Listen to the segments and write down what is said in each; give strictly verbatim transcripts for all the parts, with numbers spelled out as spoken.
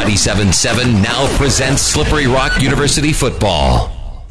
ninety-seven point seven now presents Slippery Rock University football.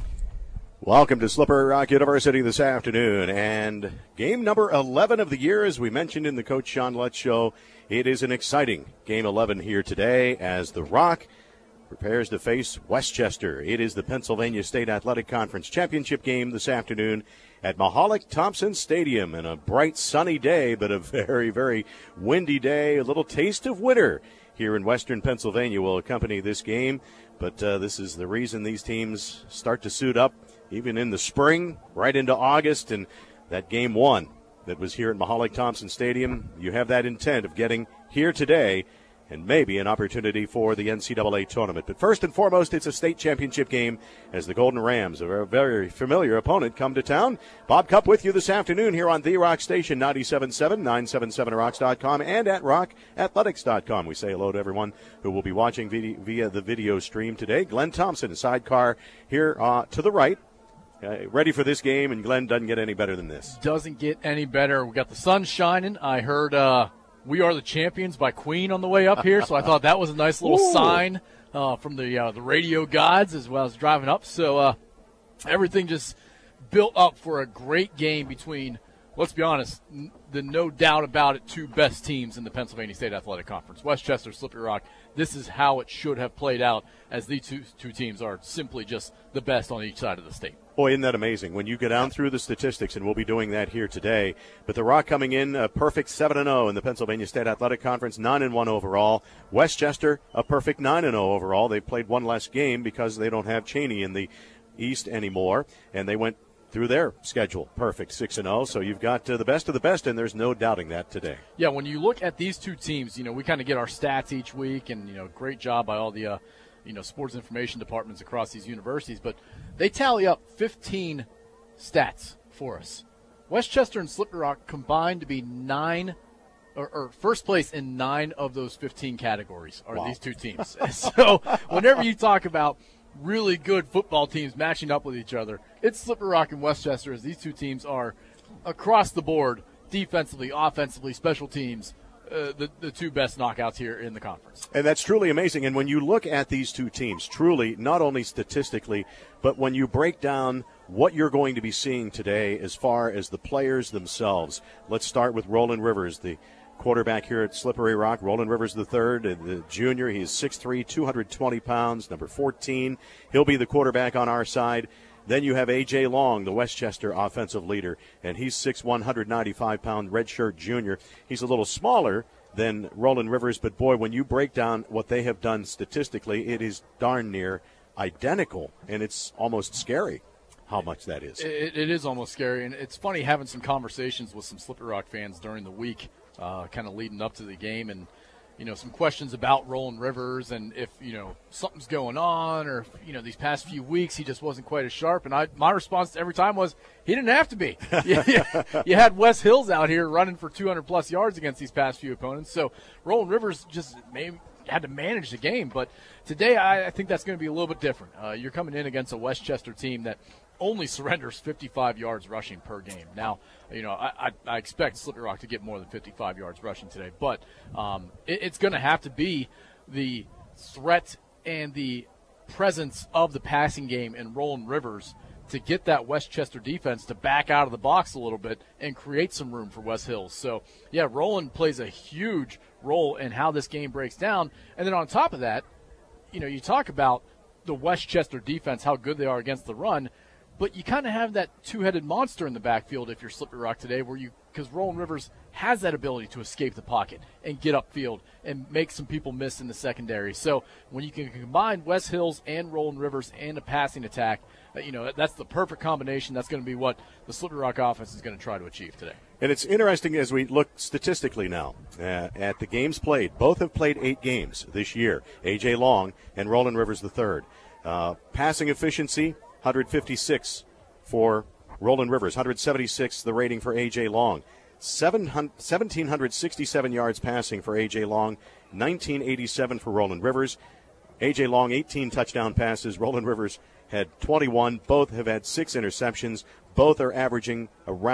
Welcome to Slippery Rock University this afternoon, and game number eleven of the year, as we mentioned in the Coach Sean Lutz show. It is an exciting game eleven here today as the Rock prepares to face Westchester. It is the Pennsylvania State Athletic Conference Championship game this afternoon at Mahalik Thompson Stadium, and a bright sunny day, but a very, very windy day. A little taste of winter here in western Pennsylvania will accompany this game, but uh, this is the reason these teams start to suit up even in the spring, right into August, and that game one that was here at Mahalik Thompson Stadium, you have that intent of getting here today and maybe an opportunity for the N C double A tournament. But first and foremost, it's a state championship game as the Golden Rams, a very familiar opponent, come to town. Bob Cupp with you this afternoon here on The Rock Station, ninety-seven point seven, nine seven seven rocks dot com, and at rock athletics dot com. We say hello to everyone who will be watching via the video stream today. Glenn Thompson, sidecar here uh, to the right. Uh, ready for this game, and Glenn doesn't get any better than this. Doesn't get any better. We got the sun shining. I heard uh, We Are the Champions by Queen on the way up here, so I thought that was a nice little Ooh. sign uh, from the uh, the radio gods as well as driving up. So uh, everything just built up for a great game between, let's be honest, n- the no doubt about it, two best teams in the Pennsylvania State Athletic Conference, Westchester, Slippery Rock. This is how it should have played out, as these two, two teams are simply just the best on each side of the state. Boy, isn't that amazing when you go down through the statistics, and we'll be doing that here today. But the Rock coming in a perfect seven and oh in the Pennsylvania State Athletic Conference, nine and one overall. Westchester, a perfect nine and oh overall. They played one less game because they don't have Cheney in the East anymore, and they went through their schedule perfect, six and oh. So you've got uh, the best of the best, and there's no doubting that today. Yeah, when you look at these two teams, you know, we kind of get our stats each week, and, you know, great job by all the uh, – you know, sports information departments across these universities, but they tally up fifteen stats for us. Westchester and Slippery Rock combined to be nine, or, or first place in nine of those fifteen categories are wow. these two teams. So whenever you talk about really good football teams matching up with each other, it's Slippery Rock and Westchester, as these two teams are across the board, defensively, offensively, special teams, Uh, the, the two best knockouts here in the conference. And that's truly amazing. And when you look at these two teams, truly, not only statistically, but when you break down what you're going to be seeing today as far as the players themselves, let's start with Roland Rivers, the quarterback here at Slippery Rock. Roland Rivers the third, the junior. He is six three, two hundred twenty pounds, number fourteen. He'll be the quarterback on our side. Then you have A J. Long, the Westchester offensive leader, and he's six one, one hundred ninety-five pound redshirt junior. He's a little smaller than Roland Rivers, but, boy, when you break down what they have done statistically, it is darn near identical, and it's almost scary how much that is. It, it is almost scary, and it's funny having some conversations with some Slippery Rock fans during the week, uh, kind of leading up to the game, and you know, some questions about Roland Rivers and if, you know, something's going on, or, you know, these past few weeks he just wasn't quite as sharp. And I, my response every time was, he didn't have to be. you, you had Wes Hills out here running for two hundred plus yards against these past few opponents. So Roland Rivers just maybe had to manage the game. But today I, I think that's going to be a little bit different. Uh, you're coming in against a Westchester team that only surrenders fifty-five yards rushing per game. Now, you know, I, I, I expect Slippery Rock to get more than fifty-five yards rushing today, but um, it, it's going to have to be the threat and the presence of the passing game in Roland Rivers to get that Westchester defense to back out of the box a little bit and create some room for Wes Hills. So, yeah, Roland plays a huge role in how this game breaks down. And then on top of that, you know, you talk about the Westchester defense, how good they are against the run, but you kind of have that two-headed monster in the backfield if you're Slippery Rock today, where you because Roland Rivers has that ability to escape the pocket and get upfield and make some people miss in the secondary. So when you can combine Wes Hills and Roland Rivers and a passing attack, you know, that's the perfect combination. That's going to be what the Slippery Rock offense is going to try to achieve today. And it's interesting as we look statistically now uh, at the games played. Both have played eight games this year, A J. Long and Roland Rivers the third. Uh, passing efficiency, one hundred fifty-six for Roland Rivers, one hundred seventy-six the rating for A J. Long. one thousand seven hundred sixty-seven yards passing for A J. Long, nineteen eighty-seven for Roland Rivers. A J. Long, eighteen touchdown passes. Roland Rivers had twenty-one. Both have had six interceptions. Both are averaging around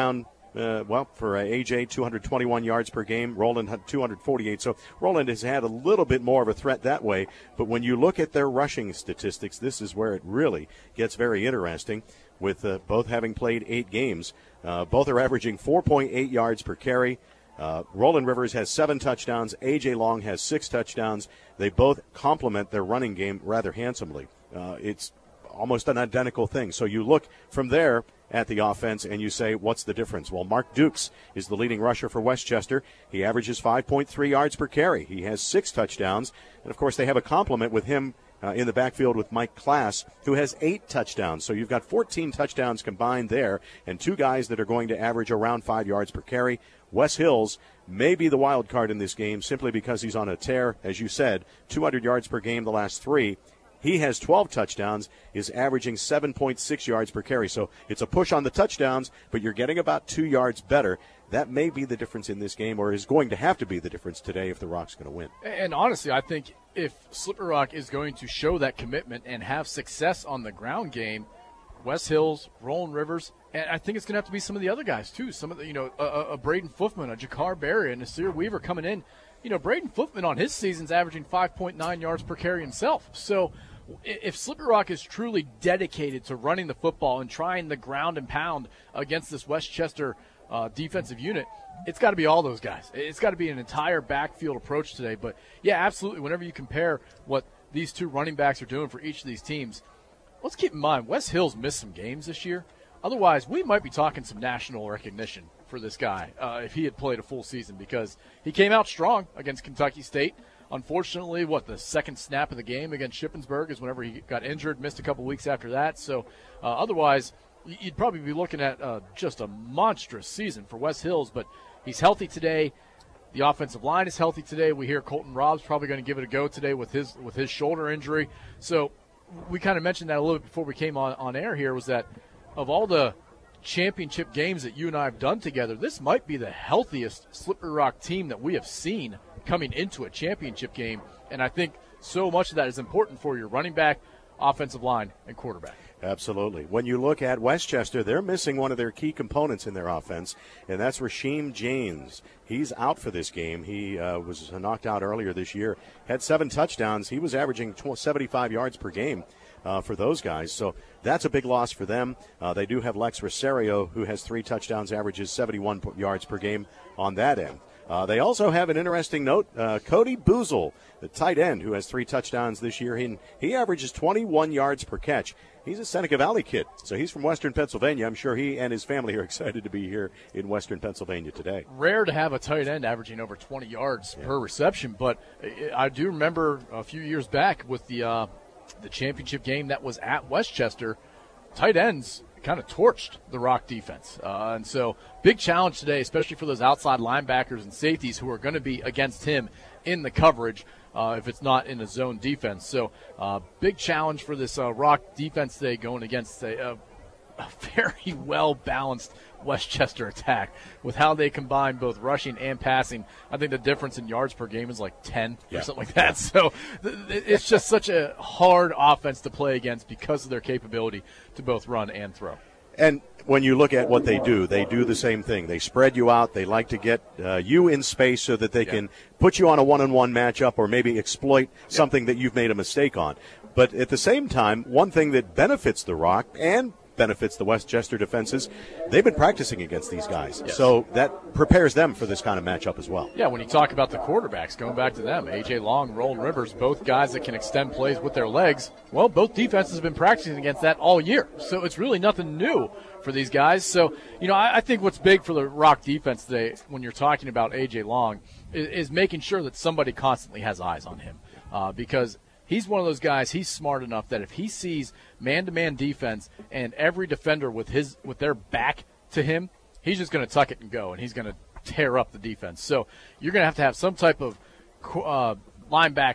Uh, well, for uh, A J, two hundred twenty-one yards per game. Roland had two hundred forty-eight. So Roland has had a little bit more of a threat that way. But when you look at their rushing statistics, this is where it really gets very interesting. With uh, both having played eight games, uh, both are averaging four point eight yards per carry. Uh, Roland Rivers has seven touchdowns. A J Long has six touchdowns. They both complement their running game rather handsomely. Uh, it's almost an identical thing. So you look from there at the offense and you say, what's the difference? Well, Mark Dukes is the leading rusher for Westchester. He averages five point three yards per carry. He has six touchdowns. And, of course, they have a complement with him uh, in the backfield with Mike Klass, who has eight touchdowns. So you've got fourteen touchdowns combined there and two guys that are going to average around five yards per carry. Wes Hills may be the wild card in this game simply because he's on a tear, as you said, two hundred yards per game the last three. He has twelve touchdowns, is averaging seven point six yards per carry. So it's a push on the touchdowns, but you're getting about two yards better. That may be the difference in this game, or is going to have to be the difference today if the Rock's going to win. And honestly, I think if Slippery Rock is going to show that commitment and have success on the ground game, Wes Hills, Roland Rivers, and I think it's going to have to be some of the other guys too. Some of the, you know, a, a Braden Foofman, a Jakar Berry, and Nasir Weaver coming in. You know, Braden Foofman on his season's averaging five point nine yards per carry himself. So if Slippery Rock is truly dedicated to running the football and trying the ground and pound against this Westchester uh, defensive unit, it's got to be all those guys. It's got to be an entire backfield approach today. But, yeah, absolutely, whenever you compare what these two running backs are doing for each of these teams, let's keep in mind, Wes Hills missed some games this year. Otherwise, we might be talking some national recognition for this guy uh, if he had played a full season, because he came out strong against Kentucky State. Unfortunately, what, the second snap of the game against Shippensburg is whenever he got injured, missed a couple weeks after that. So uh, otherwise, you'd probably be looking at uh, just a monstrous season for Wes Hills. But he's healthy today. The offensive line is healthy today. We hear Colton Robb's probably going to give it a go today with his with his shoulder injury. So we kind of mentioned that a little bit before we came on, on air here, was that of all the championship games that you and I have done together, this might be the healthiest Slippery Rock team that we have seen coming into a championship game. And I think so much of that is important for your running back, offensive line, and quarterback. Absolutely. When you look at Westchester, they're missing one of their key components in their offense, and that's Rasheem James. He's out for this game. He uh, was knocked out earlier this year, had seven touchdowns. He was averaging seventy-five yards per game uh, for those guys. So that's a big loss for them. Uh, they do have Lex Rosario, who has three touchdowns, averages seventy-one yards per game on that end. Uh, they also have an interesting note, uh, Cody Boozle, the tight end, who has three touchdowns this year. He, he averages twenty-one yards per catch. He's a Seneca Valley kid, so he's from Western Pennsylvania. I'm sure he and his family are excited to be here in Western Pennsylvania today. Rare to have a tight end averaging over twenty yards yeah. per reception, but I do remember a few years back with the uh, the championship game that was at Westchester, tight ends kind of torched the Rock defense. Uh, and so big challenge today, especially for those outside linebackers and safeties who are going to be against him in the coverage uh, if it's not in a zone defense. So uh, big challenge for this uh, Rock defense today, going against a, a, a very well-balanced Westchester attack with how they combine both rushing and passing. I think the difference in yards per game is like ten yeah. or something like that. So th- it's just such a hard offense to play against because of their capability to both run and throw. And when you look at what they do, they do the same thing. They spread you out. They like to get uh, you in space so that they yeah. can put you on a one-on-one matchup or maybe exploit yeah. something that you've made a mistake on. But at the same time, one thing that benefits the Rock and benefits the Westchester defenses, they've been practicing against these guys. Yes. So that prepares them for this kind of matchup as well. Yeah, when you talk about the quarterbacks, going back to them, A J Long, Roland Rivers, both guys that can extend plays with their legs, well, both defenses have been practicing against that all year. So it's really nothing new for these guys. So, you know, I, I think what's big for the Rock defense today, when you're talking about A J Long, is, is making sure that somebody constantly has eyes on him. Uh, because he's one of those guys, he's smart enough that if he sees man-to-man defense and every defender with his with their back to him, he's just going to tuck it and go, and he's going to tear up the defense. So you're going to have to have some type of uh, linebacker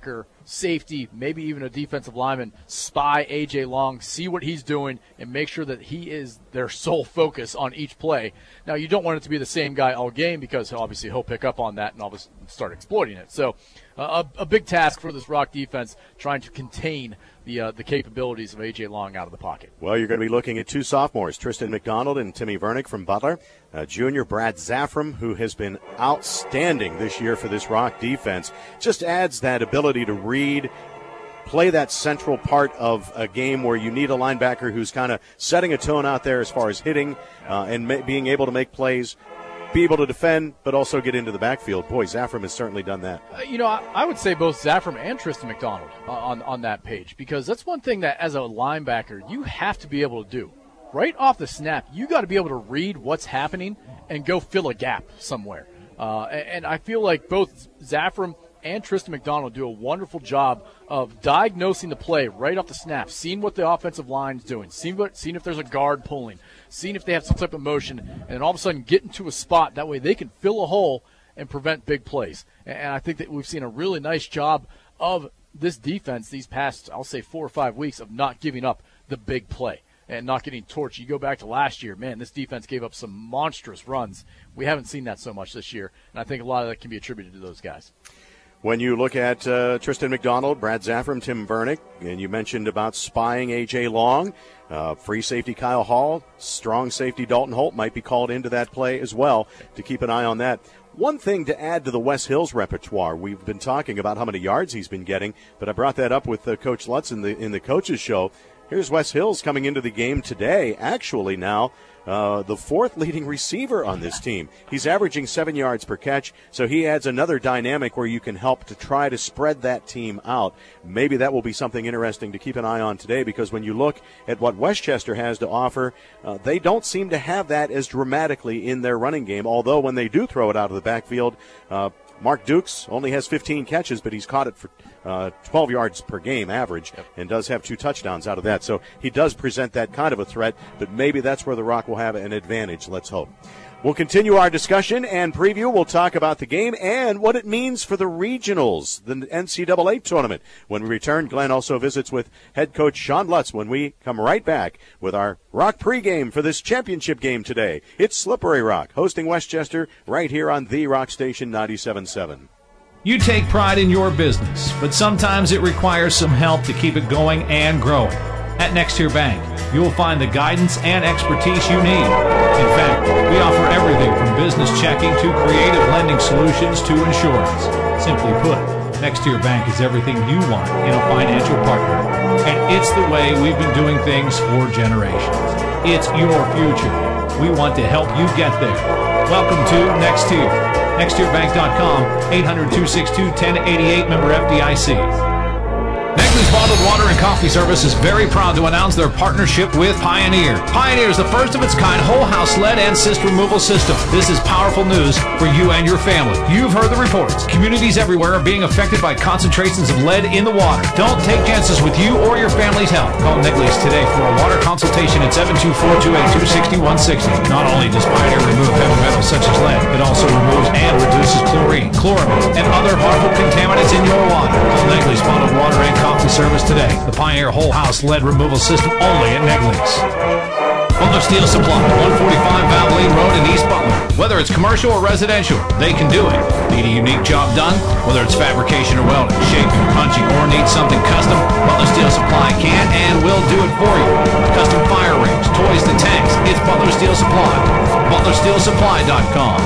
safety, maybe even a defensive lineman, spy A J Long, see what he's doing, and make sure that he is their sole focus on each play. Now, you don't want it to be the same guy all game because obviously he'll pick up on that and obviously start exploiting it. So uh, a, a big task for this Rock defense, trying to contain the uh, the capabilities of A J Long out of the pocket. Well, you're going to be looking at two sophomores, Tristan McDonald and Timmy Vernick from Butler. Uh, junior Brad Zaffram, who has been outstanding this year for this Rock defense, just adds that ability to read, play that central part of a game where you need a linebacker who's kind of setting a tone out there as far as hitting uh, and ma- being able to make plays, be able to defend, but also get into the backfield. Boy, Zaffram has certainly done that. Uh, you know, I, I would say both Zaffram and Tristan McDonald uh, on, on that page, because that's one thing that as a linebacker you have to be able to do. Right off the snap, you got to be able to read what's happening and go fill a gap somewhere. Uh, and, and I feel like both Zaffram and Tristan McDonald do a wonderful job of diagnosing the play right off the snap, seeing what the offensive line's doing, seeing, what, seeing if there's a guard pulling, seeing if they have some type of motion, and then all of a sudden get into a spot. That way they can fill a hole and prevent big plays. And I think that we've seen a really nice job of this defense these past, I'll say, four or five weeks of not giving up the big play and not getting torched. You go back to last year, man, this defense gave up some monstrous runs. We haven't seen that so much this year, and I think a lot of that can be attributed to those guys. When you look at uh, Tristan McDonald, Brad Zaffram, Tim Vernick, and you mentioned about spying A J Long, uh, free safety Kyle Hall, strong safety Dalton Holt might be called into that play as well to keep an eye on that. One thing to add to the Wes Hills repertoire, we've been talking about how many yards he's been getting, but I brought that up with uh, Coach Lutz in the, in the coaches show. Here's Wes Hills coming into the game today, actually now uh, the fourth leading receiver on this team. He's averaging seven yards per catch, so he adds another dynamic where you can help to try to spread that team out. Maybe that will be something interesting to keep an eye on today, because when you look at what Westchester has to offer, uh, they don't seem to have that as dramatically in their running game, although when they do throw it out of the backfield, uh, Mark Dukes only has fifteen catches, but he's caught it for uh, twelve yards per game average, yep, and does have two touchdowns out of that. So he does present that kind of a threat, but maybe that's where the Rock will have an advantage. Let's hope. We'll continue our discussion and preview. We'll talk about the game and what it means for the regionals, the N C double A tournament. When we return, Glenn also visits with head coach Sean Lutz when we come right back with our Rock pregame for this championship game today. It's Slippery Rock hosting Westchester right here on the Rock Station ninety-seven point seven. You take pride in your business, but sometimes it requires some help to keep it going and growing. At Next Tier Bank, you'll find the guidance and expertise you need. In fact, we offer everything from business checking to creative lending solutions to insurance. Simply put, Next Tier Bank is everything you want in a financial partner. And it's the way we've been doing things for generations. It's your future. We want to help you get there. Welcome to Next Tier. next tier bank dot com, eight hundred, two six two, one zero eight eight, member F D I C. Negley's Bottled Water and Coffee Service is very proud to announce their partnership with Pioneer. Pioneer is the first of its kind whole house lead and cyst removal system. This is powerful news for you and your family. You've heard the reports. Communities everywhere are being affected by concentrations of lead in the water. Don't take chances with you or your family's health. Call Negley's today for a water consultation at seven two four, two eight two, six one six zero. Not only does Pioneer remove heavy metals such as lead, it also removes and reduces chlorine, chloramine, and other harmful contaminants in your water. Call Negley's Bottled Water and Coffee Service today. The Pioneer Whole House Lead Removal System only at Negley's. Butler Steel Supply, one forty-five Valvoline Road in East Butler. Whether it's commercial or residential, they can do it. Need a unique job done? Whether it's fabrication or welding, shaping, punching, or need something custom, Butler Steel Supply can and will do it for you. Custom fire rings, toys to tanks, it's Butler Steel Supply. butler steel supply dot com.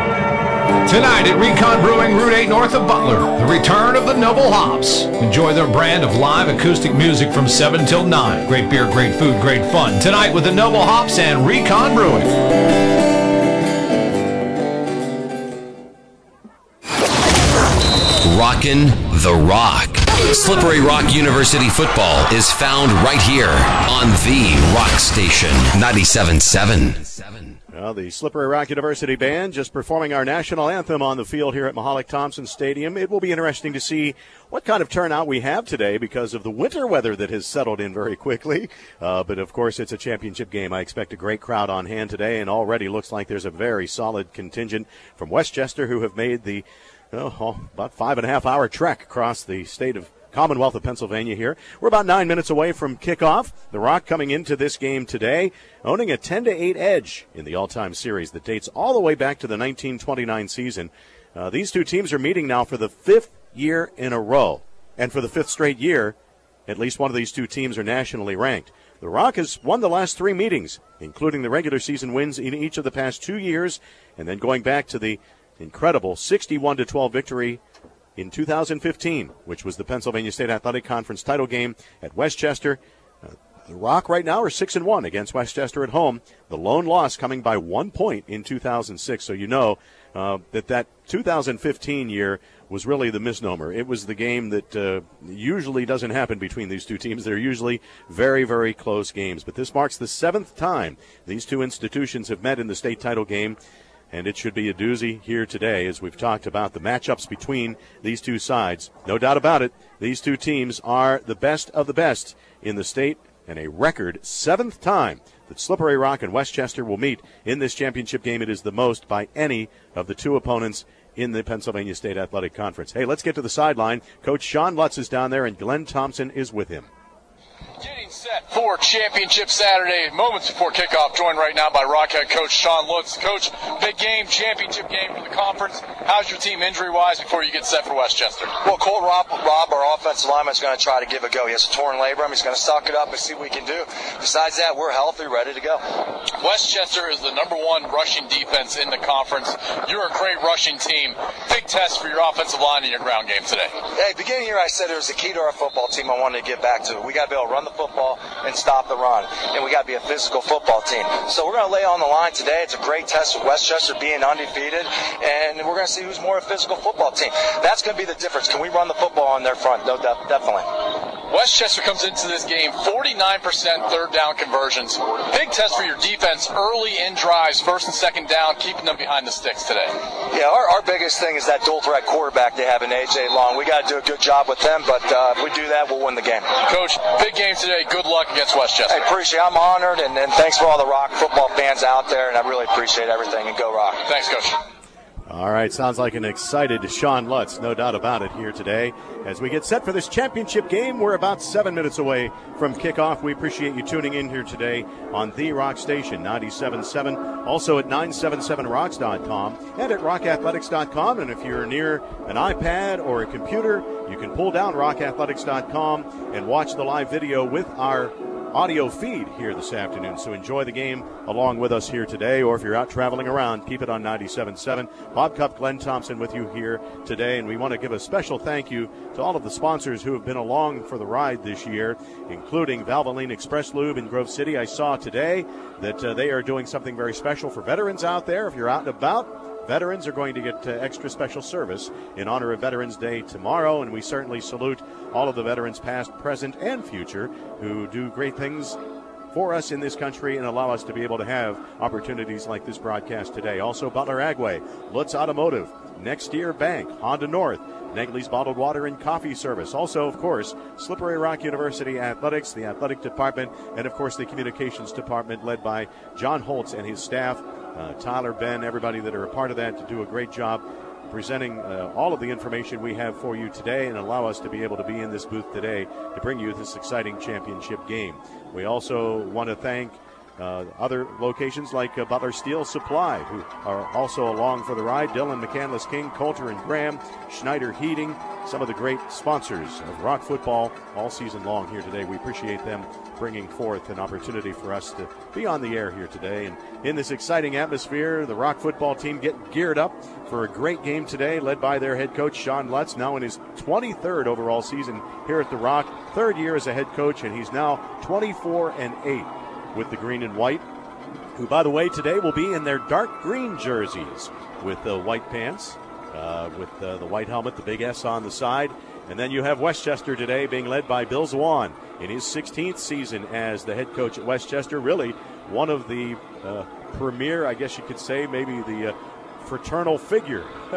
Tonight at Recon Brewing, Route eight north of Butler, the return of the Noble Hops. Enjoy their brand of live acoustic music from seven till nine. Great beer, great food, great fun. Tonight with the Noble Hops and Recon Brewing. Rockin' the Rock. Slippery Rock University football is found right here on the Rock Station ninety-seven point seven. Well, the Slippery Rock University Band just performing our national anthem on the field here at Mahalik-Thompson Stadium. It will be interesting to see what kind of turnout we have today because of the winter weather that has settled in very quickly. Uh, but, of course, it's a championship game. I expect a great crowd on hand today, and already looks like there's a very solid contingent from Westchester who have made the oh, about five and a half hour trek across the state of Commonwealth of Pennsylvania here. We're about nine minutes away from kickoff. The Rock coming into this game today, owning a ten to eight edge in the all-time series that dates all the way back to the nineteen twenty-nine season. Uh, these two teams are meeting now for the fifth year in a row. And for the fifth straight year, at least one of these two teams are nationally ranked. The Rock has won the last three meetings, including the regular season wins in each of the past two years, and then going back to the incredible sixty-one to twelve victory in two thousand fifteen, which was the Pennsylvania State Athletic Conference title game at Westchester. Uh, the Rock right now are six and one against Westchester at home. The lone loss coming by one point in two thousand six. So you know uh, that that two thousand fifteen year was really the misnomer. It was the game that uh, usually doesn't happen between these two teams. They're usually very, very close games. But this marks the seventh time these two institutions have met in the state title game. And it should be a doozy here today as we've talked about the matchups between these two sides. No doubt about it, these two teams are the best of the best in the state, and a record seventh time that Slippery Rock and Westchester will meet in this championship game. It is the most by any of the two opponents in the Pennsylvania State Athletic Conference. Hey, let's get to the sideline. Coach Sean Lutz is down there, and Glenn Thompson is with him. Getting set for Championship Saturday, moments before kickoff, joined right now by Rock head coach Sean Lutz. Coach, big game, championship game for the conference. How's your team injury-wise before you get set for Westchester? Well, Cole Rob, Rob our offensive lineman, is going to try to give a go. He has a torn labrum. He's going to suck it up and see what we can do. Besides that, we're healthy, ready to go. Westchester is the number one rushing defense in the conference. You're a great rushing team. Big test for your offensive line and your ground game today. Hey, beginning here, I said it was the key to our football team I wanted to get back to. We got to be able to run the football and stop the run, and we got to be a physical football team. So we're going to lay on the line today. It's a great test with Westchester being undefeated, and we're going to see who's more a physical football team. That's going to be the difference. Can we run the football on their front? No, definitely. Westchester comes into this game forty-nine percent third down conversions. Big test for your defense early in drives, first and second down, keeping them behind the sticks today. Yeah, our, our biggest thing is that dual threat quarterback they have in A J Long. We got to do a good job with them, but uh, if we do that, we'll win the game. Coach, big game today. Good luck against Westchester. I appreciate it. I'm honored, and, and thanks for all the Rock football fans out there, and I really appreciate everything, and go Rock. Thanks, Coach. All right, sounds like an excited Sean Lutz, no doubt about it, here today. As we get set for this championship game, we're about seven minutes away from kickoff. We appreciate you tuning in here today on The Rock Station, ninety-seven point seven, also at nine seven seven rocks dot com and at rock athletics dot com. And if you're near an iPad or a computer, you can pull down rock athletics dot com and watch the live video with our audio feed here this afternoon. So enjoy the game along with us here today, or if you're out traveling around, keep it on ninety-seven point seven. Bob Cupp, Glenn Thompson with you here today, and we want to give a special thank you to all of the sponsors who have been along for the ride this year, including Valvoline Express Lube in Grove City. I saw today that uh, they are doing something very special for veterans out there. If you're out and about, veterans are going to get uh, extra special service in honor of Veterans Day tomorrow, and we certainly salute all of the veterans past, present, and future who do great things for us in this country and allow us to be able to have opportunities like this broadcast today. Also, Butler Agway, Lutz Automotive, Next Year Bank, Honda North, Negley's Bottled Water and Coffee Service. Also, of course, Slippery Rock University Athletics, the athletic department, and, of course, the communications department led by John Holtz and his staff, uh, Tyler, Ben, everybody that are a part of that to do a great job presenting uh, all of the information we have for you today and allow us to be able to be in this booth today to bring you this exciting championship game. We also want to thank Uh, other locations like uh, Butler Steel Supply, who are also along for the ride. Dillon, McCandless King, Coulter and Graham, Schneider Heating, some of the great sponsors of Rock football all season long here today. We appreciate them bringing forth an opportunity for us to be on the air here today. And in this exciting atmosphere, the Rock football team getting geared up for a great game today, led by their head coach, Sean Lutz, now in his twenty-third overall season here at the Rock. Third year as a head coach, and he's now twenty-four and eight. With the green and white, who, by the way, today will be in their dark green jerseys with the white pants, uh, with uh, the white helmet, the big S on the side. And then you have Westchester today being led by Bill Zawan in his sixteenth season as the head coach at Westchester. Really one of the uh, premier, I guess you could say, maybe the uh, fraternal figure of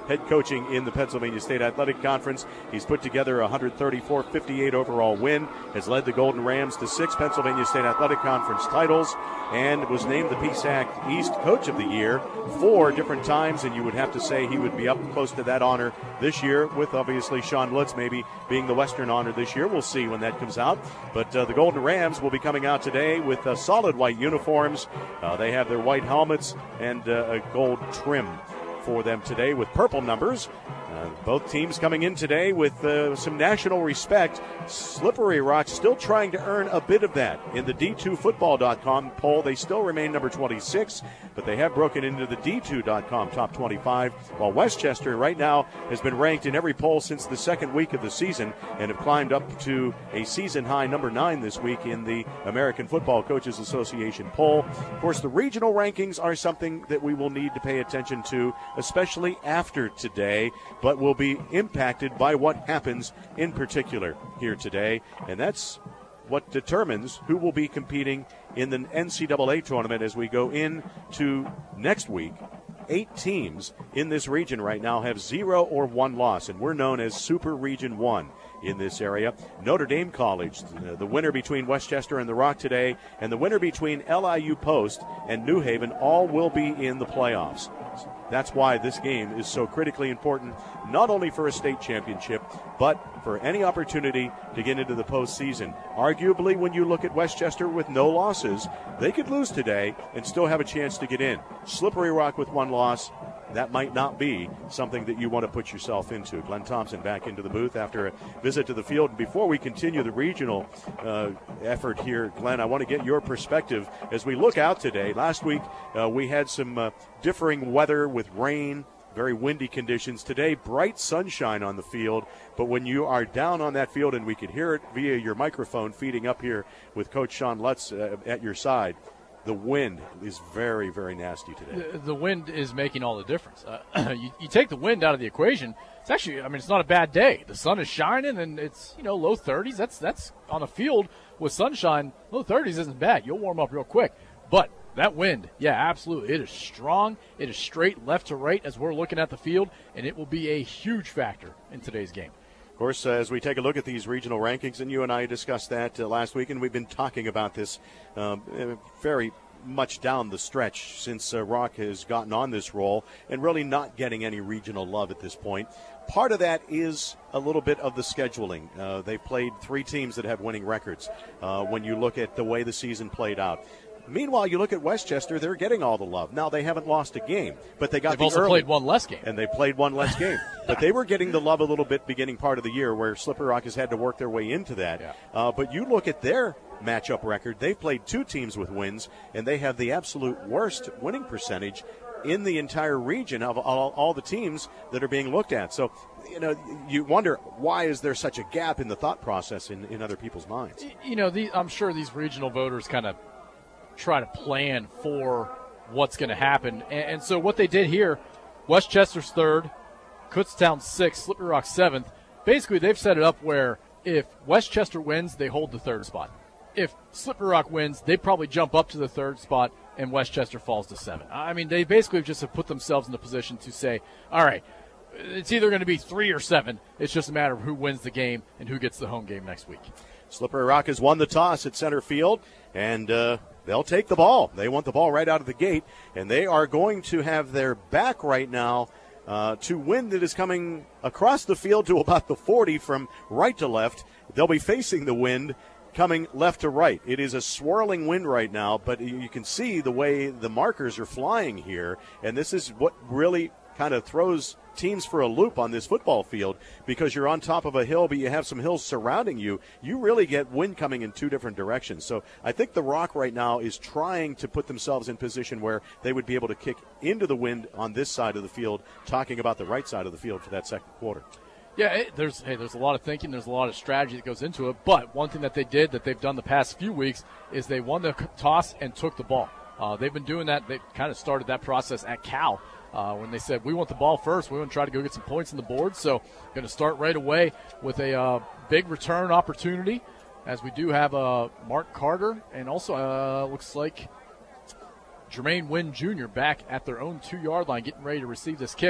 head coaching in the Pennsylvania State Athletic Conference. He's put together a one thirty-four fifty-eight overall win, has led the Golden Rams to six Pennsylvania State Athletic Conference titles, and was named the P S A C East Coach of the Year four different times, and you would have to say he would be up close to that honor this year, with obviously Sean Lutz maybe being the Western honor this year. We'll see when that comes out. But uh, the Golden Rams will be coming out today with uh, solid white uniforms. Uh, they have their white helmets and uh, a gold trim for them today with purple numbers. Uh, both teams coming in today with uh, some national respect. Slippery Rock still trying to earn a bit of that. In the D two football dot com poll, they still remain number twenty-six, but they have broken into the D two dot com top twenty-five, while Westchester right now has been ranked in every poll since the second week of the season and have climbed up to a season-high number nine this week in the American Football Coaches Association poll. Of course, the regional rankings are something that we will need to pay attention to, especially after today, but will be impacted by what happens in particular here today, and that's what determines who will be competing in the N C double A tournament as we go into next week. Eight teams in this region right now have zero or one loss, and we're known as Super Region one in this area. Notre Dame College, the winner between Westchester and the Rock today, and the winner between L I U Post and New Haven, all will be in the playoffs. That's why this game is so critically important, not only for a state championship, but for any opportunity to get into the postseason. Arguably, when you look at Westchester with no losses, they could lose today and still have a chance to get in. Slippery Rock with one loss, that might not be something that you want to put yourself into. Glenn Thompson back into the booth after a visit to the field. And before we continue the regional uh, effort here, Glenn, I want to get your perspective as we look out today. Last week, uh, we had some uh, differing weather with rain, very windy conditions. Today, bright sunshine on the field, but when you are down on that field, and we could hear it via your microphone feeding up here with Coach Sean Lutz uh, at your side, the wind is very, very nasty today. The, the wind is making all the difference. Uh, you, you take the wind out of the equation, it's actually, I mean, it's not a bad day. The sun is shining, and it's, you know, low thirties. That's that's on a field with sunshine. Low thirties isn't bad. You'll warm up real quick. But that wind, yeah, absolutely. It is strong. It is straight left to right as we're looking at the field, and it will be a huge factor in today's game. Of course, uh, as we take a look at these regional rankings, and you and I discussed that uh, last week, and we've been talking about this um, very much down the stretch since uh, Rock has gotten on this roll and really not getting any regional love at this point. Part of that is a little bit of the scheduling. Uh, they played three teams that have winning records uh, when you look at the way the season played out. Meanwhile, you look at Westchester, they're getting all the love. Now, they haven't lost a game, but they got They've the also early, played one less game. And they played one less game. But they were getting the love a little bit beginning part of the year, where Slippery Rock has had to work their way into that. Yeah. Uh, but you look at their matchup record, they've played two teams with wins, and they have the absolute worst winning percentage in the entire region of all, all the teams that are being looked at. So, you know, you wonder, why is there such a gap in the thought process in, in other people's minds? You know, the, I'm sure these regional voters kind of try to plan for what's going to happen. And, and so what they did here, Westchester's third, Kutztown sixth, Slippery Rock seventh. Basically, they've set it up where if Westchester wins, they hold the third spot. If Slippery Rock wins, they probably jump up to the third spot, and Westchester falls to seven. I mean, they basically just have put themselves in a position to say, all right, it's either going to be three or seven. It's just a matter of who wins the game and who gets the home game next week. Slippery Rock has won the toss at center field, and uh, they'll take the ball. They want the ball right out of the gate, and they are going to have their back right now uh, to wind that is coming across the field to about the forty from right to left. They'll be facing the wind coming left to right. It is a swirling wind right now, but you can see the way the markers are flying here, and this is what really kind of throws teams for a loop on this football field, because you're on top of a hill, but you have some hills surrounding you. You really get wind coming in two different directions. So I think the Rock right now is trying to put themselves in position where they would be able to kick into the wind on this side of the field, talking about the right side of the field for that second quarter. Yeah, it, there's hey, there's a lot of thinking, there's a lot of strategy that goes into it. But one thing that they did that they've done the past few weeks is they won the toss and took the ball. Uh, they've been doing that. They kind of started that process at Cal uh, when they said, we want the ball first. We want to try to go get some points on the board. So going to start right away with a uh, big return opportunity, as we do have uh, Mark Carter and also uh, looks like Jermaine Wynn Junior back at their own two-yard line, getting ready to receive this kick.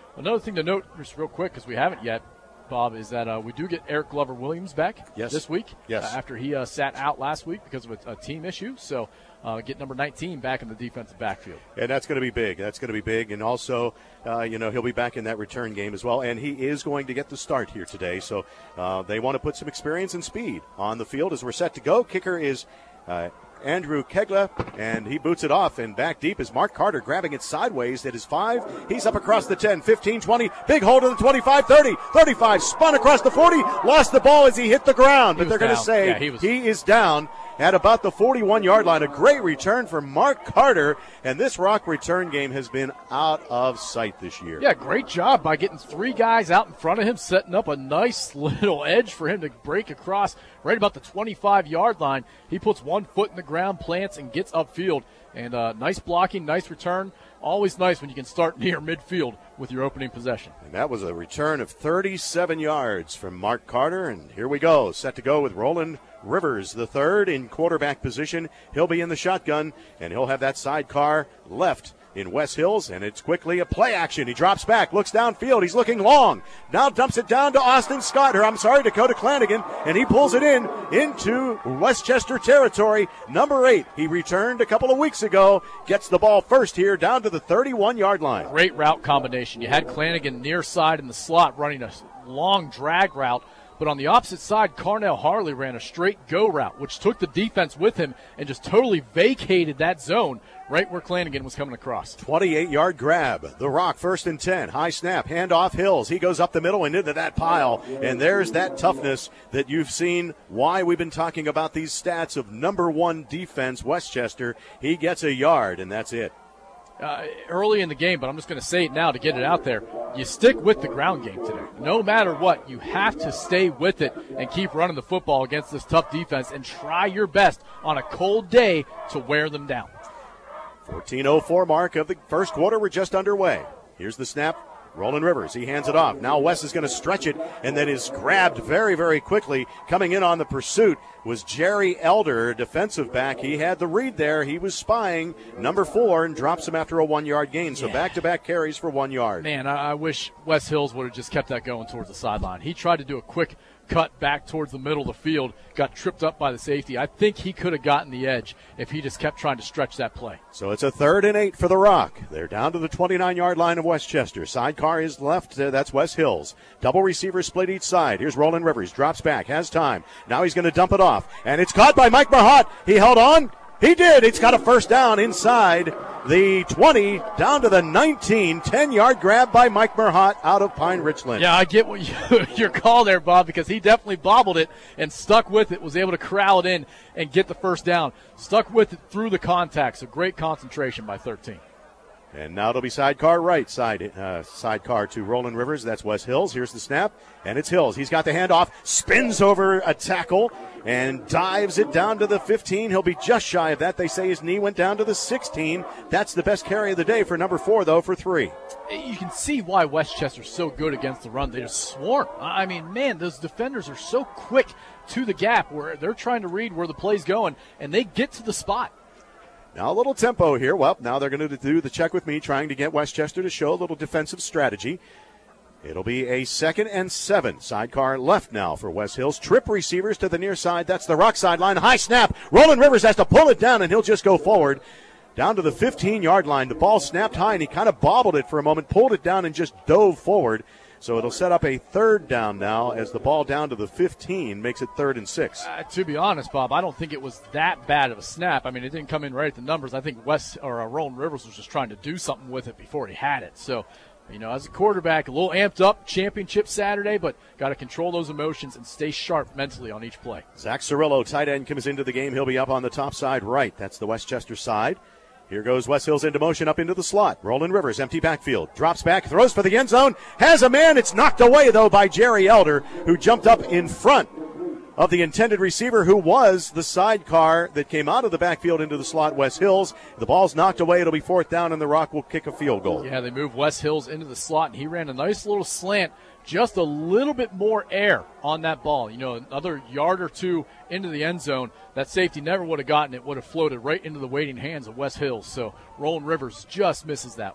Another thing to note, just real quick, because we haven't yet, Bob, is that uh, we do get Eric Glover-Williams back yes. this week. Yes. Uh, after he uh, sat out last week because of a, a team issue. So uh, get number nineteen back in the defensive backfield. And that's going to be big. That's going to be big. And also, uh, you know, he'll be back in that return game as well. And he is going to get the start here today. So uh, they want to put some experience and speed on the field as we're set to go. Kicker is uh, Andrew Kegla, and he boots it off, and back deep is Mark Carter grabbing it sideways at his five. He's up across the ten, fifteen, twenty, big hold of the twenty-five, thirty, thirty-five, spun across the forty, lost the ball as he hit the ground, but they're going to say yeah, he, was... he is down at about the forty-one-yard line. A great return for Mark Carter, and this Rock return game has been out of sight this year. Yeah, great job by getting three guys out in front of him, setting up a nice little edge for him to break across right about the twenty-five-yard line. He puts one foot in the ground, plants, and gets upfield. And uh, nice blocking, nice return. Always nice when you can start near midfield with your opening possession. And that was a return of thirty-seven yards from Mark Carter. And here we go, set to go with Roland Rivers, the third in quarterback position. He'll be in the shotgun, and he'll have that sidecar left in West Hills, and it's quickly a play action. He drops back, looks downfield. He's looking long. Now dumps it down to Austin Scott, or I'm sorry, Dakota Clanigan, and he pulls it in into Westchester territory. Number eight, he returned a couple of weeks ago, gets the ball first here down to the thirty-one-yard line. Great route combination. You had Clanigan near side in the slot running a long drag route. But on the opposite side, Carnell Harley ran a straight go route, which took the defense with him and just totally vacated that zone right where Clanigan was coming across. twenty-eight-yard grab. The Rock first and ten. High snap. Hand off Hills. He goes up the middle and into that pile. And there's that toughness that you've seen, why we've been talking about these stats of number one defense, Westchester. He gets a yard, and that's it. Uh, early in the game, but I'm just going to say it now to get it out there. You stick with the ground game today. No matter what, you have to stay with it and keep running the football against this tough defense and try your best on a cold day to wear them down. fourteen oh four mark of the first quarter. We're just underway. Here's the snap. Roland Rivers, he hands it off. Now West is going to stretch it, and then is grabbed very, very quickly. Coming in on the pursuit was Jerry Elder, defensive back. He had the read there. He was spying number four and drops him after a one-yard gain. So yeah. back-to-back carries for one yard. Man, I, I wish West Hills would have just kept that going towards the sideline. He tried to do a quick cut back towards the middle of the field, got tripped up by the safety. I think he could have gotten the edge if he just kept trying to stretch that play. So it's a third and eight for the Rock. They're down to the twenty-nine-yard line of Westchester. Sidecar is left. Uh, that's West Hills. Double receiver split each side. Here's Roland Rivers. Drops back. Has time. Now he's going to dump it off. And it's caught by Mike Marhat. He held on. He did. It's got a first down inside the twenty, down to the nineteen. ten-yard grab by Mike Marhat out of Pine Richland. Yeah, I get what you, your call there, Bob, because he definitely bobbled it and stuck with it, was able to corral it in and get the first down. Stuck with it through the contact, so great concentration by thirteen. And now it'll be sidecar right side, uh, sidecar to Roland Rivers. That's West Hills. Here's the snap, and it's Hills. He's got the handoff, spins over a tackle, and dives it down to the fifteen. He'll be just shy of that. They say his knee went down to the sixteen. That's the best carry of the day for number four, though, for three. You can see why Westchester's so good against the run. They just swarm. I mean, man, those defenders are so quick to the gap where they're trying to read where the play's going, and they get to the spot. Now a little tempo here. Well, now they're going to do the check with me, trying to get Westchester to show a little defensive strategy. It'll be a second and seven. Sidecar left now for West Hills. Trip receivers to the near side. That's the Rock sideline. High snap. Roland Rivers has to pull it down, and he'll just go forward down to the fifteen-yard line. The ball snapped high, and he kind of bobbled it for a moment, pulled it down, and just dove forward. So it'll set up a third down now as the ball down to the fifteen makes it third and six. Uh, to be honest, Bob, I don't think it was that bad of a snap. I mean, it didn't come in right at the numbers. I think West or uh, Roland Rivers was just trying to do something with it before he had it. So, you know, as a quarterback, a little amped up, championship Saturday, but got to control those emotions and stay sharp mentally on each play. Zach Cirillo, tight end, comes into the game. He'll be up on the top side right. That's the Westchester side. Here goes West Hills into motion up into the slot. Roland Rivers, empty backfield. Drops back, throws for the end zone. Has a man. It's knocked away, though, by Jerry Elder, who jumped up in front of the intended receiver, who was the sidecar that came out of the backfield into the slot, West Hills. The ball's knocked away. It'll be fourth down, and the Rock will kick a field goal. Yeah, they moved West Hills into the slot, and he ran a nice little slant, just a little bit more air on that ball. You know, another yard or two into the end zone. That safety never would have gotten it, would have floated right into the waiting hands of West Hills. So Roland Rivers just misses that one.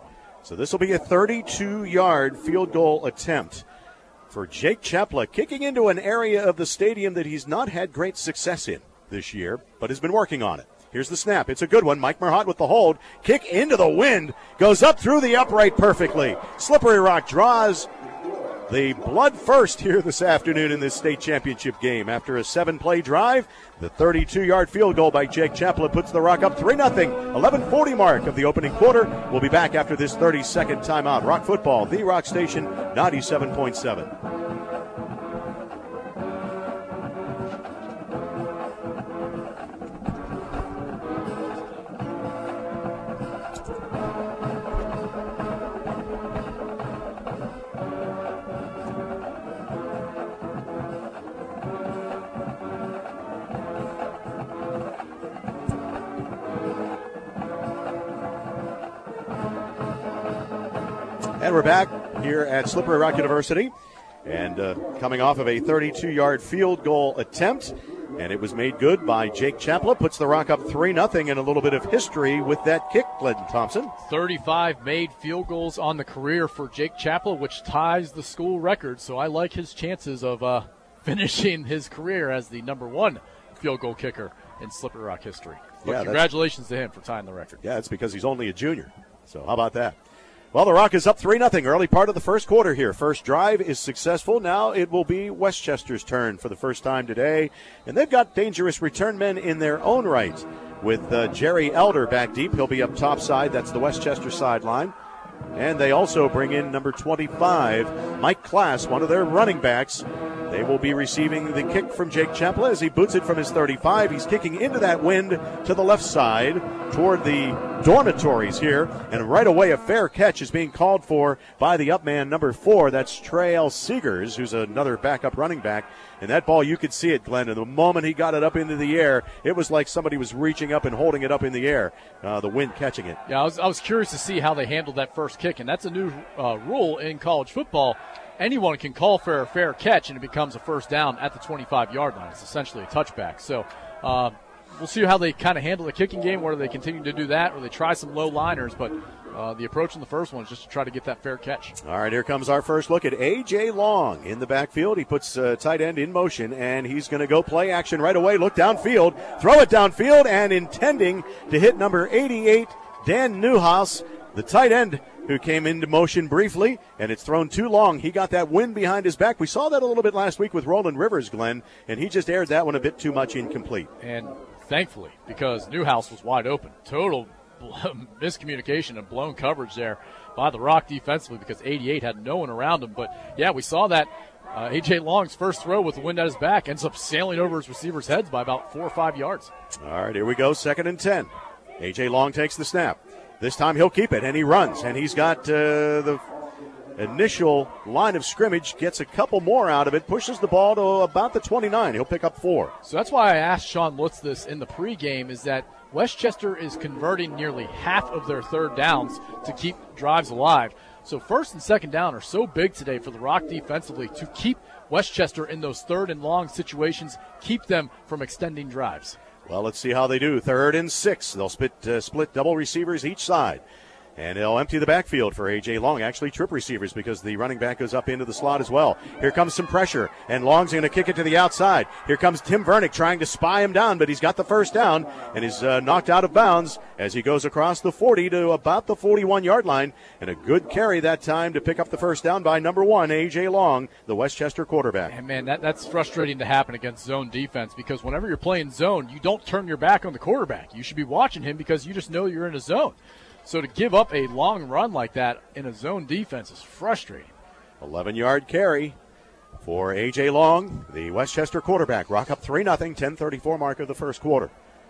So this will be a thirty-two-yard field goal attempt for Jake Chapla, kicking into an area of the stadium that he's not had great success in this year, but has been working on it. Here's the snap. It's a good one. Mike Merhot with the hold. Kick into the wind. Goes up through the upright perfectly. Slippery Rock draws the blood first here this afternoon in this state championship game. After a seven-play drive, the thirty-two-yard field goal by Jake Chapla puts the Rock up three nothing. eleven forty mark of the opening quarter. We'll be back after this thirty-second timeout. Rock Football, the Rock Station, ninety-seven point seven. And we're back here at Slippery Rock University, and uh, coming off of a thirty-two-yard field goal attempt, and it was made good by Jake Chapla. Puts the Rock up three nothing, and a little bit of history with that kick, Glenn Thompson. thirty-five made field goals on the career for Jake Chapla, which ties the school record, so I like his chances of uh, finishing his career as the number one field goal kicker in Slippery Rock history. But Yeah, congratulations to him for tying the record. Yeah, it's because he's only a junior, so how about that? Well, the Rock is up three nothing early part of the first quarter here. First drive is successful. Now it will be Westchester's turn for the first time today. And they've got dangerous return men in their own right with uh, Jerry Elder back deep. He'll be up top side. That's the Westchester sideline. And they also bring in number twenty-five, Mike Klass, one of their running backs. They will be receiving the kick from Jake Chapla as he boots it from his thirty-five. He's kicking into that wind to the left side toward the dormitories here. And right away, a fair catch is being called for by the up man, number four. That's Trail Seegers, who's another backup running back. And that ball, you could see it, Glenn. And the moment he got it up into the air, it was like somebody was reaching up and holding it up in the air, uh, the wind catching it. Yeah, I was, I was curious to see how they handled that first kick, and that's a new uh, rule in college football. Anyone can call for a fair catch, and it becomes a first down at the twenty-five-yard line. It's essentially a touchback. So uh, we'll see how they kind of handle the kicking game, whether they continue to do that or they try some low liners. But uh, the approach in the first one is just to try to get that fair catch. All right, here comes our first look at A J. Long in the backfield. He puts uh, tight end in motion, and he's going to go play action right away. Look downfield, throw it downfield, and intending to hit number eighty-eight, Dan Newhouse, the tight end, who came into motion briefly, and it's thrown too long. He got that wind behind his back. We saw that a little bit last week with Roland Rivers, Glenn, and he just aired that one a bit too much incomplete. And thankfully, because Newhouse was wide open. Total miscommunication and blown coverage there by the Rock defensively because eighty-eight had no one around him. But, yeah, we saw that. Uh, A J. Long's first throw with the wind at his back ends up sailing over his receivers' heads by about four or five yards. All right, here we go, second and ten. A J. Long takes the snap. This time he'll keep it, and he runs. And he's got uh, the initial line of scrimmage, gets a couple more out of it, pushes the ball to about the twenty-nine. He'll pick up four. So that's why I asked Sean Lutz this in the pregame, is that Westchester is converting nearly half of their third downs to keep drives alive. So first and second down are so big today for the Rock defensively to keep Westchester in those third and long situations, keep them from extending drives. Well, let's see how they do. Third and six. They'll split, uh, split double receivers each side. And they'll empty the backfield for A J. Long. Actually, trip receivers because the running back goes up into the slot as well. Here comes some pressure, and Long's going to kick it to the outside. Here comes Tim Vernick trying to spy him down, but he's got the first down and is uh, knocked out of bounds as he goes across the forty to about the forty-one-yard line. And a good carry that time to pick up the first down by number one, A J. Long, the Westchester quarterback. And, man, that, that's frustrating to happen against zone defense because whenever you're playing zone, you don't turn your back on the quarterback. You should be watching him because you just know you're in a zone. So to give up a long run like that in a zone defense is frustrating. eleven-yard carry for A J. Long, the Westchester quarterback. Rock up three nothing, ten thirty-four mark of the first quarter.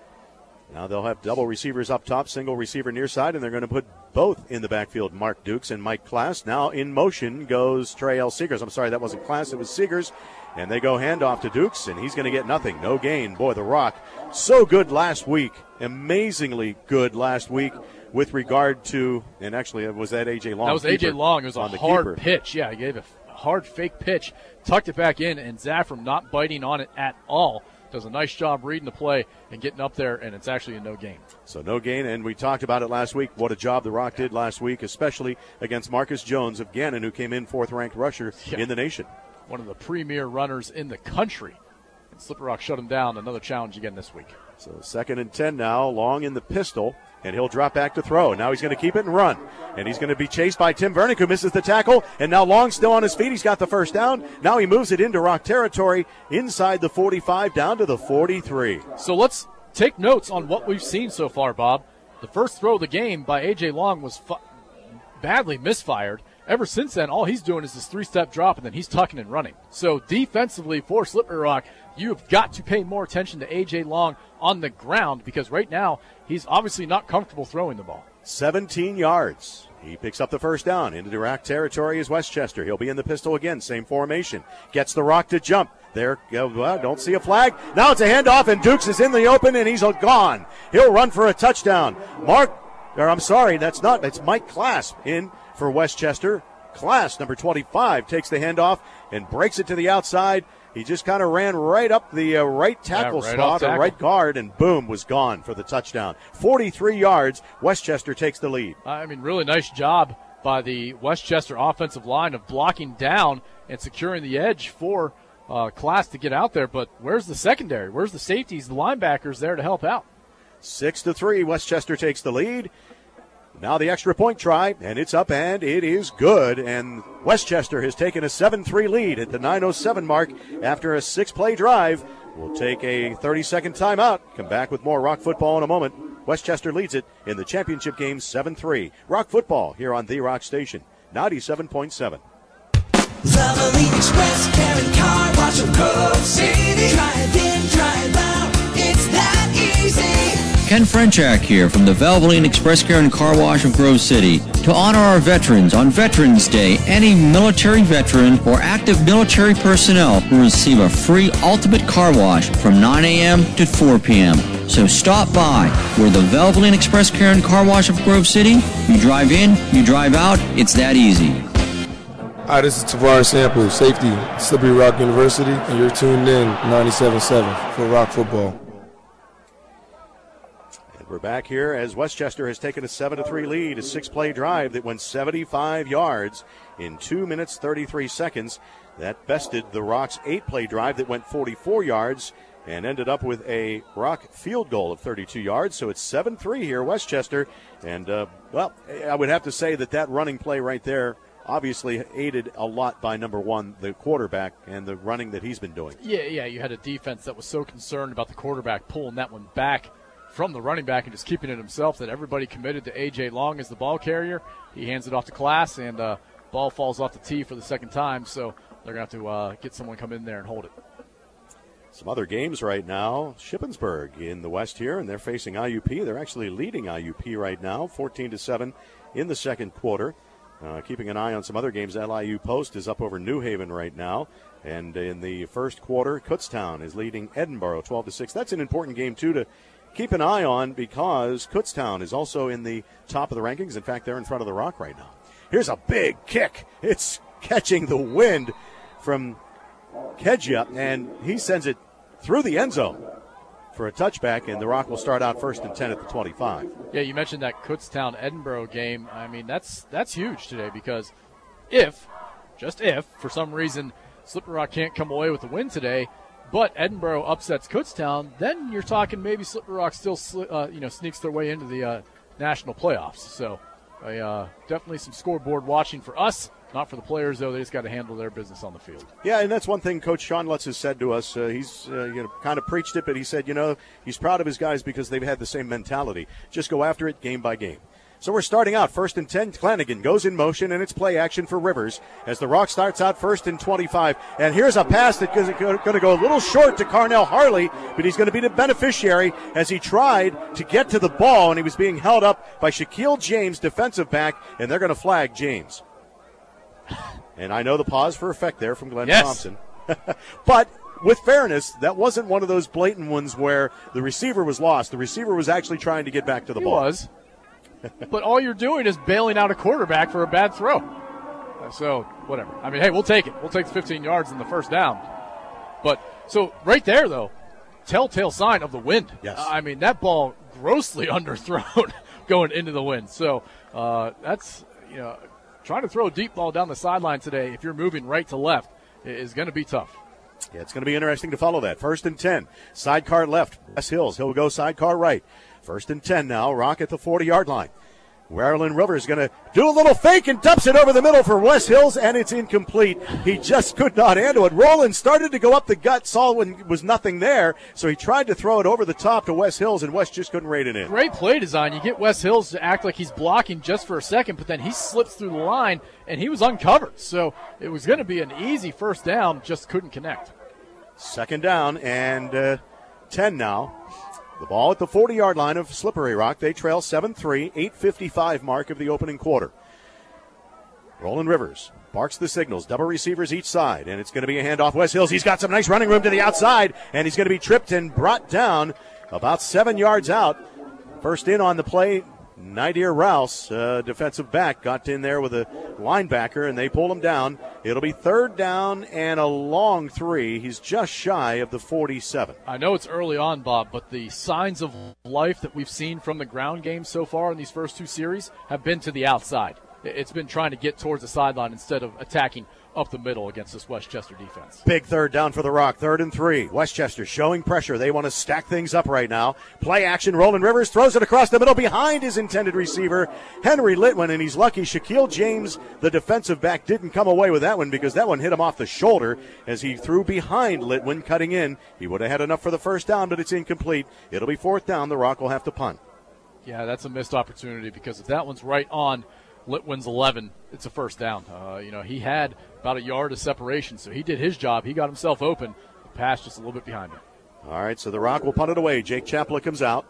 Now they'll have double receivers up top, single receiver near side, and they're going to put both in the backfield, Mark Dukes and Mike Klass. Now in motion goes Trail Seegers. I'm sorry, that wasn't Klass, it was Seegers. And they go handoff to Dukes, and he's going to get nothing. No gain. Boy, the Rock, so good last week. Amazingly good last week. With regard to, and actually, was that A J. Long? That was A J. Long. It was a hard keeper. pitch. Yeah, he gave a hard fake pitch, tucked it back in, and Zaffram not biting on it at all does a nice job reading the play and getting up there, and it's actually a no gain. So no gain, and we talked about it last week, what a job the Rock did last week, especially against Marcus Jones of Gannon, who came in fourth-ranked rusher yeah. in the nation. One of the premier runners in the country. And Slippery Rock shut him down. Another challenge again this week. So second and ten now, Long in the pistol, and he'll drop back to throw. Now he's going to keep it and run. And he's going to be chased by Tim Vernick, who misses the tackle. And now Long still on his feet. He's got the first down. Now he moves it into Rock territory, inside the forty-five, down to the forty-three. So let's take notes on what we've seen so far, Bob. The first throw of the game by A J. Long was fu- badly misfired. Ever since then, all he's doing is this three-step drop, and then he's tucking and running. So defensively for Slippery Rock, you have got to pay more attention to A J. Long on the ground, because right now he's obviously not comfortable throwing the ball. seventeen yards. He picks up the first down. Into the Rock territory is Westchester. He'll be in the pistol again, same formation. Gets the Rock to jump. There, uh, don't see a flag. Now it's a handoff, and Dukes is in the open, and he's gone. He'll run for a touchdown. Mark, or I'm sorry, that's not, it's Mike Clasp in for Westchester. Class, number twenty-five, takes the handoff and breaks it to the outside. He just kind of ran right up the uh, right tackle yeah, right slot tackle. or right guard, and boom, was gone for the touchdown. forty-three yards, Westchester takes the lead. I mean, really nice job by the Westchester offensive line of blocking down and securing the edge for uh, Class to get out there. But where's the secondary? Where's the safeties, the linebackers there to help out? Six to three, Westchester takes the lead. Now the extra point try, and it's up, and it is good. And Westchester has taken a seven three lead at the nine oh seven mark after a six-play drive. We'll take a thirty-second timeout. Come back with more Rock football in a moment. Westchester leads it in the championship game seven three. Rock football here on The Rock Station, ninety-seven point seven. Valvoline Express, Karen Car Wash of Grove City. Drive in, drive out, it's that easy. Ken Frenchak here from the Valvoline Express Care and Car Wash of Grove City. To honor our veterans on Veterans Day, any military veteran or active military personnel will receive a free ultimate car wash from nine a.m. to four p.m. So stop by. We're the Valvoline Express Care and Car Wash of Grove City. You drive in, you drive out, it's that easy. Hi, this is Tavares Sample, safety, Slippery Rock University, and you're tuned in ninety-seven point seven for Rock Football. We're back here as Westchester has taken a seven to three lead, a six-play drive that went seventy-five yards in two minutes, thirty-three seconds. That bested the Rock's eight-play drive that went forty-four yards and ended up with a Rock field goal of thirty-two yards. So it's seven three here, Westchester. And, uh, well, I would have to say that that running play right there obviously aided a lot by number one, the quarterback, and the running that he's been doing. Yeah, yeah, you had a defense that was so concerned about the quarterback pulling that one back from the running back and just keeping it himself that everybody committed to A J. Long as the ball carrier. He hands it off to Class, and uh, ball falls off the tee for the second time, so they're going to have to uh, get someone come in there and hold it. Some other games right now. Shippensburg in the west here, and they're facing I U P. They're actually leading I U P right now, fourteen to seven in the second quarter. Uh, keeping an eye on some other games, L I U Post is up over New Haven right now. And in the first quarter, Kutztown is leading Edinburgh twelve to six. That's an important game, too, to keep an eye on because Kutztown is also in the top of the rankings. In fact, they're in front of the Rock right now. Here's a big kick. It's catching the wind from Kedja, and he sends it through the end zone for a touchback, and the Rock will start out first and ten at the twenty-five. Yeah, you mentioned that Kutztown-Edinburgh game. I mean, that's that's huge today because if, just if, for some reason, Slippery Rock can't come away with the win today, but Edinburgh upsets Kutztown, then you're talking maybe Slippery Rock still uh, you know, sneaks their way into the uh, national playoffs. So uh, definitely some scoreboard watching for us. Not for the players, though. They just got to handle their business on the field. Yeah, and that's one thing Coach Sean Lutz has said to us. Uh, he's uh, you know kind of preached it, but he said, you know, he's proud of his guys because they've had the same mentality. Just go after it game by game. So we're starting out first and ten. Flanagan goes in motion, and it's play action for Rivers as the Rock starts out first and twenty-five. And here's a pass that's going to go a little short to Carnell Harley, but he's going to be the beneficiary as he tried to get to the ball, and he was being held up by Shaquille James, defensive back, and they're going to flag James. And I know the pause for effect there from Glenn yes. Thompson. But with fairness, that wasn't one of those blatant ones where the receiver was lost. The receiver was actually trying to get back to the he ball. He was. But all you're doing is bailing out a quarterback for a bad throw. So, whatever. I mean, hey, we'll take it. We'll take the fifteen yards in the first down. But, so, right there, though, telltale sign of the wind. Yes. I mean, that ball grossly underthrown going into the wind. So uh, that's, you know, trying to throw a deep ball down the sideline today, if you're moving right to left, is going to be tough. Yeah, it's going to be interesting to follow that. First and ten. Sidecar left. Wes Hills. He'll go sidecar right. First and ten now. Rock at the forty-yard line. Maryland Rivers going to do a little fake and dumps it over the middle for Wes Hills, and it's incomplete. He just could not handle it. Roland started to go up the gut, saw when was nothing there, so he tried to throw it over the top to Wes Hills, and Wes just couldn't rate it in. Great play design. You get Wes Hills to act like he's blocking just for a second, but then he slips through the line, and he was uncovered. So it was going to be an easy first down, just couldn't connect. Second down and uh, ten now. The ball at the forty-yard line of Slippery Rock. They trail seven three, eight fifty-five mark of the opening quarter. Roland Rivers barks the signals. Double receivers each side, and it's going to be a handoff. Wes Hills, he's got some nice running room to the outside, and he's going to be tripped and brought down about seven yards out. First in on the play, Nadir Rouse, uh, defensive back, got in there with a linebacker, and they pulled him down. It'll be third down and a long three. He's just shy of the forty-seven. I know it's early on, Bob, but the signs of life that we've seen from the ground game so far in these first two series have been to the outside. It's been trying to get towards the sideline instead of attacking up the middle against this Westchester defense. Big third down for the Rock. Third and three. Westchester showing pressure. They want to stack things up right now. Play action. Roland Rivers throws it across the middle behind his intended receiver, Henry Litwin, and he's lucky Shaquille James, the defensive back, didn't come away with that one because that one hit him off the shoulder as he threw behind Litwin, cutting in. He would have had enough for the first down, but it's incomplete. It'll be fourth down. The Rock will have to punt. Yeah, that's a missed opportunity because if that one's right on Litwin's eleven, it's a first down. Uh, you know, he had about a yard of separation, so he did his job. He got himself open. The pass just a little bit behind him. All right, so the Rock will punt it away. Jake Chapla comes out.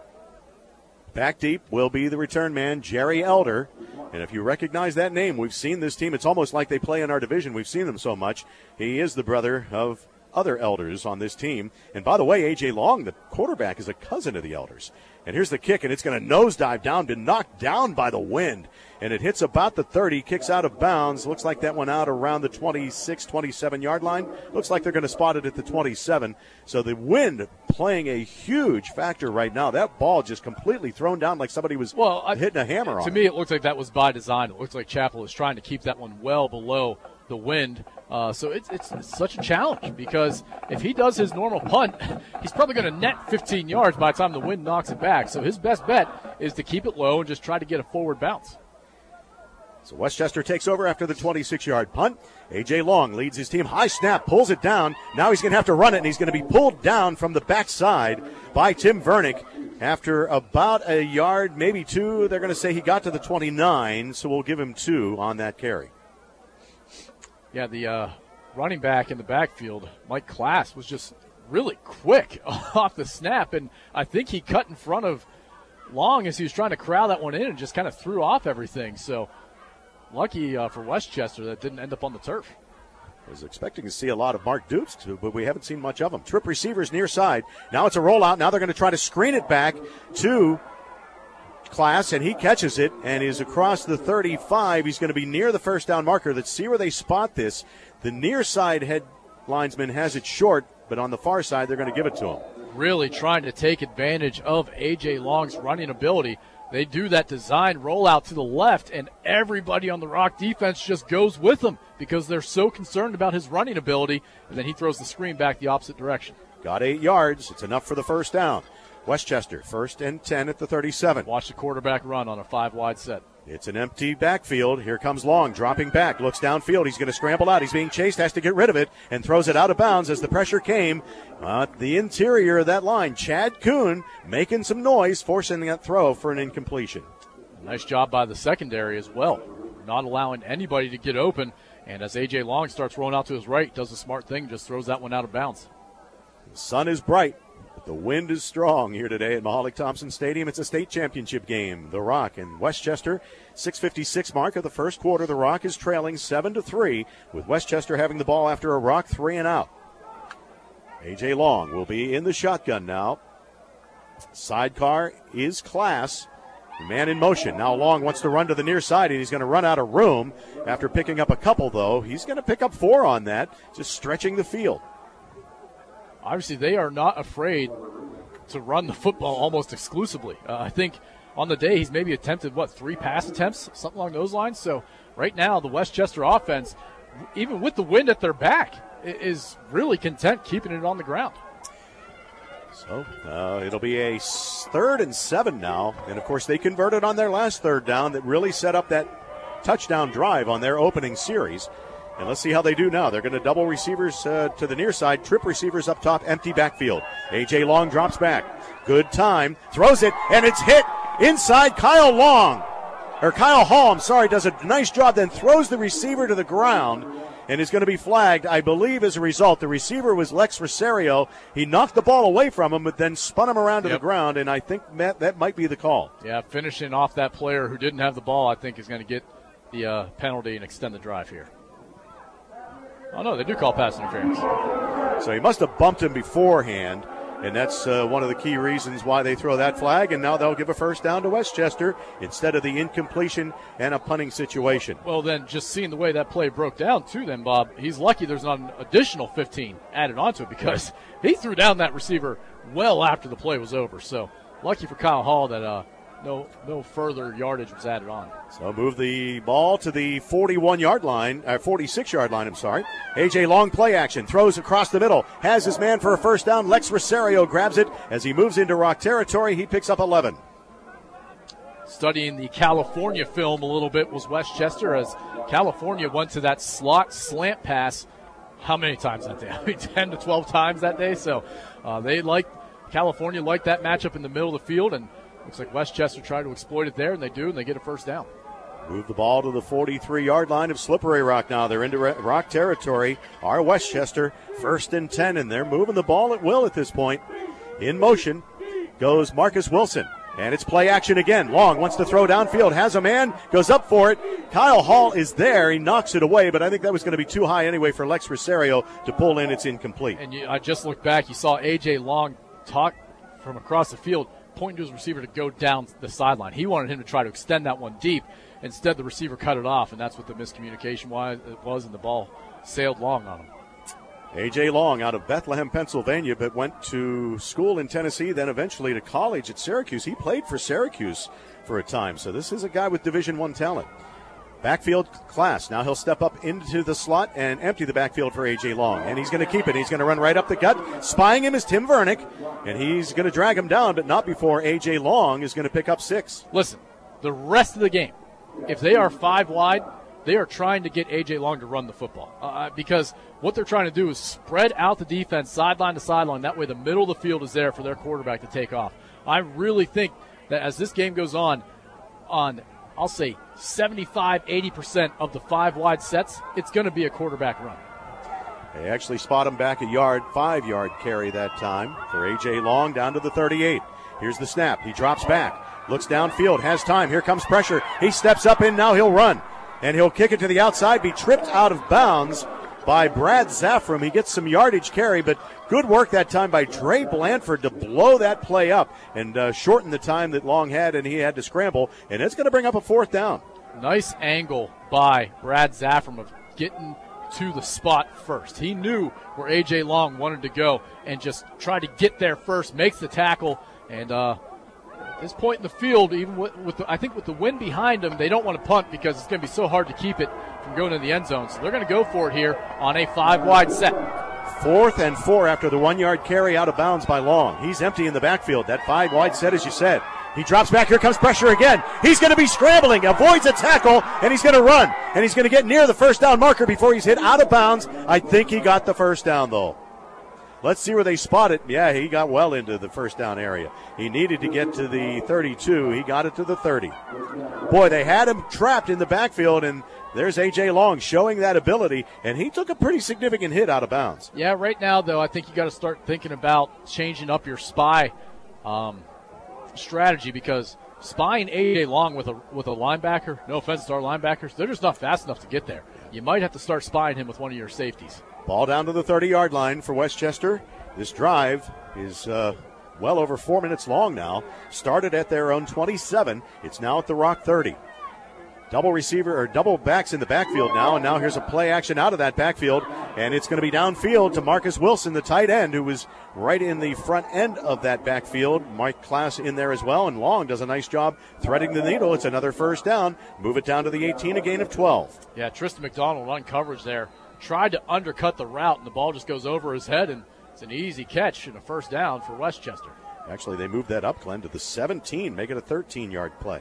Back deep will be the return man, Jerry Elder. And if you recognize that name, we've seen this team. It's almost like they play in our division. We've seen them so much. He is the brother of other Elders on this team. And by the way, A J Long, the quarterback, is a cousin of the Elders. And here's the kick, and it's going to nosedive down, been knocked down by the wind. And it hits about the thirty, kicks out of bounds. Looks like that went out around the twenty-six, twenty-seven-yard line. Looks like they're going to spot it at the twenty-seven. So the wind playing a huge factor right now. That ball just completely thrown down like somebody was well, I, hitting a hammer on To it. me, it looks like that was by design. It looks like Chapel is trying to keep that one well below the wind. Uh, so it's, it's it's such a challenge because if he does his normal punt, he's probably going to net fifteen yards by the time the wind knocks it back. So his best bet is to keep it low and just try to get a forward bounce. So Westchester takes over after the twenty-six-yard punt. A J Long leads his team. High snap, pulls it down. Now he's going to have to run it, and he's going to be pulled down from the backside by Tim Vernick. After about a yard, maybe two, they're going to say he got to the twenty-nine, so we'll give him two on that carry. Yeah, the uh, running back in the backfield, Mike Class, was just really quick off the snap, and I think he cut in front of Long as he was trying to corral that one in and just kind of threw off everything. So lucky uh, for Westchester that didn't end up on the turf. I was expecting to see a lot of Mark Dukes, but we haven't seen much of him. Trip receivers near side. Now it's a rollout. Now they're going to try to screen it back to Class, and he catches it and is across the thirty-five. He's going to be near the first down marker. Let's see where they spot this. The near side head linesman has it short, but on the far side, they're going to give it to him. Really trying to take advantage of A J Long's running ability. They do that design rollout to the left, and everybody on the Rock defense just goes with him because they're so concerned about his running ability, and then he throws the screen back the opposite direction. Got eight yards. It's enough for the first down. Westchester, first and ten at the thirty-seven. Watch the quarterback run on a five-wide set. It's an empty backfield. Here comes Long, dropping back, looks downfield. He's going to scramble out. He's being chased, has to get rid of it, and throws it out of bounds as the pressure came. Uh, the interior of that line, Chad Kuhn making some noise, forcing that throw for an incompletion. Nice job by the secondary as well, not allowing anybody to get open. And as A J Long starts rolling out to his right, does a smart thing, just throws that one out of bounds. The sun is bright, but the wind is strong here today at Mahalik-Thompson Stadium. It's a state championship game. The Rock and Westchester, six fifty-six mark of the first quarter. The Rock is trailing seven to three, with Westchester having the ball after a Rock three and out. A J Long will be in the shotgun now. Sidecar is Class. Man in motion. Now Long wants to run to the near side, and he's going to run out of room. After picking up a couple, though, he's going to pick up four on that, just stretching the field. obviously they are not afraid to run the football almost exclusively. Uh, I think on the day he's maybe attempted, what, three pass attempts, something along those lines. So right now the Westchester offense, even with the wind at their back, is really content keeping it on the ground. So uh, it'll be a third and seven now. And, of course, they converted on their last third down that really set up that touchdown drive on their opening series. And let's see how they do now. They're going to double receivers uh, to the near side, trip receivers up top, empty backfield. A J. Long drops back. Good time. Throws it, and it's hit inside. Kyle Long, or Kyle Hall, I'm sorry, does a nice job, then throws the receiver to the ground and is going to be flagged, I believe, as a result. The receiver was Lex Rosario. He knocked the ball away from him, but then spun him around to yep. the ground, and I think that, that might be the call. Yeah, finishing off that player who didn't have the ball, I think, is going to get the uh, penalty and extend the drive here. Oh, no, they do call pass interference. So he must have bumped him beforehand, and that's uh, one of the key reasons why they throw that flag, and now they'll give a first down to Westchester instead of the incompletion and a punting situation. Well, then, just seeing the way that play broke down, too, then, Bob, he's lucky there's not an additional fifteen added onto it because right. he threw down that receiver well after the play was over. So lucky for Kyle Hall that uh, no no further yardage was added on. So move the ball to the forty-one-yard line, uh, forty-six-yard line, I'm sorry. A J. Long play action, throws across the middle, has his man for a first down. Lex Rosario grabs it as he moves into Rock territory. He picks up eleven. Studying the California film a little bit was Westchester as California went to that slot slant pass how many times that day? I mean, ten to twelve times that day. So uh, they like California liked that matchup in the middle of the field, and looks like Westchester tried to exploit it there, and they do, and they get a first down. Move the ball to the forty-three-yard line of Slippery Rock now. They're into Rock territory. Our Westchester, first and ten, and they're moving the ball at will at this point. In motion goes Marcus Wilson. And it's play action again. Long wants to throw downfield, has a man, goes up for it. Kyle Hall is there. He knocks it away, but I think that was going to be too high anyway for Lex Rosario to pull in. It's incomplete. And you, I just looked back. You saw A J. Long talk from across the field, pointing to his receiver to go down the sideline. He wanted him to try to extend that one deep. Instead, the receiver cut it off, and that's what the miscommunication was, and the ball sailed long on him. A J. Long out of Bethlehem, Pennsylvania, but went to school in Tennessee, then eventually to college at Syracuse. He played for Syracuse for a time, so this is a guy with Division One talent. Backfield class. Now he'll step up into the slot and empty the backfield for A J. Long, and he's going to keep it. He's going to run right up the gut. Spying him is Tim Vernick, and he's going to drag him down, but not before A J. Long is going to pick up six. Listen, the rest of the game, if they are five wide, they are trying to get A J. Long to run the football uh, because what they're trying to do is spread out the defense sideline to sideline. That way the middle of the field is there for their quarterback to take off. I really think that as this game goes on, on I'll say seventy-five, eighty percent of the five wide sets, it's going to be a quarterback run. They actually spot him back a yard, five-yard carry that time for A J. Long down to the thirty-eight. Here's the snap. He drops back, looks downfield, has time. Here comes pressure. He steps up in, now he'll run. And he'll kick it to the outside, be tripped out of bounds by Brad Zaffram. He gets some yardage carry, but good work that time by Dre Blanford to blow that play up and uh, shorten the time that Long had, and he had to scramble. And it's going to bring up a fourth down. Nice angle by Brad Zaffram of getting to the spot first. He knew where A J. Long wanted to go and just tried to get there first, makes the tackle, and uh, at this point in the field, even with, with the, I think with the wind behind them, they don't want to punt because it's going to be so hard to keep it from going to the end zone. So they're going to go for it here on a five-wide set. Fourth and four after the one-yard carry out of bounds by Long. He's empty in the backfield. That five-wide set, as you said. He drops back. Here comes pressure again. He's going to be scrambling, avoids a tackle, and he's going to run. And he's going to get near the first down marker before he's hit out of bounds. I think he got the first down, though. Let's see where they spot it. Yeah, he got well into the first down area. He needed to get to the thirty-two. He got it to the thirty. Boy, they had him trapped in the backfield, and there's A J. Long showing that ability, and he took a pretty significant hit out of bounds. Yeah, right now, though, I think you got to start thinking about changing up your spy um, strategy because spying A J. Long with a with a linebacker, no offense to our linebackers, they're just not fast enough to get there. You might have to start spying him with one of your safeties. Ball down to the thirty-yard line for Westchester. This drive is uh, well over four minutes long now. Started at their own twenty-seven. It's now at the Rock thirty. double receiver or double backs in the backfield now, and now here's a play action out of that backfield, and it's going to be downfield to Marcus Wilson, the tight end, who was right in the front end of that backfield. Mike Klass in there as well, and Long does a nice job threading the needle. It's another first down. Move it down to the eighteen, a gain of twelve. Yeah, Tristan McDonald on coverage there. Tried to undercut the route, and the ball just goes over his head, and it's an easy catch and a first down for Westchester. Actually, they moved that up, Glenn, to the seventeen, make it a thirteen-yard play.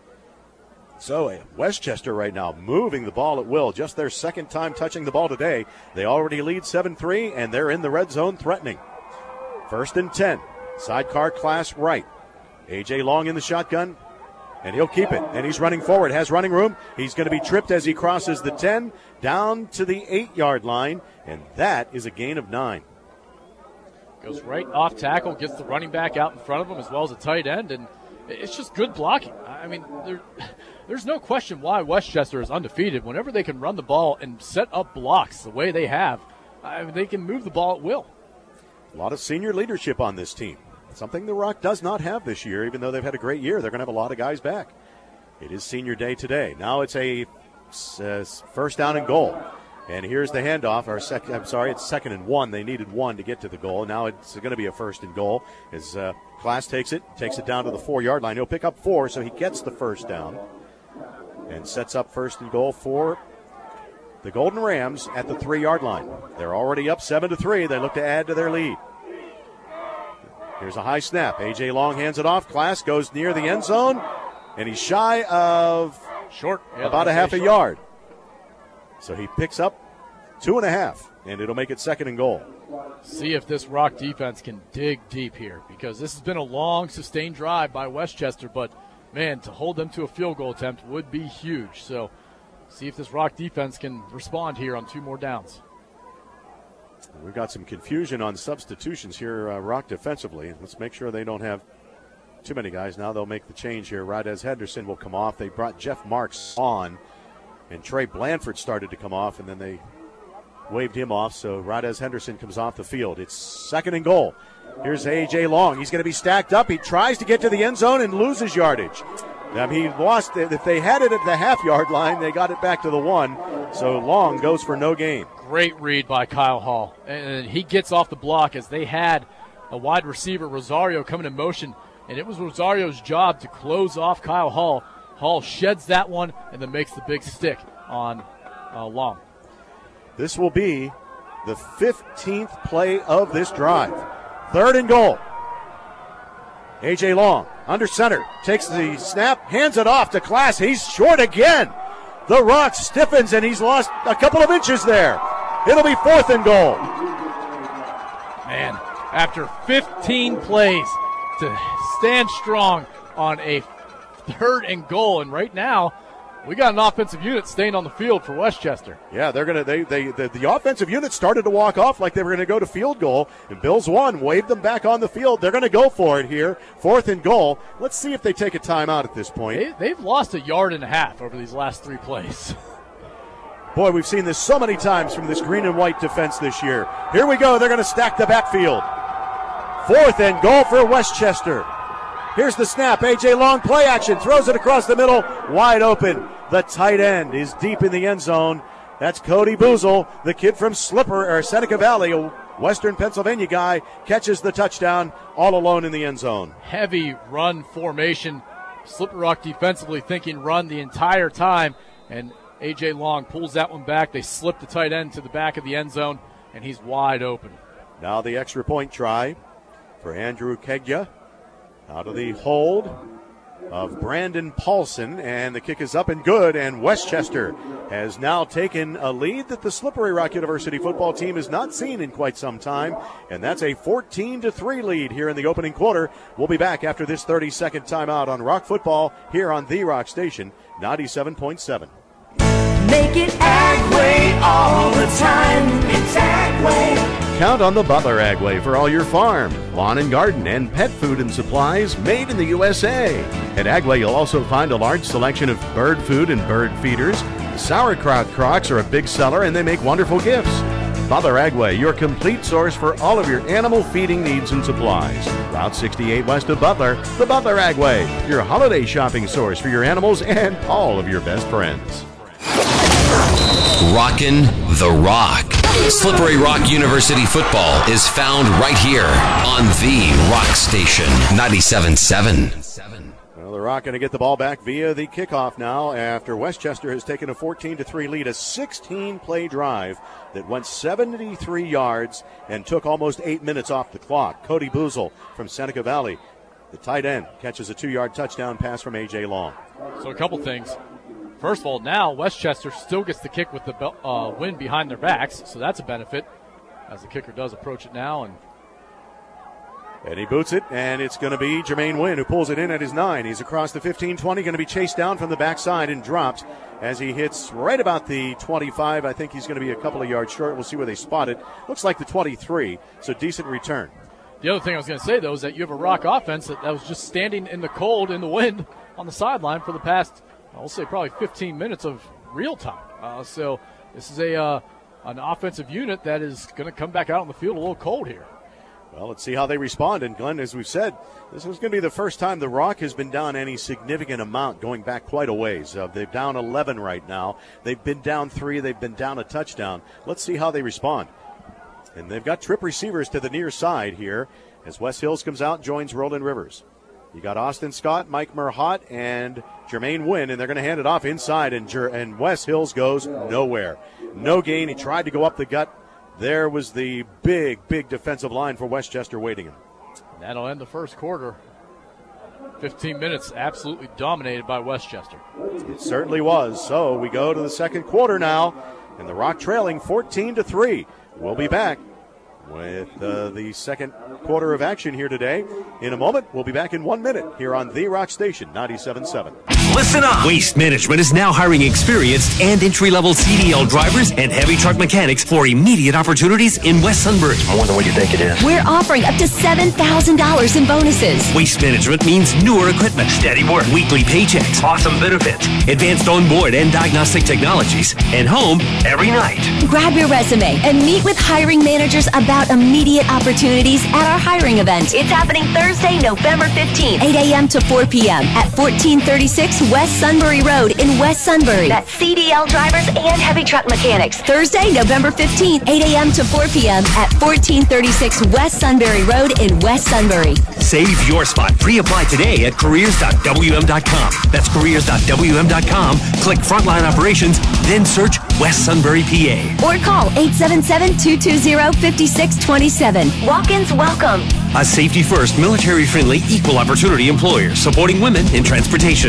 So Westchester right now moving the ball at will. Just their second time touching the ball today. They already lead seven three, and they're in the red zone threatening. First and ten. Sidecar Klass right. A J Long in the shotgun, and he'll keep it. And he's running forward, has running room. He's going to be tripped as he crosses the ten, down to the eight-yard line, and that is a gain of nine. Goes right off tackle, gets the running back out in front of him as well as a tight end, and it's just good blocking. I mean, there, there's no question why Westchester is undefeated. Whenever they can run the ball and set up blocks the way they have, I mean, they can move the ball at will. A lot of senior leadership on this team. Something the Rock does not have this year, even though they've had a great year. They're going to have a lot of guys back. It is senior day today. Now it's a uh, first down and goal. And here's the handoff. Or sec- I'm sorry, it's second and one. They needed one to get to the goal. Now it's going to be a first and goal as uh, Klass takes it, takes it down to the four-yard line. He'll pick up four, so he gets the first down and sets up first and goal for the Golden Rams at the three-yard line. They're already up seven to three. They look to add to their lead. Here's a high snap. A J Long hands it off. Klass goes near the end zone, and he's shy of short, yeah, about a half a short. yard. So he picks up two and a half, and it'll make it second and goal. See if this Rock defense can dig deep here, because this has been a long, sustained drive by Westchester, but, man, to hold them to a field goal attempt would be huge. So see if this Rock defense can respond here on two more downs. We've got some confusion on substitutions here, uh, Rock defensively. Let's make sure they don't have too many guys. Now they'll make the change here. Radez Henderson will come off. They brought Jeff Marks on, and Trey Blanford started to come off, and then they waved him off, so Radez Henderson comes off the field. It's second and goal. Here's A J Long. He's going to be stacked up. He tries to get to the end zone and loses yardage. Um, he lost it. If they had it at the half-yard line, they got it back to the one, so Long goes for no gain. Great read by Kyle Hall, and he gets off the block as they had a wide receiver, Rosario, coming in motion, and it was Rosario's job to close off Kyle Hall. Hall sheds that one and then makes the big stick on uh, Long. This will be the fifteenth play of this drive. Third and goal. A J Long under center, takes the snap, hands it off to Klass. He's short again. The Rock stiffens, and he's lost a couple of inches there. It'll be fourth and goal. Man, after fifteen plays to stand strong on a third and goal, and right now we got an offensive unit staying on the field for Westchester. Yeah, they're gonna. They they the, the offensive unit started to walk off like they were gonna go to field goal, and Bills one waved them back on the field. They're gonna go for it here, fourth and goal. Let's see if they take a timeout at this point. They, they've lost a yard and a half over these last three plays. Boy, we've seen this so many times from this green and white defense this year. Here we go. They're gonna stack the backfield. Fourth and goal for Westchester. Here's the snap. A J Long play action. Throws it across the middle. Wide open. The tight end is deep in the end zone. That's Cody Boozle, the kid from Slipper or Seneca Valley, a Western Pennsylvania guy, catches the touchdown all alone in the end zone. Heavy run formation. Slipper Rock defensively thinking run the entire time. And A J Long pulls that one back. They slip the tight end to the back of the end zone, and he's wide open. Now the extra point try for Andrew Kegya. Out of the hold of Brandon Paulson, and the kick is up and good, and Westchester has now taken a lead that the Slippery Rock University football team has not seen in quite some time, and that's a fourteen to three lead here in the opening quarter. We'll be back after this thirty-second timeout on Rock Football here on The Rock Station, ninety-seven point seven. Make it Agway all the time. It's Agway. Count on the Butler Agway for all your farm, lawn and garden, and pet food and supplies made in the U S A. At Agway, you'll also find a large selection of bird food and bird feeders. Sauerkraut crocks are a big seller, and they make wonderful gifts. Butler Agway, your complete source for all of your animal feeding needs and supplies. Route sixty-eight west of Butler, the Butler Agway, your holiday shopping source for your animals and all of your best friends. Rockin' the Rock. Slippery Rock University football is found right here on the Rock Station, ninety-seven point seven. Well, the Rock going to get the ball back via the kickoff now after Westchester has taken a fourteen to three lead, a sixteen-play drive that went seventy-three yards and took almost eight minutes off the clock. Cody Boozle from Seneca Valley, the tight end, catches a two-yard touchdown pass from A J Long. So a couple things. First of all, now Westchester still gets the kick with the uh, wind behind their backs, so that's a benefit as the kicker does approach it now. And And he boots it, and it's going to be Jermaine Wynn who pulls it in at his nine. He's across the fifteen twenty, going to be chased down from the backside and dropped as he hits right about the twenty-five. I think he's going to be a couple of yards short. We'll see where they spot it. Looks like the twenty-three, so decent return. The other thing I was going to say, though, is that you have a Rock offense that, that was just standing in the cold, in the wind, on the sideline for the past, I'll say, probably fifteen minutes of real time. Uh, so this is a uh, an offensive unit that is going to come back out on the field a little cold here. Well, let's see how they respond. And, Glenn, as we've said, this is going to be the first time the Rock has been down any significant amount, going back quite a ways. Uh, they're down eleven right now. They've been down three. They've been down a touchdown. Let's see how they respond. And they've got trip receivers to the near side here as Wes Hills comes out and joins Roland Rivers. You got Austin Scott, Mike Merhott, and Jermaine Wynn, and they're going to hand it off inside, and, Jer- and Wes Hills goes nowhere. No gain. He tried to go up the gut. There was the big, big defensive line for Westchester waiting him. That'll end the first quarter. fifteen minutes absolutely dominated by Westchester. It certainly was. So we go to the second quarter now, and the Rock trailing fourteen to three. We'll be back with uh, the second quarter of action here today. In a moment, we'll be back in one minute here on The Rock Station, ninety-seven point seven. Listen up! Waste Management is now hiring experienced and entry-level C D L drivers and heavy truck mechanics for immediate opportunities in West Sunbury. I wonder what you think it is. We're offering up to seven thousand dollars in bonuses. Waste Management means newer equipment, steady work, weekly paychecks, awesome benefits, advanced on-board and diagnostic technologies, and home every night. Grab your resume and meet with hiring managers about immediate opportunities at our hiring event. It's happening Thursday, November fifteenth, eight a.m. to four p.m. at fourteen thirty-six West Sunbury Road in West Sunbury. That's C D L drivers and heavy truck mechanics. Thursday, November fifteenth, eight a.m. to four p.m. at fourteen thirty-six West Sunbury Road in West Sunbury. Save your spot. Pre-apply today at careers dot w m dot com. That's careers dot w m dot com. Click Frontline Operations, then search West Sunbury, P A. Or call eight seven seven, two two zero, five six two seven. Walk-ins welcome. A safety-first, military-friendly, equal opportunity employer supporting women in transportation.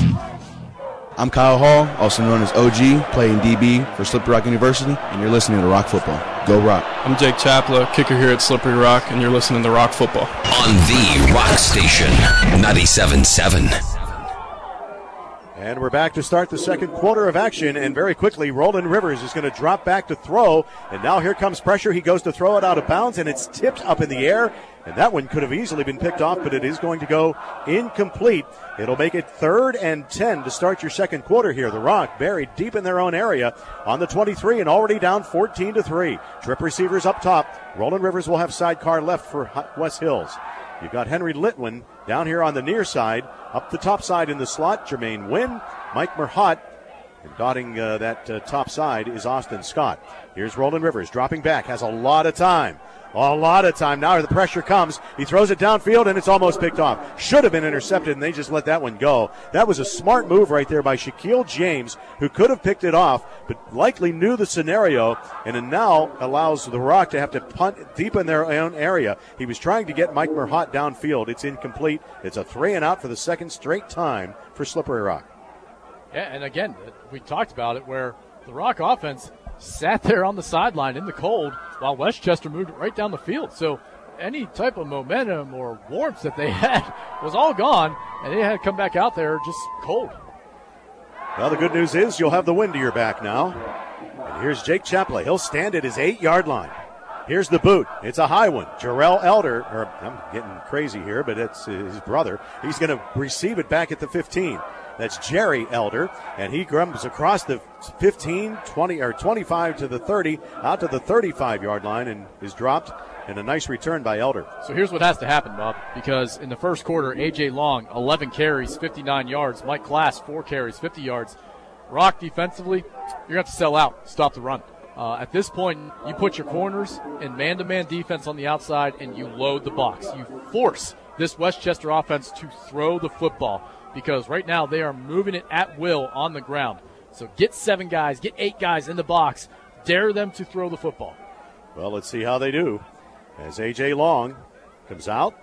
I'm Kyle Hall, also known as O G, playing D B for Slippery Rock University, and you're listening to Rock Football. Go Rock. I'm Jake Chapla, kicker here at Slippery Rock, and you're listening to Rock Football. On the Rock Station, ninety-seven point seven. And we're back to start the second quarter of action, and very quickly, Roland Rivers is going to drop back to throw, and now here comes pressure. He goes to throw it out of bounds, and it's tipped up in the air, and that one could have easily been picked off, but it is going to go incomplete. It'll make it third and ten to start your second quarter here. The Rock buried deep in their own area on the twenty-three and already down fourteen to three. Trip receivers up top. Roland Rivers will have sidecar left for West Hills. You've got Henry Litwin down here on the near side. Up the top side in the slot, Jermaine Wynn, Mike Merhott, and dotting uh, that uh, top side is Austin Scott. Here's Roland Rivers dropping back, has a lot of time. A lot of time. Now the pressure comes. He throws it downfield, and it's almost picked off. Should have been intercepted, and they just let that one go. That was a smart move right there by Shaquille James, who could have picked it off, but likely knew the scenario, and it now allows the Rock to have to punt deep in their own area. He was trying to get Mike Merhott downfield. It's incomplete. It's a three and out for the second straight time for Slippery Rock. Yeah, and again, we talked about it where the Rock offense sat there on the sideline in the cold while Westchester moved right down the field. So any type of momentum or warmth that they had was all gone, and they had to come back out there just cold. Well, the good news is you'll have the wind to your back now. And here's Jake Chapley. He'll stand at his eight-yard line. Here's the boot. It's a high one. Jarrell Elder, or I'm getting crazy here, but it's his brother. He's going to receive it back at the fifteen. That's Jerry Elder, and he comes across the fifteen, twenty, or twenty-five to the thirty, out to the thirty-five-yard line, and is dropped. And a nice return by Elder. So here's what has to happen, Bob, because in the first quarter, A J. Long, eleven carries, fifty-nine yards. Mike Class, four carries, fifty yards. Rock defensively, you're going to have to sell out, stop the run. Uh, at this point, you put your corners in man-to-man defense on the outside, and you load the box. You force this Westchester offense to throw the football, because right now they are moving it at will on the ground. So get seven guys, get eight guys in the box, dare them to throw the football. Well, let's see how they do. As A J. Long comes out.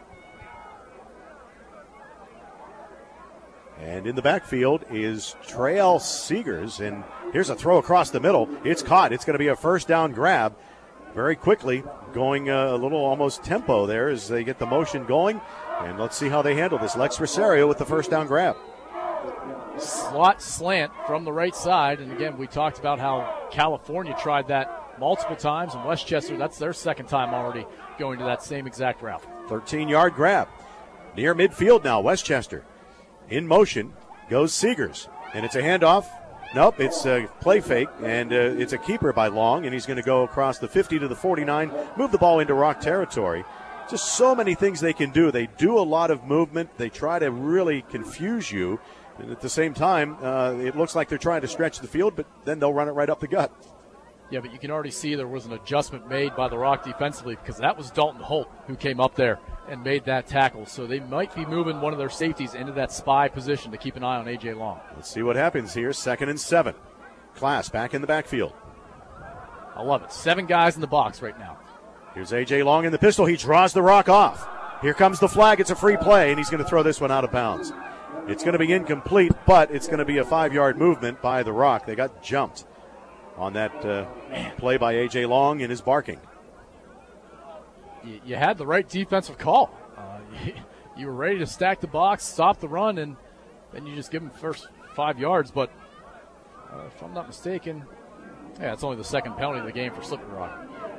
And in the backfield is Trail Seegers. And here's a throw across the middle. It's caught. It's going to be a first down grab. Very quickly, going a little almost tempo there as they get the motion going. And let's see how they handle this. Lex Rosario with the first down grab. Slot slant from the right side. And again, we talked about how California tried that multiple times, and Westchester, that's their second time already going to that same exact route. thirteen-yard grab. Near midfield now, Westchester. In motion goes Seegers, and it's a handoff. Nope, it's a play fake, and uh, it's a keeper by Long, and he's going to go across the fifty to the forty-nine, move the ball into Rock territory. Just so many things they can do. They do a lot of movement. They try to really confuse you, and at the same time, uh, it looks like they're trying to stretch the field, but then they'll run it right up the gut. Yeah, but you can already see there was an adjustment made by the Rock defensively, because that was Dalton Holt who came up there and made that tackle. So they might be moving one of their safeties into that spy position to keep an eye on A J. Long. Let's see what happens here. Second and seven. Class back in the backfield. I love it. Seven guys in the box right now. Here's A J. Long in the pistol. He draws the Rock off. Here comes the flag. It's a free play, and he's going to throw this one out of bounds. It's going to be incomplete, but it's going to be a five-yard movement by the Rock. They got jumped on that uh, play by A J. Long in his barking. You, you had the right defensive call. Uh, you, you were ready to stack the box, stop the run, and then you just give them the first five yards. But uh, if I'm not mistaken, yeah, it's only the second penalty of the game for Slippery Rock.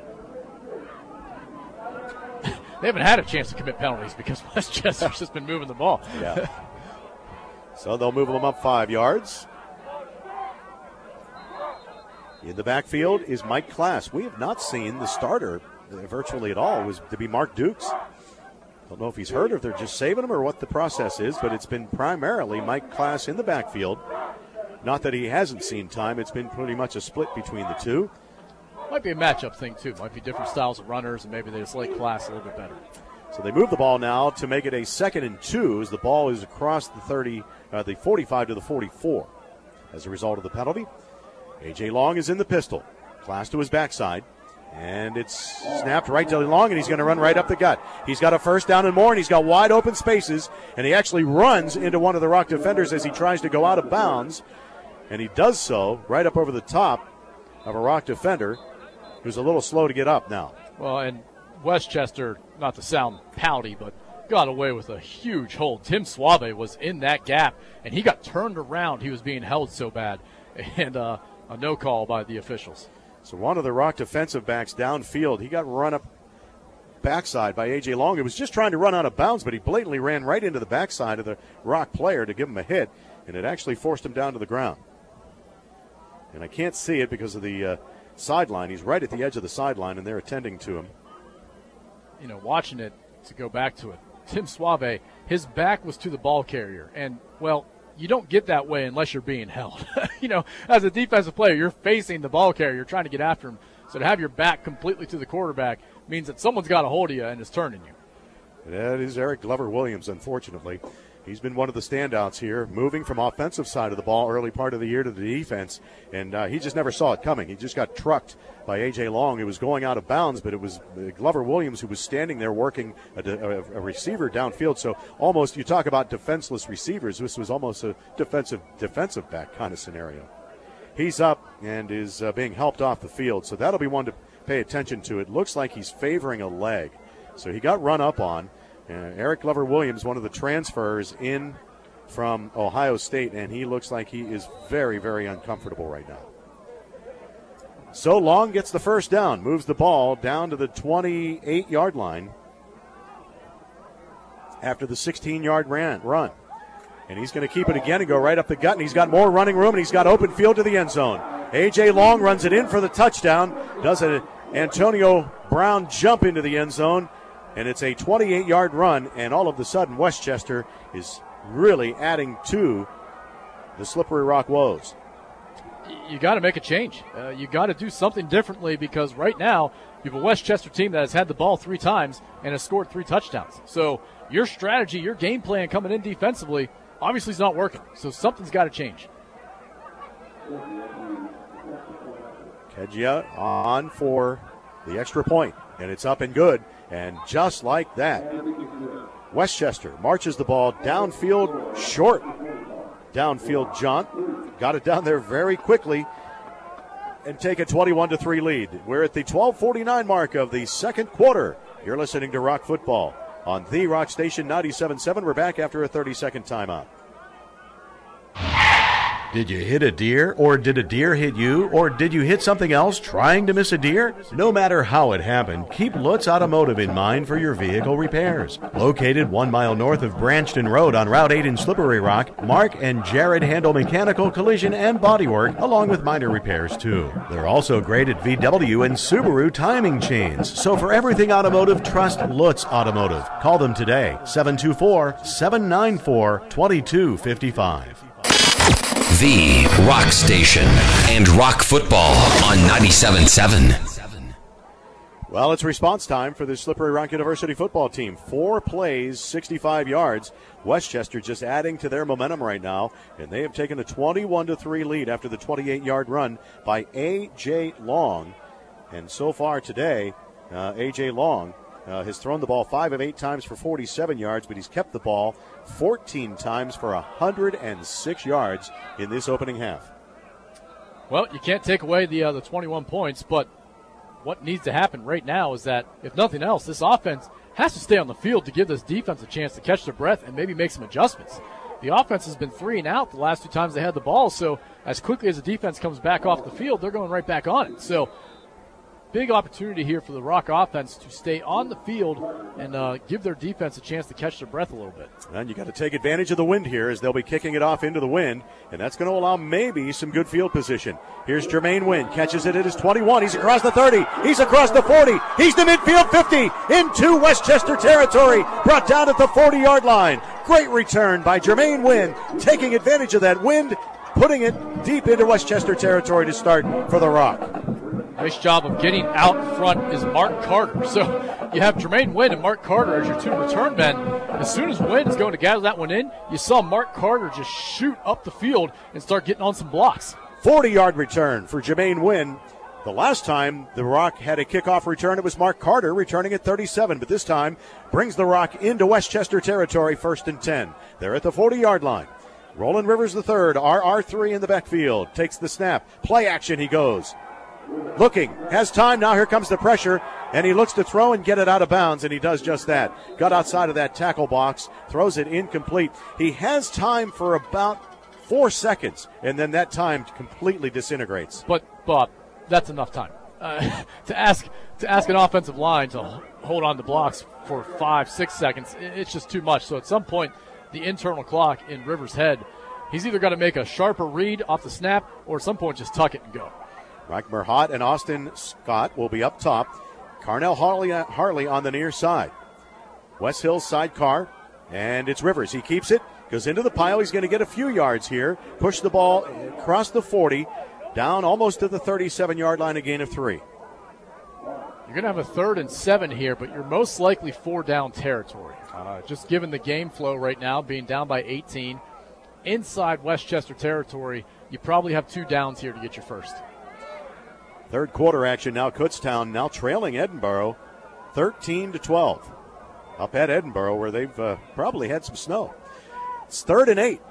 They haven't had a chance to commit penalties because Westchester's just been moving the ball. Yeah. So they'll move them up five yards. In the backfield is Mike Class. We have not seen the starter virtually at all. It was to be Mark Dukes. Don't know if he's hurt or if they're just saving him or what the process is, but it's been primarily Mike Class in the backfield. Not that he hasn't seen time. It's been pretty much a split between the two. Might be a matchup thing, too. Might be different styles of runners, and maybe they just like Class a little bit better. So they move the ball now to make it a second and two as the ball is across the thirty, uh, the forty-five to the forty-four. As a result of the penalty, A J. Long is in the pistol. Class to his backside. And it's snapped right to Long, and he's going to run right up the gut. He's got a first down and more, and he's got wide open spaces. And he actually runs into one of the Rock defenders as he tries to go out of bounds. And he does so right up over the top of a Rock defender who's a little slow to get up now. Well, and Westchester, not to sound pouty, but got away with a huge hold. Tim Suave was in that gap, and he got turned around. He was being held so bad. And uh, a no call by the officials. So one of the Rock defensive backs downfield, he got run up backside by A J. Long. He was just trying to run out of bounds, but he blatantly ran right into the backside of the Rock player to give him a hit, and it actually forced him down to the ground. And I can't see it because of the uh, sideline. He's right at the edge of the sideline, and they're attending to him. You know, watching it, to go back to it, Tim Suave, his back was to the ball carrier. And, well, you don't get that way unless you're being held. You know, as a defensive player, you're facing the ball carrier. You're trying to get after him. So to have your back completely to the quarterback means that someone's got a hold of you and is turning you. That is Eric Glover-Williams, unfortunately. He's been one of the standouts here, moving from offensive side of the ball early part of the year to the defense, and uh, he just never saw it coming. He just got trucked by A J. Long. It was going out of bounds, but it was uh, Glover-Williams who was standing there working a, a, a receiver downfield. So almost, you talk about defenseless receivers, this was almost a defensive defensive back kind of scenario. He's up and is uh, being helped off the field, so that'll be one to pay attention to. It looks like he's favoring a leg. So he got run up on. Uh, Eric Glover-Williams, one of the transfers in from Ohio State, and he looks like he is very, very uncomfortable right now. So Long gets the first down, moves the ball down to the twenty-eight-yard line after the sixteen-yard ran, run. And he's going to keep it again and go right up the gut, and he's got more running room, and he's got open field to the end zone. A J. Long runs it in for the touchdown, does an Antonio Brown jump into the end zone, and it's a twenty-eight-yard run, and all of a sudden Westchester is really adding to the Slippery Rock woes. You got to make a change. Uh, you got to do something differently, because right now you have a Westchester team that has had the ball three times and has scored three touchdowns. So your strategy, your game plan coming in defensively, obviously is not working. So something's got to change. Kejia on for the extra point, and it's up and good. And just like that, Westchester marches the ball downfield, short downfield jaunt. Got it down there very quickly and take a twenty-one to three lead. We're at the twelve forty-nine mark of the second quarter. You're listening to Rock Football on the Rock Station ninety-seven point seven. We're back after a thirty-second timeout. Did you hit a deer, or did a deer hit you, or did you hit something else trying to miss a deer? No matter how it happened, keep Lutz Automotive in mind for your vehicle repairs. Located one mile north of Branston Road on Route eight in Slippery Rock, Mark and Jared handle mechanical, collision, and bodywork, along with minor repairs too. They're also great at V W and Subaru timing chains. So for everything automotive, trust Lutz Automotive. Call them today, seven two four, seven nine four, two two five five. The Rock Station and Rock Football on ninety-seven point seven. Well, it's response time for the Slippery Rock University football team. Four plays, sixty-five yards. Westchester just adding to their momentum right now, and they have taken a twenty-one to three lead after the twenty-eight-yard run by A J. Long. And so far today, uh, A J. Long uh, has thrown the ball five of eight times for forty-seven yards, but he's kept the ball fourteen times for one hundred six yards in this opening half. Well, you can't take away the uh, the twenty-one points, but what needs to happen right now is that, if nothing else, this offense has to stay on the field to give this defense a chance to catch their breath and maybe make some adjustments. The offense has been three and out the last two times they had the ball, so as quickly as the defense comes back off the field, they're going right back on it. So big opportunity here for the Rock offense to stay on the field and uh, give their defense a chance to catch their breath a little bit. And you got to take advantage of the wind here, as they'll be kicking it off into the wind, and that's going to allow maybe some good field position. Here's Jermaine Wynn, catches it at his twenty-one. He's across the thirty. He's across the forty. He's to midfield fifty into Westchester territory, brought down at the forty-yard line. Great return by Jermaine Wynn, taking advantage of that wind, putting it deep into Westchester territory to start for the Rock. Nice job of getting out front is Mark Carter. So you have Jermaine Wynn and Mark Carter as your two return men. As soon as Wynn is going to gather that one in, you saw Mark Carter just shoot up the field and start getting on some blocks. forty-yard return for Jermaine Wynn. The last time the Rock had a kickoff return, it was Mark Carter returning at thirty-seven, but this time brings the Rock into Westchester territory, first and ten. They're at the forty-yard line. Roland Rivers the third, R R three in the backfield, takes the snap. Play action he goes. Looking, has time, now here comes the pressure, and he looks to throw and get it out of bounds, and he does just that. Got outside of that tackle box, throws it incomplete. He has time for about four seconds, and then that time completely disintegrates. But, Bob, that's enough time. Uh, to ask to ask an offensive line to hold on to blocks for five, six seconds, it's just too much. So at some point, the internal clock in Rivers' head, he's either got to make a sharper read off the snap or at some point just tuck it and go. Mike Merhot and Austin Scott will be up top. Carnell Harley, Harley on the near side. West Hills sidecar, and it's Rivers. He keeps it, goes into the pile. He's going to get a few yards here. Push the ball across the forty, down almost to the thirty-seven-yard line, a gain of three. You're going to have a third and seven here, but you're most likely four down territory. Uh, just given the game flow right now, being down by eighteen, inside Westchester territory, you probably have two downs here to get your first. Third quarter action now. Kutztown now trailing Edinboro thirteen to twelve. Up at Edinboro, where they've uh, probably had some snow. It's third and eight.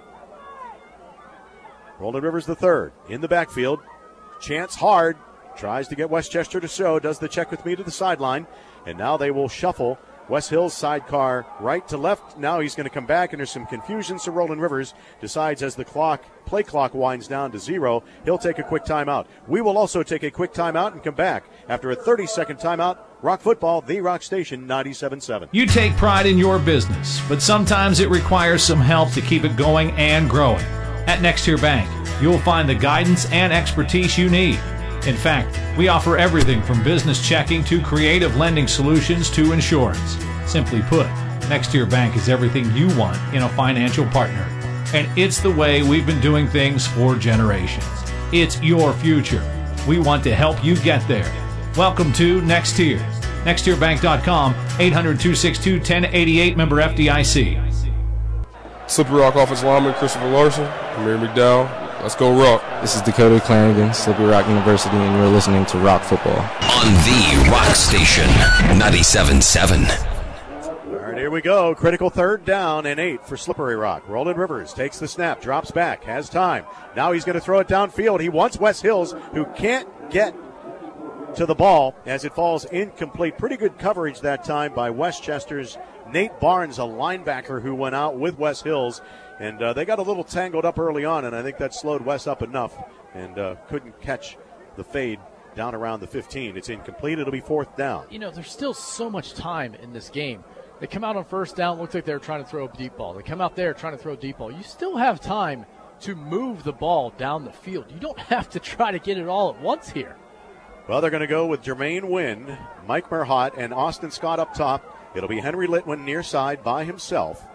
Roland Rivers the third in the backfield. Chance hard. Tries to get Westchester to show. Does the check with me to the sideline. And now they will shuffle Wes Hill's sidecar right to left. Now he's going to come back, and there's some confusion. So Roland Rivers decides as the clock, play clock winds down to zero, he'll take a quick timeout. We will also take a quick timeout and come back after a thirty-second timeout. Rock Football, the Rock Station, ninety-seven point seven. You take pride in your business, but sometimes it requires some help to keep it going and growing. At Next Tier Bank, you'll find the guidance and expertise you need. In fact, we offer everything from business checking to creative lending solutions to insurance. Simply put, Next Tier Bank is everything you want in a financial partner. And it's the way we've been doing things for generations. It's your future. We want to help you get there. Welcome to Next Tier. next tier bank dot com, eight hundred, two six two, one zero eight eight, member F D I C. Slippery Rock offensive lineman Christopher Larson, Amir McDowell. Let's go Rock. This is Dakota Clarigan, Slippery Rock University, and you're listening to Rock Football. On the Rock Station, ninety-seven point seven. All right, here we go. Critical third down and eight for Slippery Rock. Roland Rivers takes the snap, drops back, has time. Now he's going to throw it downfield. He wants Wes Hills, who can't get to the ball as it falls incomplete. Pretty good coverage that time by Westchester's Nate Barnes, a linebacker who went out with Wes Hills. And uh, they got a little tangled up early on, and I think that slowed Wes up enough and uh, couldn't catch the fade down around the fifteen. It's incomplete. It'll be fourth down. You know, there's still so much time in this game. They come out on first down, looks like they're trying to throw a deep ball. They come out there trying to throw a deep ball. You still have time to move the ball down the field. You don't have to try to get it all at once here. Well, they're going to go with Jermaine Wynn, Mike Merhott, and Austin Scott up top. It'll be Henry Litwin near side by himself.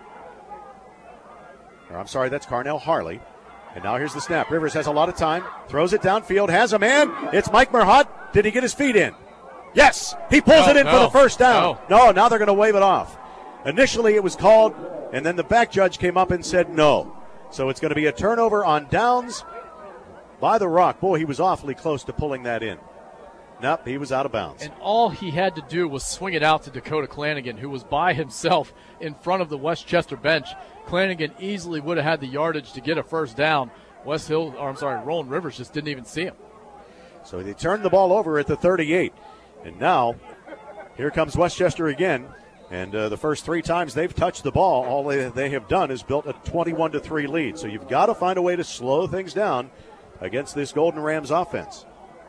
Or I'm sorry, that's Carnell Harley. And now here's the snap. Rivers has a lot of time, throws it downfield, has a man. It's Mike Merhott. Did he get his feet in? Yes, he pulls no, it in no, for the first down. No, no now they're going to wave it off. Initially it was called, and then the back judge came up and said no. So it's going to be a turnover on downs by the Rock. Boy, he was awfully close to pulling that in. Nope, he was out of bounds. And all he had to do was swing it out to Dakota Clanigan, who was by himself in front of the Westchester bench. Clanigan easily would have had the yardage to get a first down. West Hill, or I'm sorry, Roland Rivers just didn't even see him. So they turned the ball over at the thirty-eight. And now, here comes Westchester again. And uh, the first three times they've touched the ball, all they, they have done is built a twenty-one to three lead. So you've got to find a way to slow things down against this Golden Rams offense.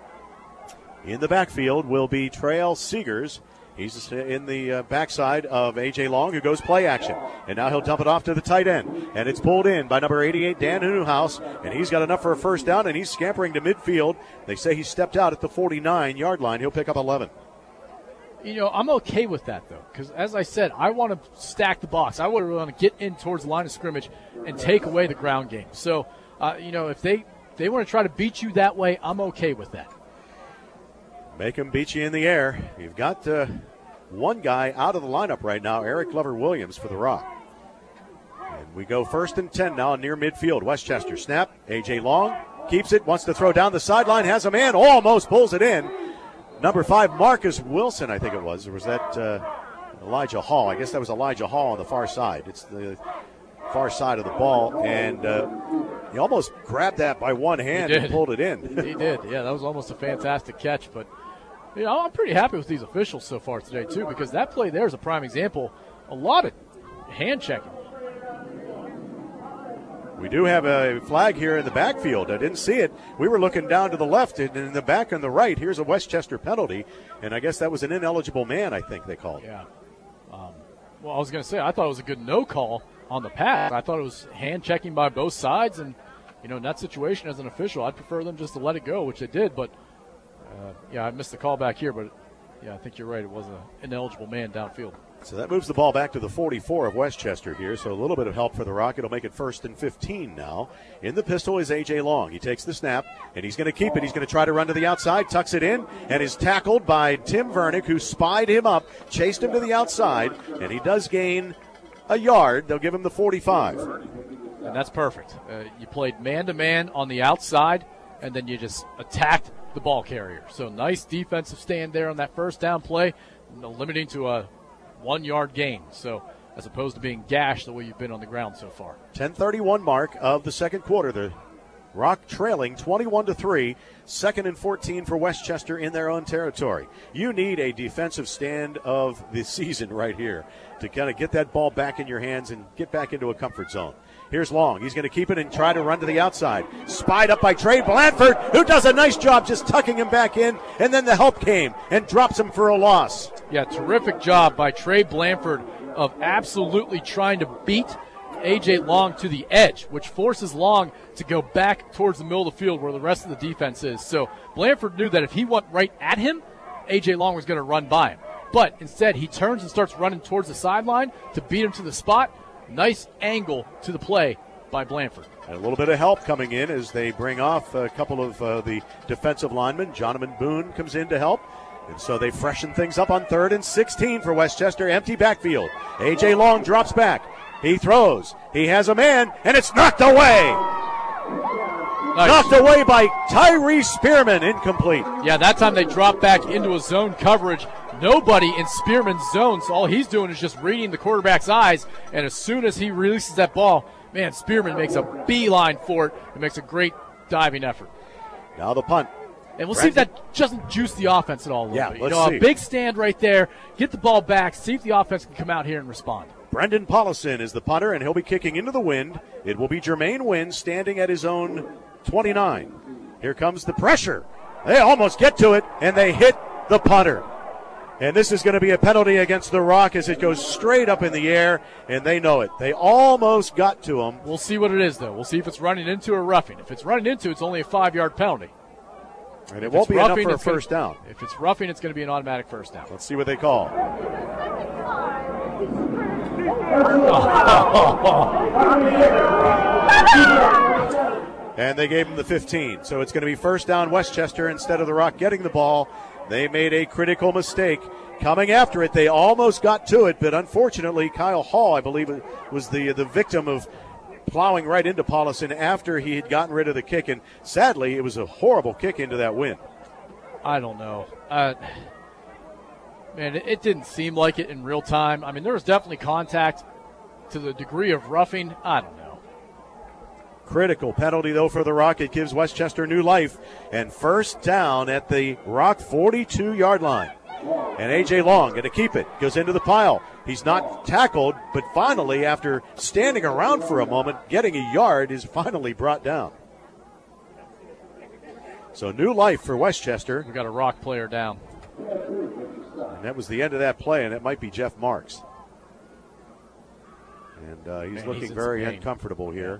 In the backfield will be Trail Seegers. He's in the uh, backside of A J Long, who goes play action. And now he'll dump it off to the tight end. And it's pulled in by number eighty-eight, Dan Newhouse. And he's got enough for a first down, and he's scampering to midfield. They say he stepped out at the forty-nine-yard line. He'll pick up eleven. You know, I'm okay with that, though, because as I said, I want to stack the box. I would want to get in towards the line of scrimmage and take away the ground game. So, uh, you know, if they, they want to try to beat you that way, I'm okay with that. Make him beat you in the air. You've got uh, one guy out of the lineup right now, Eric Glover-Williams for the Rock. And we go first and ten now near midfield. Westchester snap. A J Long keeps it, wants to throw down the sideline, has a man, almost pulls it in. Number five, Marcus Wilson, I think it was. Or was that uh, Elijah Hall? I guess that was Elijah Hall on the far side. It's the far side of the ball. And uh, he almost grabbed that by one hand and pulled it in. He did. Yeah, that was almost a fantastic catch. But, you know, I'm pretty happy with these officials so far today, too, because that play there is a prime example. A lot of hand checking. We do have a flag here in the backfield. I didn't see it. We were looking down to the left, and in the back on the right, here's a Westchester penalty. And I guess that was an ineligible man, I think they called. Yeah. Um, well, I was going to say, I thought it was a good no call on the pass. I thought it was hand checking by both sides. And, you know, in that situation as an official, I'd prefer them just to let it go, which they did. But, uh, yeah, I missed the call back here. But, yeah, I think you're right. It was an ineligible man downfield. So that moves the ball back to the forty-four of Westchester here. So a little bit of help for the Rock. It'll make it first and fifteen now. In the pistol is A J Long. He takes the snap, and he's going to keep it. He's going to try to run to the outside, tucks it in, and is tackled by Tim Vernick, who spied him up, chased him to the outside, and he does gain a yard. They'll give him the forty-five. And that's perfect. Uh, you played man-to-man on the outside, and then you just attacked the ball carrier. So nice defensive stand there on that first down play, limiting to a one-yard gain, so as opposed to being gashed the way you've been on the ground so far. ten thirty-one mark of the second quarter. The Rock trailing twenty-one to three, second and fourteen for Westchester in their own territory. You need a defensive stand of the season right here to kind of get that ball back in your hands and get back into a comfort zone. Here's Long. He's going to keep it and try to run to the outside. Spied up by Trey Blanford, who does a nice job just tucking him back in, and then the help came and drops him for a loss. Yeah, terrific job by Trey Blanford of absolutely trying to beat A J. Long to the edge, which forces Long to go back towards the middle of the field where the rest of the defense is. So Blanford knew that if he went right at him, A J. Long was going to run by him. But instead, he turns and starts running towards the sideline to beat him to the spot. Nice angle to the play by Blanford. And a little bit of help coming in as they bring off a couple of uh, the defensive linemen. Jonathan Boone comes in to help. And so they freshen things up on third and sixteen for Westchester. Empty backfield. A J. Long drops back. He throws. He has a man, and it's knocked away. Nice. Knocked away by Tyree Spearman. Incomplete. Yeah, that time they dropped back into a zone coverage. Nobody in Spearman's zone, so all he's doing is just reading the quarterback's eyes, and as soon as he releases that ball, man, Spearman makes a beeline for it and makes a great diving effort. Now the punt. And we'll Brandon. see if that doesn't juice the offense at all a little yeah, bit. Let's you know, see. A big stand right there, get the ball back, see if the offense can come out here and respond. Brendan Paulison is the punter, and he'll be kicking into the wind. It will be Jermaine Wynn standing at his own twenty-nine. Here comes the pressure. They almost get to it, and they hit the punter. And this is going to be a penalty against the Rock as it goes straight up in the air, and they know it. They almost got to him. We'll see what it is, though. We'll see if it's running into or roughing. If it's running into, it's only a five-yard penalty. And it if won't be roughing, enough for a first gonna, down. If it's roughing, it's going to be an automatic first down. Let's see what they call. And they gave him the fifteen. So it's going to be first down Westchester instead of the Rock getting the ball. They made a critical mistake. Coming after it, they almost got to it, but unfortunately, Kyle Hall, I believe, was the the victim of plowing right into Paulison after he had gotten rid of the kick. And sadly, it was a horrible kick into that wind. I don't know. Uh, man, it, it didn't seem like it in real time. I mean, there was definitely contact to the degree of roughing. I don't know. Critical penalty, though, for the Rock. It gives Westchester new life. And first down at the Rock forty-two-yard line. And A J. Long going to keep it. Goes into the pile. He's not tackled, but finally, after standing around for a moment, getting a yard, is finally brought down. So new life for Westchester. We got a Rock player down. And that was the end of that play, and it might be Jeff Marks. And uh, he's Man, looking he's very uncomfortable here.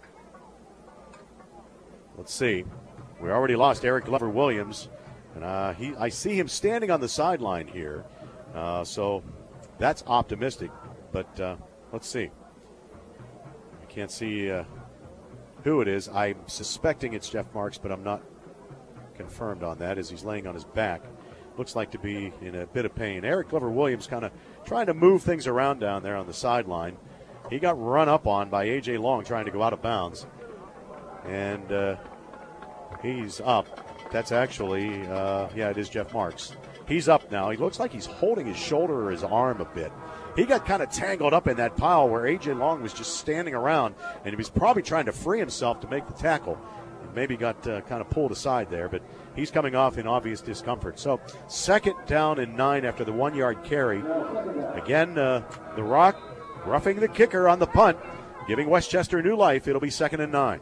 Let's see. We already lost Eric Glover Williams, and uh, he I see him standing on the sideline here. Uh, so that's optimistic, but uh, let's see. I can't see uh, who it is. I'm suspecting it's Jeff Marks, but I'm not confirmed on that as he's laying on his back. Looks like to be in a bit of pain. Eric Glover Williams kind of trying to move things around down there on the sideline. He got run up on by A J. Long trying to go out of bounds. And uh, he's up. That's actually, uh, yeah, it is Jeff Marks. He's up now. He looks like he's holding his shoulder or his arm a bit. He got kind of tangled up in that pile where A J. Long was just standing around, and he was probably trying to free himself to make the tackle. And maybe got uh, kind of pulled aside there, but he's coming off in obvious discomfort. So second down and nine after the one-yard carry. Again, uh, the Rock roughing the kicker on the punt, giving Westchester new life. It'll be second and nine.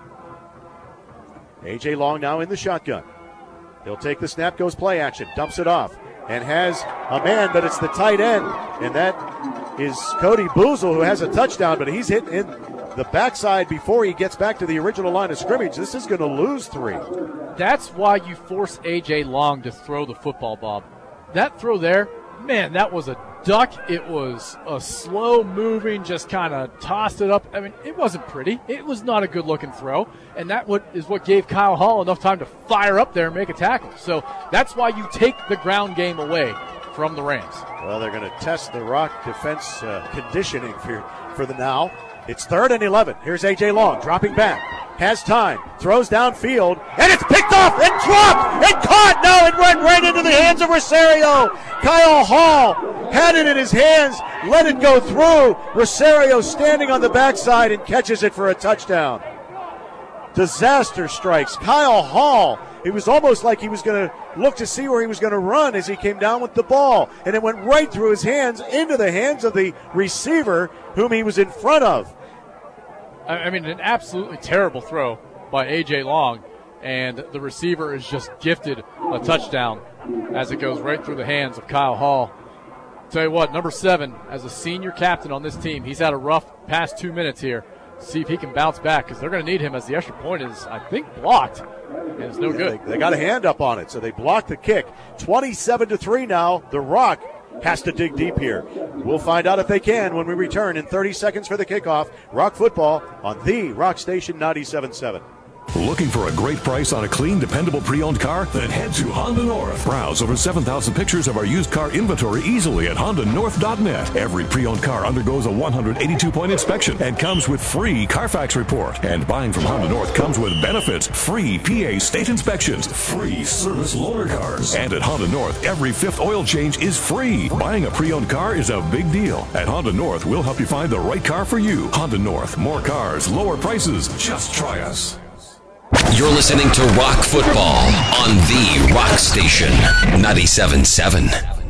A J. Long now in the shotgun. He'll take the snap, goes play action, dumps it off, and has a man, but it's the tight end, and that is Cody Boozle, who has a touchdown, but he's hit in the backside before he gets back to the original line of scrimmage. This is going to lose three. That's why you force A J. Long to throw the football, Bob. That throw there, man, that was a duck. It was a slow-moving, just kind of tossed it up. I mean, it wasn't pretty. It was not a good-looking throw, and that what is what gave Kyle Hall enough time to fire up there and make a tackle. So that's why you take the ground game away from the Rams. Well, they're going to test the Rock defense uh, conditioning for, for the now. It's third and eleven. Here's A J. Long dropping back. Has time. Throws downfield. And it's picked off and dropped and caught. No, it went right into the hands of Rosario. Kyle Hall had it in his hands. Let it go through. Rosario standing on the backside and catches it for a touchdown. Disaster strikes. Kyle Hall. It was almost like he was going to look to see where he was going to run as he came down with the ball. And it went right through his hands into the hands of the receiver whom he was in front of. I mean, an absolutely terrible throw by A J Long. And the receiver is just gifted a touchdown as it goes right through the hands of Kyle Hall. Tell you what, number seven, as a senior captain on this team, he's had a rough past two minutes here. See if he can bounce back, because they're going to need him as the extra point is, I think, blocked. And it's no yeah, good. They, they got a hand up on it, so they blocked the kick. twenty-seven to three now. The Rock has to dig deep here. We'll find out if they can when we return in thirty seconds for the kickoff. Rock football on the Rock Station ninety-seven point seven. Looking for a great price on a clean, dependable pre-owned car? Then head to Honda North. Browse over seven thousand pictures of our used car inventory easily at honda north dot net. Every pre-owned car undergoes a one hundred eighty-two point inspection and comes with free Carfax report. And buying from Honda North comes with benefits, free P A state inspections, free service loaner cars. And at Honda North, every fifth oil change is free. Buying a pre-owned car is a big deal. At Honda North, we'll help you find the right car for you. Honda North, more cars, lower prices. Just try us. You're listening to Rock Football on the Rock Station ninety-seven point seven.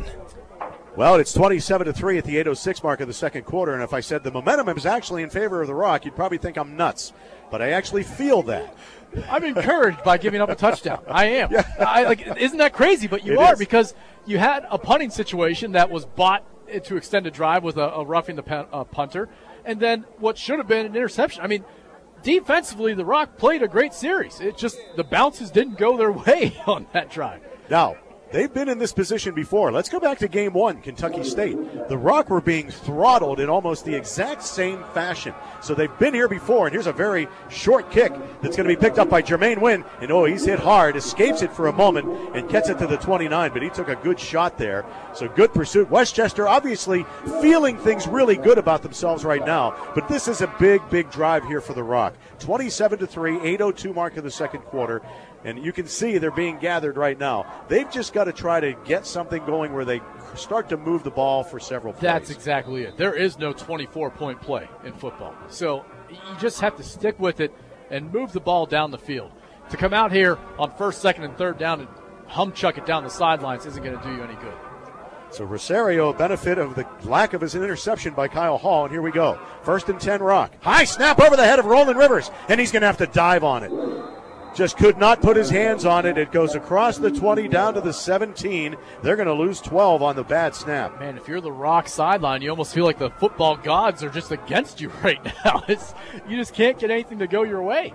Well, it's twenty-seven to three at the eight oh six mark of the second quarter, and if I said the momentum is actually in favor of the Rock, you'd probably think I'm nuts. But I actually feel that. I'm encouraged by giving up a touchdown. I am. Yeah. I, like, isn't that crazy? But you It are, is. because you had a punting situation that was bought to extend a drive with a, a roughing the pen, uh, punter, and then what should have been an interception. I mean, defensively, the Rock played a great series. It just, the bounces didn't go their way on that drive. Now, they've been in this position before. Let's go back to game one, Kentucky State. The Rock were being throttled in almost the exact same fashion. So they've been here before, and here's a very short kick that's going to be picked up by Jermaine Wynn. And oh, he's hit hard, escapes it for a moment, and gets it to the twenty-nine, but he took a good shot there. So good pursuit. Westchester obviously feeling things really good about themselves right now, but this is a big, big drive here for the Rock. twenty-seven to three, eight oh two mark of the second quarter. And you can see they're being gathered right now. They've just got to try to get something going where they start to move the ball for several plays. That's exactly it. There is no twenty-four point play in football. So you just have to stick with it and move the ball down the field. To come out here on first, second, and third down and humchuck it down the sidelines isn't going to do you any good. So Rosario, a benefit of the lack of his interception by Kyle Hall, and here we go. First and ten Rock. High snap over the head of Roland Rivers, and he's going to have to dive on it. Just could not put his hands on it. It goes across the twenty down to the seventeen. They're going to lose twelve on the bad snap. Man, if you're the Rock sideline, you almost feel like the football gods are just against you right now. It's, you just can't get anything to go your way.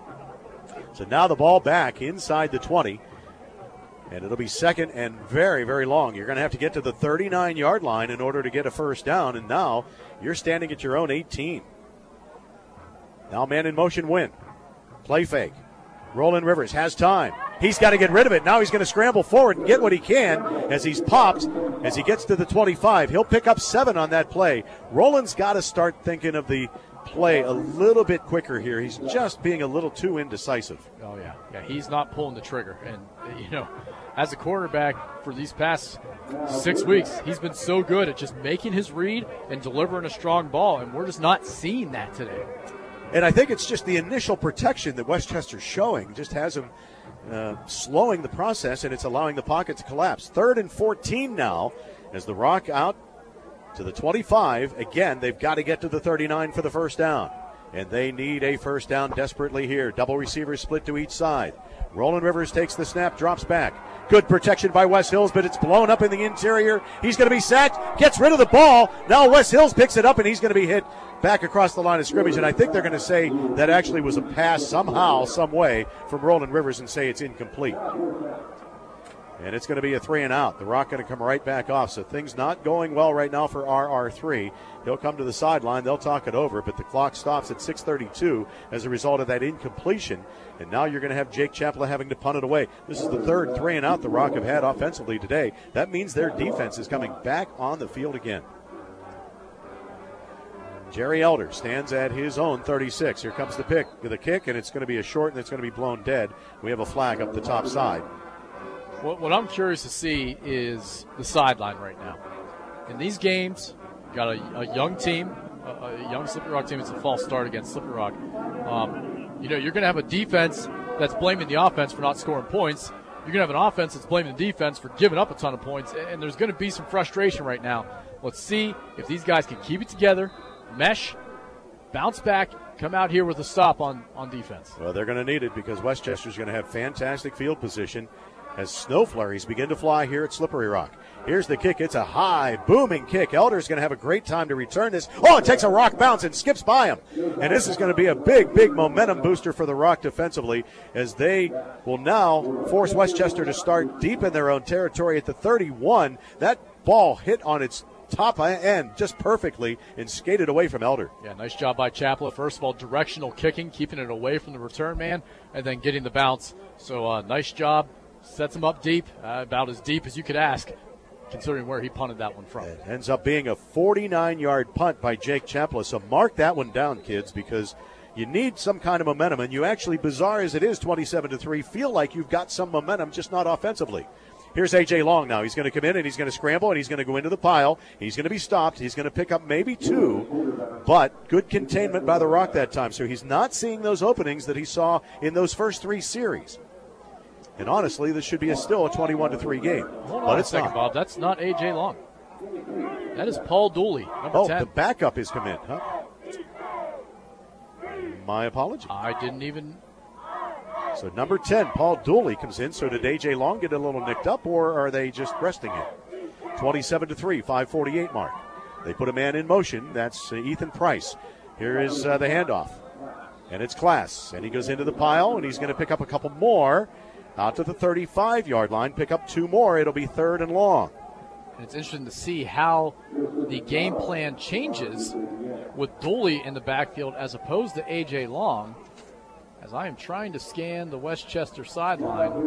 So now the ball back inside the twenty. And it'll be second and very, very long. You're going to have to get to the thirty-nine-yard line in order to get a first down. And now you're standing at your own eighteen. Now man in motion win. Play fake. Roland Rivers has time. He's got to get rid of it. Now he's going to scramble forward and get what he can as he's popped. As he gets to the twenty-five, he'll pick up seven on that play. Roland's got to start thinking of the play a little bit quicker here. He's just being a little too indecisive. Oh, yeah. Yeah, he's not pulling the trigger. And, you know, as a quarterback for these past six weeks, he's been so good at just making his read and delivering a strong ball, and we're just not seeing that today. And I think it's just the initial protection that Westchester's showing just has him uh, slowing the process, and it's allowing the pocket to collapse. Third and fourteen now as the Rock out to the twenty-five. Again, they've got to get to the thirty-nine for the first down. And they need a first down desperately here. Double receivers split to each side. Roland Rivers takes the snap, drops back. Good protection by Wes Hills, but it's blown up in the interior. He's going to be sacked, gets rid of the ball. Now Wes Hills picks it up, and he's going to be hit back across the line of scrimmage. And I think they're going to say that actually was a pass somehow, some way from Roland Rivers and say it's incomplete. And it's going to be a three and out. The Rock going to come right back off. So things not going well right now for R R three. He'll come to the sideline. They'll talk it over, but the clock stops at six thirty-two as a result of that incompletion. And now you're going to have Jake Chapela having to punt it away. This is the third three and out the Rock have had offensively today. That means their defense is coming back on the field again. Jerry Elder stands at his own thirty-six. Here comes the pick, the kick, and it's going to be a short, and it's going to be blown dead. We have a flag up the top side. What, what I'm curious to see is the sideline right now. In these games, you got a, a young team, a, a young Slippery Rock team. It's a false start against Slippery Rock. Um, You know, you're going to have a defense that's blaming the offense for not scoring points. You're going to have an offense that's blaming the defense for giving up a ton of points, and there's going to be some frustration right now. Let's see if these guys can keep it together, mesh, bounce back, come out here with a stop on, on defense. Well, they're going to need it because Westchester's going to have fantastic field position as snow flurries begin to fly here at Slippery Rock. Here's the kick. It's a high, booming kick. Elder's going to have a great time to return this. Oh, it takes a Rock bounce and skips by him. And this is going to be a big, big momentum booster for the Rock defensively as they will now force Westchester to start deep in their own territory at the thirty-one. That ball hit on its top end just perfectly and skated away from Elder. Yeah, nice job by Chapla. First of all, directional kicking, keeping it away from the return man, and then getting the bounce. So uh, nice job. Sets him up deep, uh, about as deep as you could ask, considering where he punted that one from. It ends up being a forty-nine-yard punt by Jake Chapla. So mark that one down, kids, because you need some kind of momentum. And you actually, bizarre as it is, twenty-seven to three, feel like you've got some momentum, just not offensively. Here's A J Long now. He's going to come in and he's going to scramble and he's going to go into the pile. He's going to be stopped. He's going to pick up maybe two, but good containment by the Rock that time. So he's not seeing those openings that he saw in those first three series. And honestly, this should be a still a twenty-one to three game. Hold but on it's a second, not. Bob. That's not A J Long. That is Paul Dooley, number oh, ten. The backup has come in, huh? My apologies. I didn't even. So number ten, Paul Dooley comes in. So did A J Long get a little nicked up, or are they just resting him? twenty-seven to three, five forty-eight mark. They put a man in motion. That's uh, Ethan Price. Here is uh, the handoff. And it's Class. And he goes into the pile, and he's going to pick up a couple more. Out to the thirty-five-yard line, pick up two more. It'll be third and long. And it's interesting to see how the game plan changes with Dooley in the backfield as opposed to A J Long, as I am trying to scan the Westchester sideline.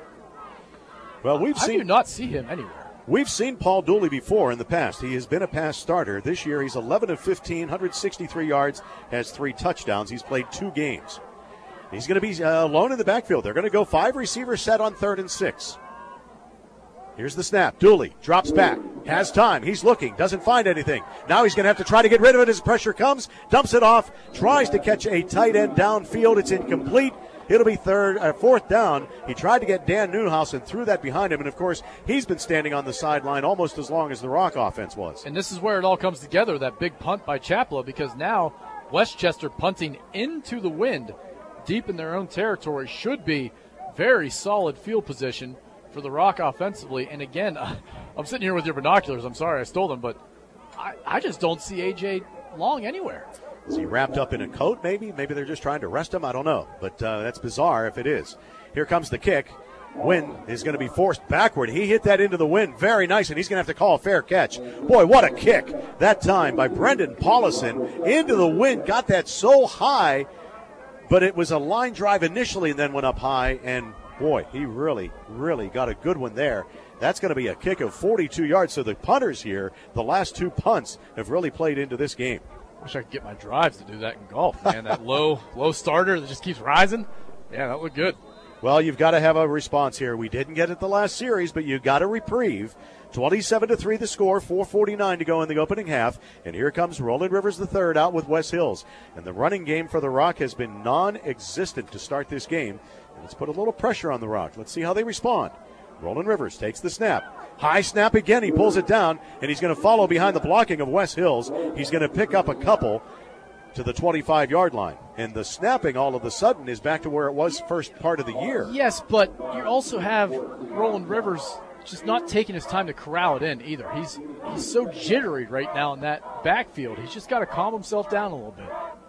Well, we've I seen do not see him anywhere. We've seen Paul Dooley before in the past. He has been a pass starter. This year he's eleven of fifteen, one hundred sixty-three yards, has three touchdowns. He's played two games. He's going to be uh, alone in the backfield. They're going to go five receiver set on third and six. Here's the snap. Dooley drops back, has time. He's looking, doesn't find anything. Now he's going to have to try to get rid of it as pressure comes, dumps it off, tries to catch a tight end downfield. It's incomplete. It'll be third, uh, fourth down. He tried to get Dan Newhouse and threw that behind him. And, of course, he's been standing on the sideline almost as long as the Rock offense was. And this is where it all comes together, that big punt by Chapla, because now Westchester punting into the wind deep in their own territory should be very solid field position for the Rock offensively. And, again, I'm sitting here with your binoculars. I'm sorry I stole them, but I, I just don't see A J Long anywhere. Is he wrapped up in a coat maybe? Maybe they're just trying to rest him. I don't know. But uh, that's bizarre if it is. Here comes the kick. Wind is going to be forced backward. He hit that into the wind very nice, and he's going to have to call a fair catch. Boy, what a kick that time by Brendan Paulison into the wind. Got that so high, but it was a line drive initially and then went up high. And, boy, he really, really got a good one there. That's going to be a kick of forty-two yards. So the punters here, the last two punts, have really played into this game. Wish I could get my drives to do that in golf, man. That low low starter that just keeps rising. Yeah, that looked good. Well, you've got to have a response here. We didn't get it the last series, but you got a reprieve. twenty-seven to three the score, four forty-nine to go in the opening half. And here comes Roland Rivers the third out with Wes Hills. And the running game for the Rock has been non-existent to start this game. And it's put a little pressure on the Rock. Let's see how they respond. Roland Rivers takes the snap. High snap again. He pulls it down, and he's going to follow behind the blocking of Wes Hills. He's going to pick up a couple to the twenty-five-yard line. And the snapping all of a sudden is back to where it was first part of the year. Yes, but you also have Roland Rivers just not taking his time to corral it in either. He's he's so jittery right now in that backfield. He's just got to calm himself down a little bit.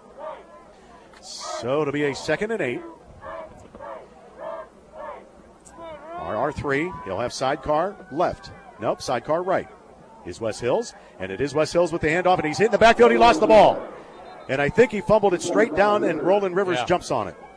So it'll be a second and eight. R three, he'll have sidecar left. Nope, sidecar right. Is Wes Hills, and it is Wes Hills with the handoff, and he's hit in the backfield. He lost the ball. And I think he fumbled it straight down, and Roland Rivers yeah. jumps on it.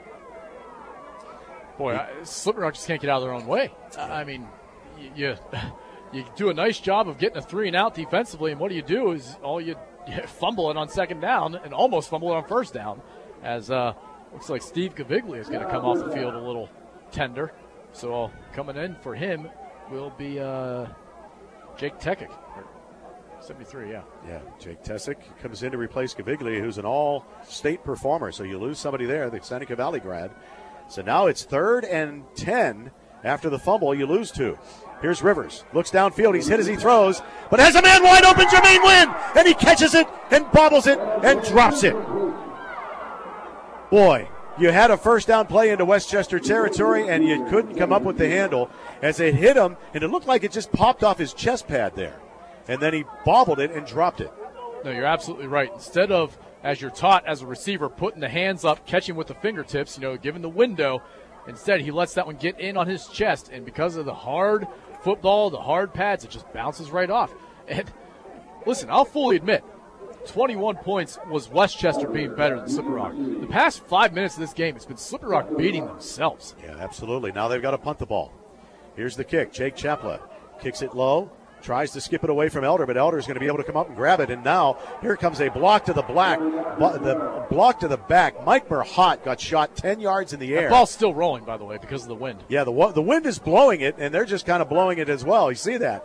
Boy, I, Slippery Rock just can't get out of their own way. I mean, you, you you do a nice job of getting a three and out defensively, and what do you do is all you, you fumble it on second down and almost fumble it on first down, as uh, looks like Steve Caviglia is going to come off the field a little tender. So coming in for him will be uh, Jake Tekic. seventy-three, yeah. Yeah, Jake Tessick comes in to replace Caviglia, who's an all-state performer. So you lose somebody there, the Seneca Valley grad. So now it's third and ten after the fumble. You lose two. Here's Rivers. Looks downfield. He's hit as he throws, but has a man wide open, Jermaine Wynn, and he catches it and bobbles it and drops it. Boy, you had a first down play into Westchester territory, and you couldn't come up with the handle as it hit him, and it looked like it just popped off his chest pad there. And then he bobbled it and dropped it. No, you're absolutely right. Instead of, as you're taught as a receiver, putting the hands up, catching with the fingertips, you know, giving the window, instead he lets that one get in on his chest, and because of the hard football, the hard pads, it just bounces right off. And listen, I'll fully admit, twenty-one points was Westchester being better than Slippery Rock. The past five minutes of this game, it's been Slippery Rock beating themselves. Yeah, absolutely. Now they've got to punt the ball. Here's the kick. Jake Chapla kicks it low, tries to skip it away from Elder, but Elder's going to be able to come up and grab it. And now here comes a block to the black, the block to the back. Mike Merhot got shot ten yards in the air. The ball's still rolling, by the way, because of the wind. Yeah, the the wind is blowing it, and they're just kind of blowing it as well. You see that?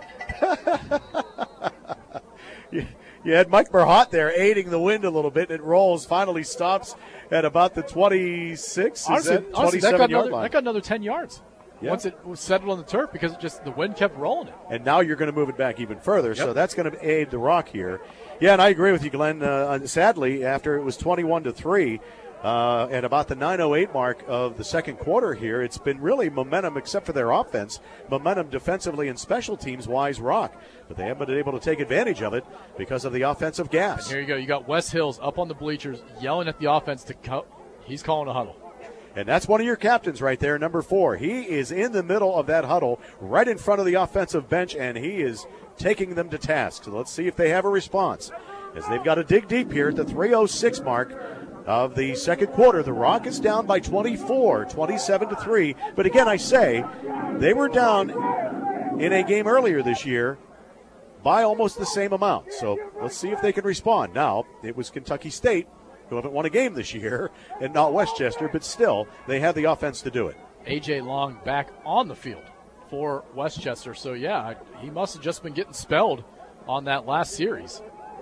you, you had Mike Merhot there aiding the wind a little bit. It rolls, finally stops at about the twenty-six, honestly, that honestly, that got twenty-seven yard another, line. That got another ten yards. Yeah. Once it was settled on the turf, because it just the wind kept rolling it. And now you're going to move it back even further, Yep. so that's going to aid the Rock here. Yeah, and I agree with you, Glenn. Uh, sadly, after it was twenty-one to three, uh, at about the nine oh eight mark of the second quarter here, it's been really momentum, except for their offense, momentum defensively and special teams wise, Rock. But they haven't been able to take advantage of it because of the offensive gas. And here you go. You got Wes Hills up on the bleachers yelling at the offense to co- he's calling a huddle. And that's one of your captains right there, number four. He is in the middle of that huddle, right in front of the offensive bench, and he is taking them to task. So let's see if they have a response, as they've got to dig deep here at the three oh six mark of the second quarter. The Rock is down by twenty-four, twenty-seven to three. But again, I say, they were down in a game earlier this year by almost the same amount. So let's see if they can respond. Now, it was Kentucky State, who haven't won a game this year, and not Westchester, but still, they have the offense to do it. A J Long back on the field for Westchester. So, yeah, he must have just been getting spelled on that last series.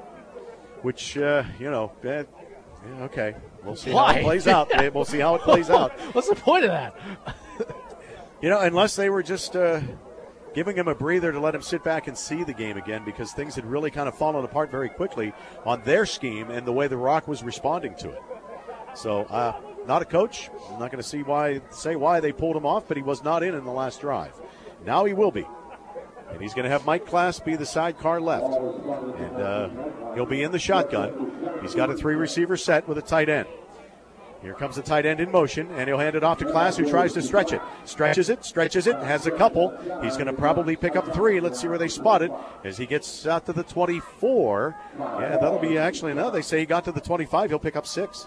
Which, uh, you know, eh, yeah, okay. We'll see Why? how it plays out. We'll see how it plays out. What's the point of that? You know, unless they were just uh, giving him a breather to let him sit back and see the game again, because things had really kind of fallen apart very quickly on their scheme and the way the Rock was responding to it. So, uh, not a coach. I'm not going to see why, say why they pulled him off, but he was not in in the last drive. Now he will be. And he's going to have Mike Class be the sidecar left. And uh, he'll be in the shotgun. He's got a three-receiver set with a tight end. Here comes the tight end in motion, and he'll hand it off to Class, who tries to stretch it. Stretches it, stretches it, has a couple. He's going to probably pick up three. Let's see where they spot it as he gets out to the twenty-four. Yeah, that'll be actually, no, they say he got to the twenty-five. He'll pick up six.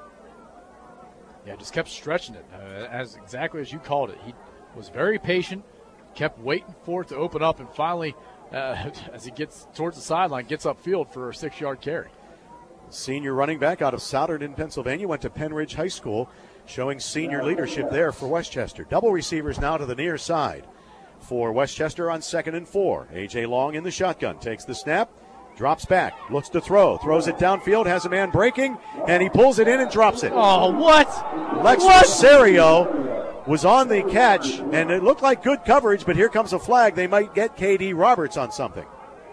Yeah, just kept stretching it, uh, as exactly as you called it. He was very patient, kept waiting for it to open up, and finally, uh, as he gets towards the sideline, gets upfield for a six-yard carry. Senior running back out of Souderton, Pennsylvania, went to Penn Ridge High School, showing senior leadership there for Westchester. Double receivers now to the near side for Westchester on second and four. A J Long in the shotgun, takes the snap, drops back, looks to throw, throws it downfield, has a man breaking, and he pulls it in and drops it. Oh, what? Lex What? Rosario was on the catch, and it looked like good coverage, but here comes a flag. They might get K D Roberts on something.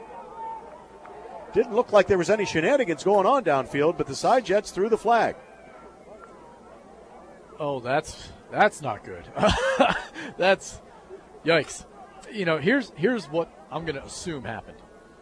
Didn't look like there was any shenanigans going on downfield, but the side Jets threw the flag. Oh, that's that's not good. That's yikes. You know, here's here's what I'm going to assume happened.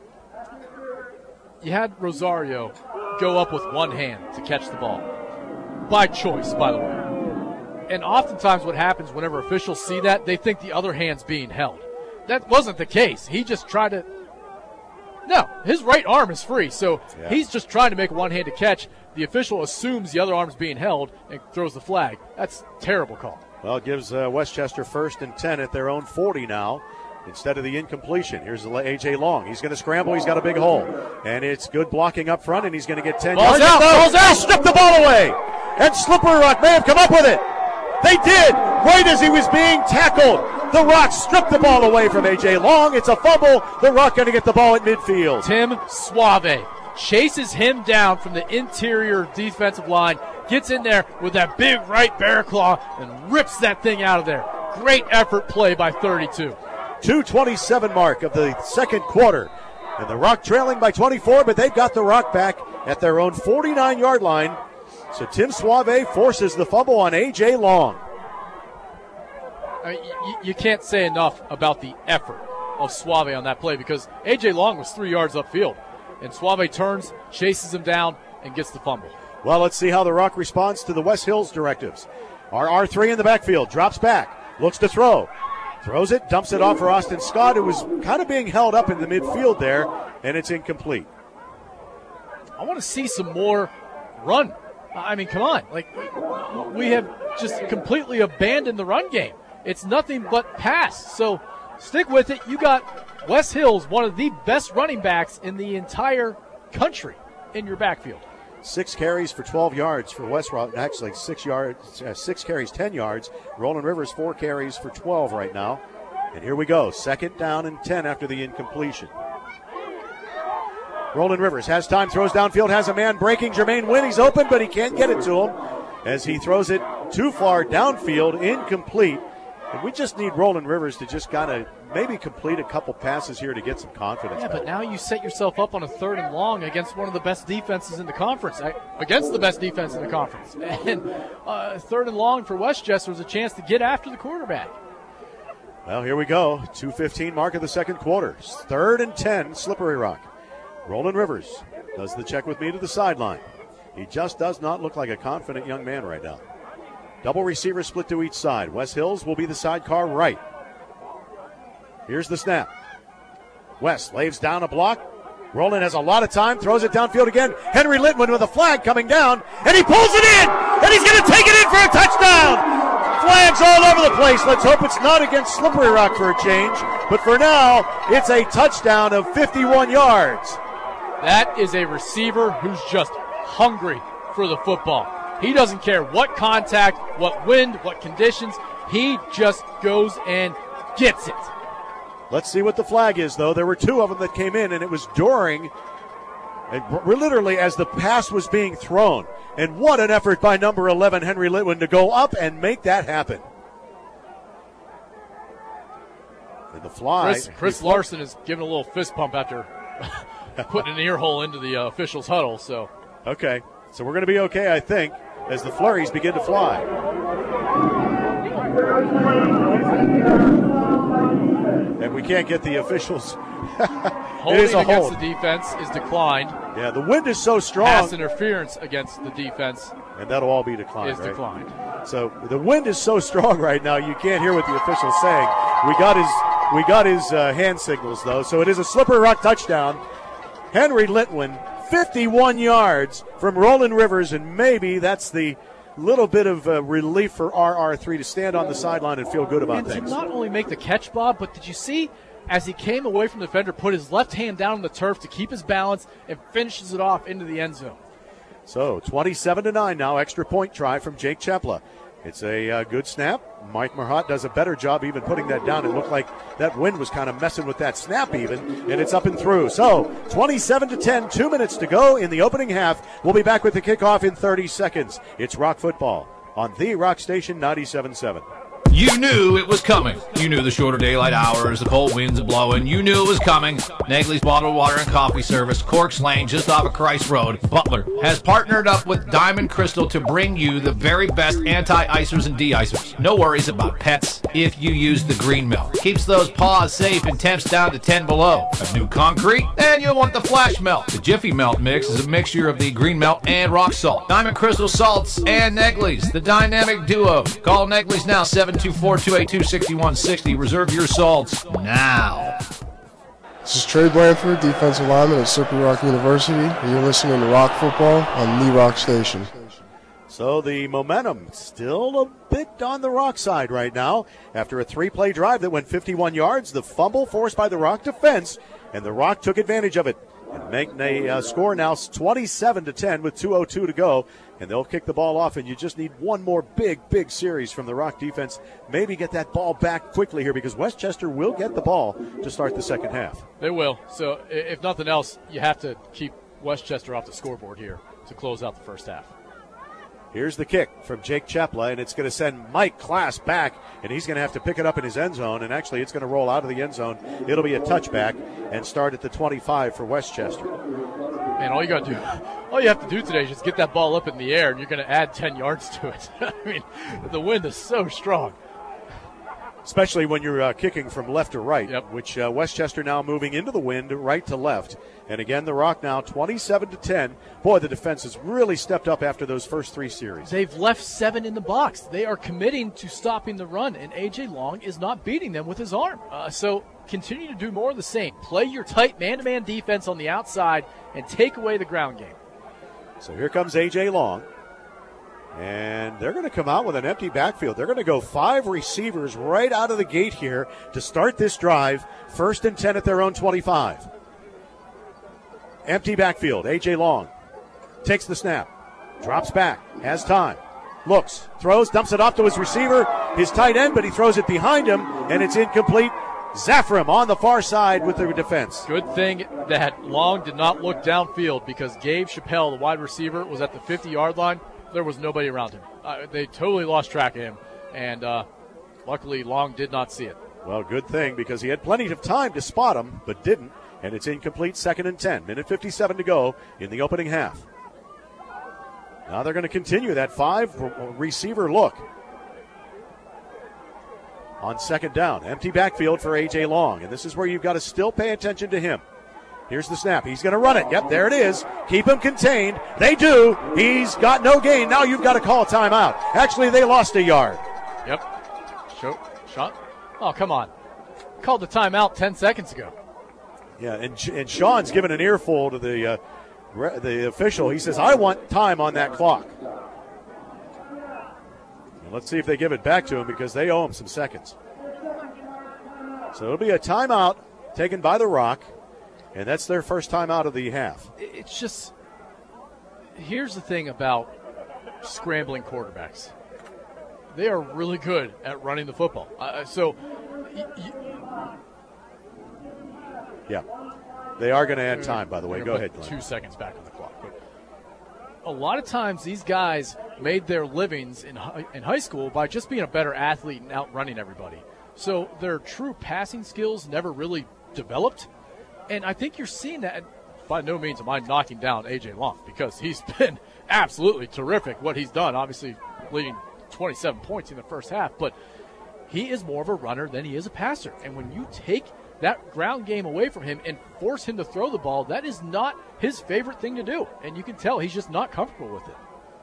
You had Rosario go up with one hand to catch the ball. By choice, by the way. And oftentimes what happens whenever officials see that, they think the other hand's being held. That wasn't the case. He just tried to No, his right arm is free, so Yeah. he's just trying to make a one-handed catch. The official assumes the other arm's being held and throws the flag. That's a terrible call. Well, it gives uh, Westchester first and ten at their own forty now instead of the incompletion. Here's A J Long. He's going to scramble. He's got a big hole. And it's good blocking up front, and he's going to get ten Ball's yards. out, No, ball's out. They stripped the ball away. And Slippery Rock may have come up with it. They did, right as he was being tackled. The Rock stripped the ball away from A J Long. It's a fumble. The Rock going to get the ball at midfield. Tim Suave chases him down from the interior defensive line, gets in there with that big right bear claw, and rips that thing out of there. Great effort play by thirty-two. two twenty-seven mark of the second quarter. And the Rock trailing by twenty-four, but they've got the Rock back at their own forty-nine-yard line. So Tim Suave forces the fumble on A J Long. I mean, you, you can't say enough about the effort of Suave on that play because A J Long was three yards upfield. And Suave turns, chases him down, and gets the fumble. Well, let's see how the Rock responds to the West Hills directives. R R three in the backfield, drops back, looks to throw. Throws it, dumps it off for Austin Scott, who was kind of being held up in the midfield there, and it's incomplete. I want to see some more run. I mean, come on. Like, we have just completely abandoned the run game. It's nothing but pass. So stick with it. You got West Hills, one of the best running backs in the entire country, in your backfield. Six carries for twelve yards for West Rock. Actually, six yards, uh, six carries, ten yards. Roland Rivers, four carries for twelve right now. And here we go. Second down and ten after the incompletion. Roland Rivers has time, throws downfield, has a man breaking. Jermaine Wynn, he's open, but he can't get it to him as he throws it too far downfield, incomplete. And we just need Roland Rivers to just kind of maybe complete a couple passes here to get some confidence Yeah, back. but now you set yourself up on a third and long against one of the best defenses in the conference, against the best defense in the conference. And uh, third and long for Westchester was a chance to get after the quarterback. Well, here we go. two fifteen mark of the second quarter. Third and ten, Slippery Rock. Roland Rivers does the check with me to the sideline. He just does not look like a confident young man right now. Double receiver split to each side. West Hills will be the sidecar right. Here's the snap. West lays down a block. Roland has a lot of time, throws it downfield again. Henry Litwin with a flag coming down, and he pulls it in, and he's going to take it in for a touchdown. Flags all over the place. Let's hope it's not against Slippery Rock for a change. But for now, it's a touchdown of fifty-one yards. That is a receiver who's just hungry for the football. He doesn't care what contact, what wind, what conditions. He just goes and gets it. Let's see what the flag is, though. There were two of them that came in, and it was during, and literally as the pass was being thrown. And what an effort by number eleven, Henry Litwin, to go up and make that happen. And the fly. Chris, Chris Larson is giving a little fist pump after putting an ear hole into the uh, officials' huddle. So, okay, so we're going to be okay, I think, as the flurries begin to fly. And we can't get the officials. Holding it is a against hold. the defense is declined. Yeah, the wind is so strong. Pass interference against the defense. And that'll all be declined, is right? declined. So the wind is so strong right now, you can't hear what the official's saying. We got his we got his uh, hand signals, though. So it is a Slippery Rock touchdown. Henry Litwin, fifty-one yards from Roland Rivers, and maybe that's the little bit of uh, relief for R R three to stand on the sideline and feel good about and things. to not only make the catch, Bob, but did you see as he came away from the defender, put his left hand down on the turf to keep his balance and finishes it off into the end zone. So twenty-seven to nine now, extra point try from Jake Chepla. It's a uh, good snap. Mike Marhat does a better job even putting that down. It looked like that wind was kind of messing with that snap even, and it's up and through. So twenty-seven to ten, two minutes to go in the opening half. We'll be back with the kickoff in thirty seconds. It's Rock Football on the Rock Station ninety-seven point seven. You knew it was coming. You knew the shorter daylight hours, the cold winds blowing. You knew it was coming. Negley's Bottled Water and Coffee Service, Corks Lane, just off of Christ Road, Butler, has partnered up with Diamond Crystal to bring you the very best anti-icers and de-icers. No worries about pets if you use the green melt. Keeps those paws safe and temps down to ten below. A new concrete? And you'll want the flash melt. The Jiffy Melt mix is a mixture of the green melt and rock salt. Diamond Crystal salts and Negley's, the dynamic duo. Call Negley's now, seven two four, two eight two, six one six zero. Reserve your salts now. This is Trey Blanford, defensive lineman at Slippery Rock University. You're listening to Rock Football on the Rock Station. So the momentum still a bit on the Rock side right now. After a three-play drive that went fifty-one yards, the fumble forced by the Rock defense, and the Rock took advantage of it. and make the uh, score now twenty-seven to ten with two oh two to go. And they'll kick the ball off, and you just need one more big, big series from the Rock defense. Maybe get that ball back quickly here because Westchester will get the ball to start the second half. They will. So if nothing else, you have to keep Westchester off the scoreboard here to close out the first half. Here's the kick from Jake Chepla, and it's going to send Mike Klass back, and he's going to have to pick it up in his end zone, and actually it's going to roll out of the end zone. It'll be a touchback and start at the twenty-five for Westchester. Man, all you got to do, all you have to do today is just get that ball up in the air, and you're going to add ten yards to it. I mean, the wind is so strong. Especially when you're uh, kicking from left to right, yep. which uh, Westchester now moving into the wind right to left. And again, the Rock now twenty-seven to ten. Boy, the defense has really stepped up after those first three series. They've left seven in the box. They are committing to stopping the run, and A J Long is not beating them with his arm. Uh, so continue to do more of the same. Play your tight man-to-man defense on the outside and take away the ground game. So here comes A J Long. And they're going to come out with an empty backfield. They're going to go five receivers right out of the gate here to start this drive. First and ten at their own twenty-five. Empty backfield. A J Long takes the snap, drops back, has time, looks, throws, dumps it off to his receiver, his tight end, but he throws it behind him, and it's incomplete. Zaffram on the far side with the defense. Good thing that Long did not look downfield because Gabe Chappelle, the wide receiver, was at the fifty-yard line. There was nobody around him. Uh, they totally lost track of him, and uh, luckily Long did not see it. Well, good thing because he had plenty of time to spot him, but didn't, and it's incomplete. Second and ten. Minute fifty-seven to go in the opening half. Now they're going to continue that five-receiver look. On second down, empty backfield for A J Long, and this is where you've got to still pay attention to him. Here's the snap. He's going to run it. Yep, there it is. Keep him contained. They do. He's got no gain. Now you've got to call a timeout. Actually, they lost a yard. Yep. Show, shot. Oh, come on. Called the timeout ten seconds ago. Yeah, and, and Sean's given an earful to the uh, re- the official. He says, I want time on that clock. And let's see if they give it back to him because they owe him some seconds. So it'll be a timeout taken by the Rock. And that's their first time out of the half. It's just, here's the thing about scrambling quarterbacks. They are really good at running the football. Uh, so, y- y- yeah, they are going to add time, by the way. Go ahead, Glenn. Two seconds back on the clock. But a lot of times these guys made their livings in high, in high school by just being a better athlete and outrunning everybody. So their true passing skills never really developed. And I think you're seeing that. By no means am I knocking down A J Long because he's been absolutely terrific what he's done, obviously leading twenty-seven points in the first half. But he is more of a runner than he is a passer. And when you take that ground game away from him and force him to throw the ball, that is not his favorite thing to do. And you can tell he's just not comfortable with it.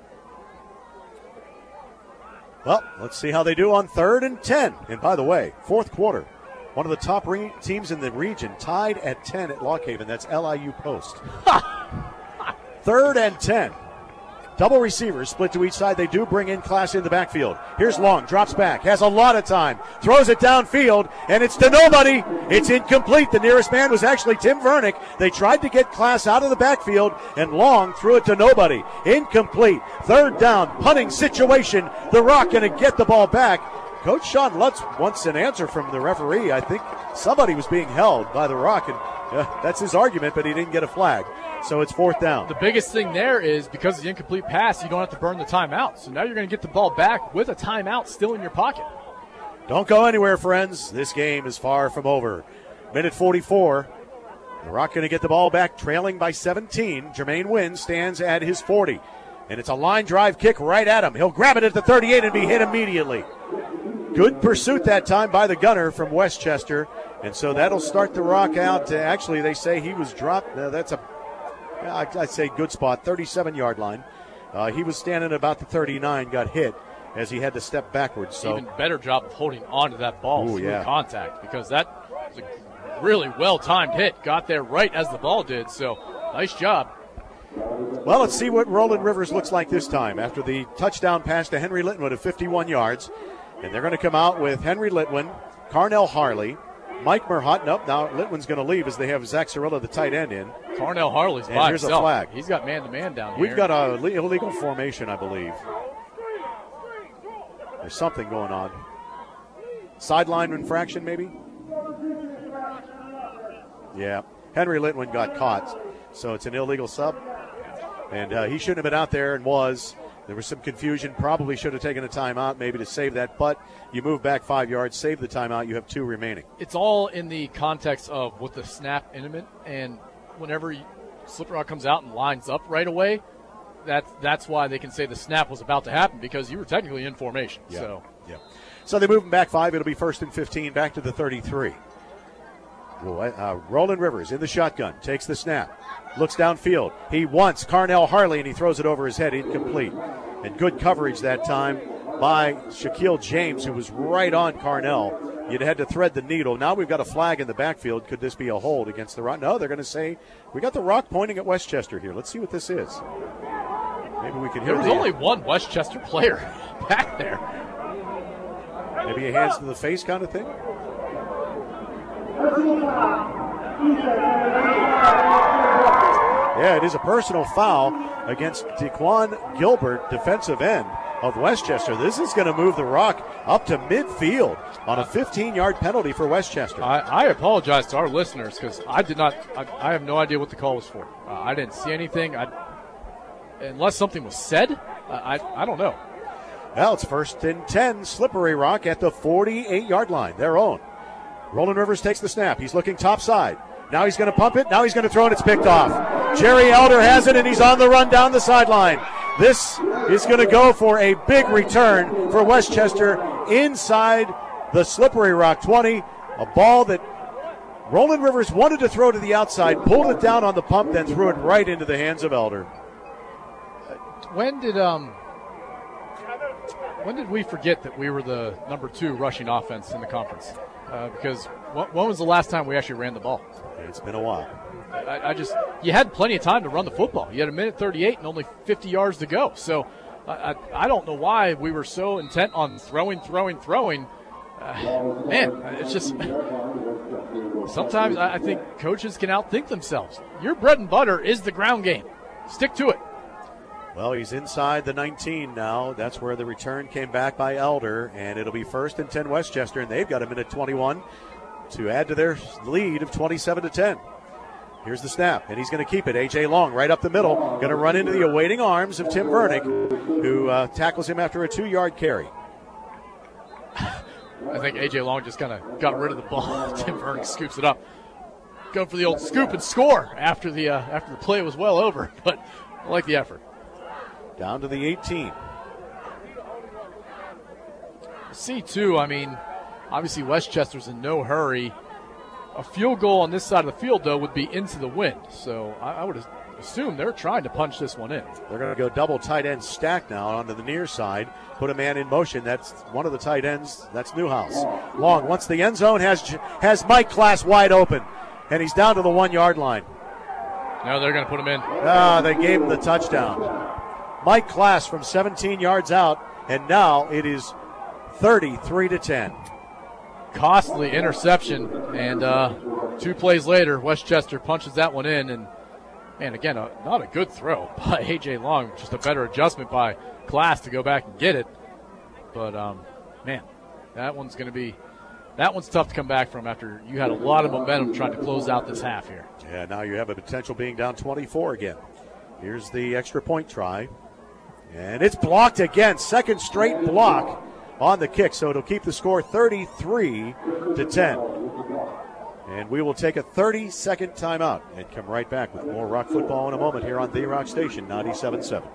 Well, let's see how they do on third and ten. And by the way, fourth quarter. One of the top re- teams in the region tied at ten at Lock Haven. That's L I U Post. Third and ten. Double receivers split to each side. They do bring in Klass in the backfield. Here's Long, drops back, has a lot of time, throws it downfield, and it's to nobody. It's incomplete. The nearest man was actually Tim Vernick. They tried to get Klass out of the backfield, and Long threw it to nobody. Incomplete. Third down, punting situation. The Rock going to get the ball back. Coach Sean Lutz wants an answer from the referee. I think somebody was being held by the Rock, and uh, that's his argument, but he didn't get a flag. So it's fourth down. The biggest thing there is because of the incomplete pass, you don't have to burn the timeout. So now you're going to get the ball back with a timeout still in your pocket. Don't go anywhere, friends. This game is far from over. Minute forty-four. The Rock going to get the ball back, trailing by seventeen. Jermaine Wynn stands at his forty. And it's a line drive kick right at him. He'll grab it at the thirty-eight and be hit immediately. Good pursuit that time by the gunner from Westchester. And so that'll start the Rock out. Uh, actually, they say he was dropped. Uh, that's a, I'd say good spot, thirty-seven-yard line. Uh, he was standing about the thirty-nine, got hit as he had to step backwards. So even better job of holding on to that ball Ooh, through yeah. contact because that was a really well-timed hit. Got there right as the ball did. So nice job. Well, let's see what Roland Rivers looks like this time after the touchdown pass to Henry Litwin of fifty-one yards. And they're going to come out with Henry Litwin, Carnell Harley, Mike Merhot. Nope, now Litwin's going to leave as they have Zach Cirilla, the tight end, in. Carnell Harley's and by here's himself. a flag. He's got man-to-man down here. We've got a le- illegal formation, I believe. There's something going on. Sideline infraction, maybe? Yeah. Henry Litwin got caught, so it's an illegal sub. And uh, he shouldn't have been out there and was. There was some confusion. Probably should have taken a timeout maybe to save that. But you move back five yards, save the timeout. You have two remaining. It's all in the context of with the snap intimate. And whenever you, Slippery Rock comes out and lines up right away, that's, that's why they can say the snap was about to happen, because you were technically in formation. Yeah. So. Yeah. So they move them back five. It'll be first and fifteen, back to the thirty-three. Uh, Roland Rivers in the shotgun, takes the snap, looks downfield. He wants Carnell Harley, and he throws it over his head, incomplete. And good coverage that time by Shaquille James, who was right on Carnell. You'd had to thread the needle. Now we've got a flag in the backfield. Could this be a hold against the Rock? No, they're going to say, we got the Rock pointing at Westchester here. Let's see what this is. Maybe we can hear There was the, only one Westchester player back there. Maybe a hands to the face kind of thing? Yeah, it is a personal foul against Dequan Gilbert, defensive end of Westchester. This is going to move the Rock up to midfield on a fifteen-yard penalty for Westchester. I, I apologize to our listeners because I did not. I, I have no idea what the call was for. Uh, I didn't see anything. I, unless something was said, uh, I I don't know. Well, it's first and ten. Slippery Rock at the forty-eight-yard line, their own. Roland Rivers takes the snap. He's looking top side. Now he's going to pump it. Now he's going to throw it. It's picked off. Jerry Elder has it, and he's on the run down the sideline. This is going to go for a big return for Westchester inside the Slippery Rock twenty. A ball that Roland Rivers wanted to throw to the outside, pulled it down on the pump, then threw it right into the hands of Elder. When did um when did we forget that we were the number two rushing offense in the conference? Uh, because when, when was the last time we actually ran the ball? It's been a while. I, I just you had plenty of time to run the football. You had a minute thirty-eight and only fifty yards to go. So I, I, I don't know why we were so intent on throwing, throwing, throwing. Uh, man, it's just sometimes I, I think coaches can outthink themselves. Your bread and butter is the ground game. Stick to it. Well, he's inside the nineteen now. That's where the return came back by Elder, and it'll be first and ten Westchester, and they've got a minute twenty-one to add to their lead of twenty-seven to ten. Here's the snap, and he's going to keep it. A J Long right up the middle, going to run into the awaiting arms of Tim Vernick, who uh, tackles him after a two-yard carry. I think A J Long just kind of got rid of the ball. Tim Vernick scoops it up. Go for the old scoop and score after the uh, after the play was well over, but I like the effort. Down to the eighteen. C two, I mean, obviously Westchester's in no hurry. A field goal on this side of the field, though, would be into the wind. So I, I would assume they're trying to punch this one in. They're going to go double tight end stack now onto the near side. Put a man in motion. That's one of the tight ends. That's Newhouse. Long, once the end zone, has has Mike Class wide open. And he's down to the one-yard line. No, they're going to put him in. Ah, they gave him the touchdown. Mike Class from seventeen yards out, and now it is thirty-three to ten. Costly interception, and uh, two plays later, Westchester punches that one in, and man, again, a, not a good throw by A J Long, just a better adjustment by Class to go back and get it. But um, man, that one's going to be that one's tough to come back from after you had a lot of momentum trying to close out this half here. Yeah, now you have a potential being down twenty-four again. Here's the extra point try. And it's blocked again. Second straight block on the kick. So it'll keep the score thirty-three to ten. And we will take a thirty-second timeout and come right back with more Rock football in a moment here on The Rock Station, ninety-seven seven.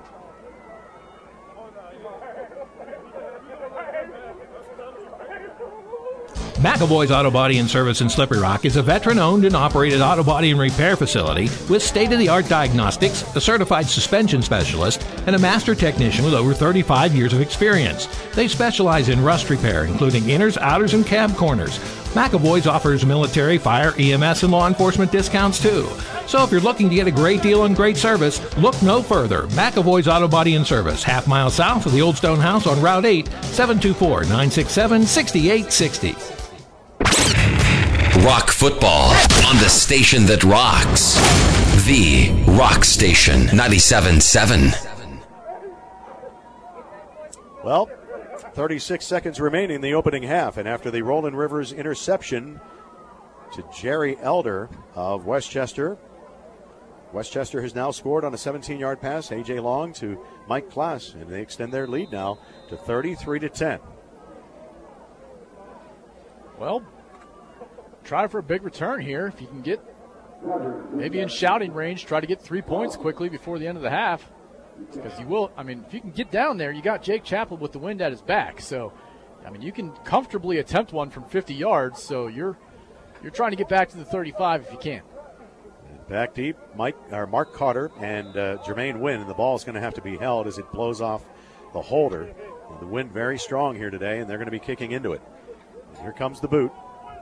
McAvoy's Auto Body and Service in Slippery Rock is a veteran-owned and operated auto body and repair facility with state-of-the-art diagnostics, a certified suspension specialist, and a master technician with over thirty-five years of experience. They specialize in rust repair, including inners, outers, and cab corners. McAvoy's offers military, fire, E M S, and law enforcement discounts too. So if you're looking to get a great deal and great service, look no further. McAvoy's Auto Body and Service, half mile south of the Old Stone House on Route eight, seven two four, nine six seven, six eight six zero. Rock football on the station that rocks. The Rock Station, ninety-seven point seven. Well, thirty-six seconds remaining in the opening half, and after the Roland Rivers interception to Jerry Elder of Westchester, Westchester has now scored on a seventeen-yard pass, A J Long to Mike Klass, and they extend their lead now to thirty-three to ten. Well, try for a big return here. If you can get maybe in shouting range, try to get three points quickly before the end of the half. Because you will, I mean, if you can get down there, you got Jake Chappell with the wind at his back. So, I mean, you can comfortably attempt one from fifty yards. So you're you're trying to get back to the thirty-five if you can. Back deep, Mike or Mark Carter and uh, Jermaine Wynn, and the ball is going to have to be held as it blows off the holder. And the wind very strong here today, and they're going to be kicking into it. And here comes the boot.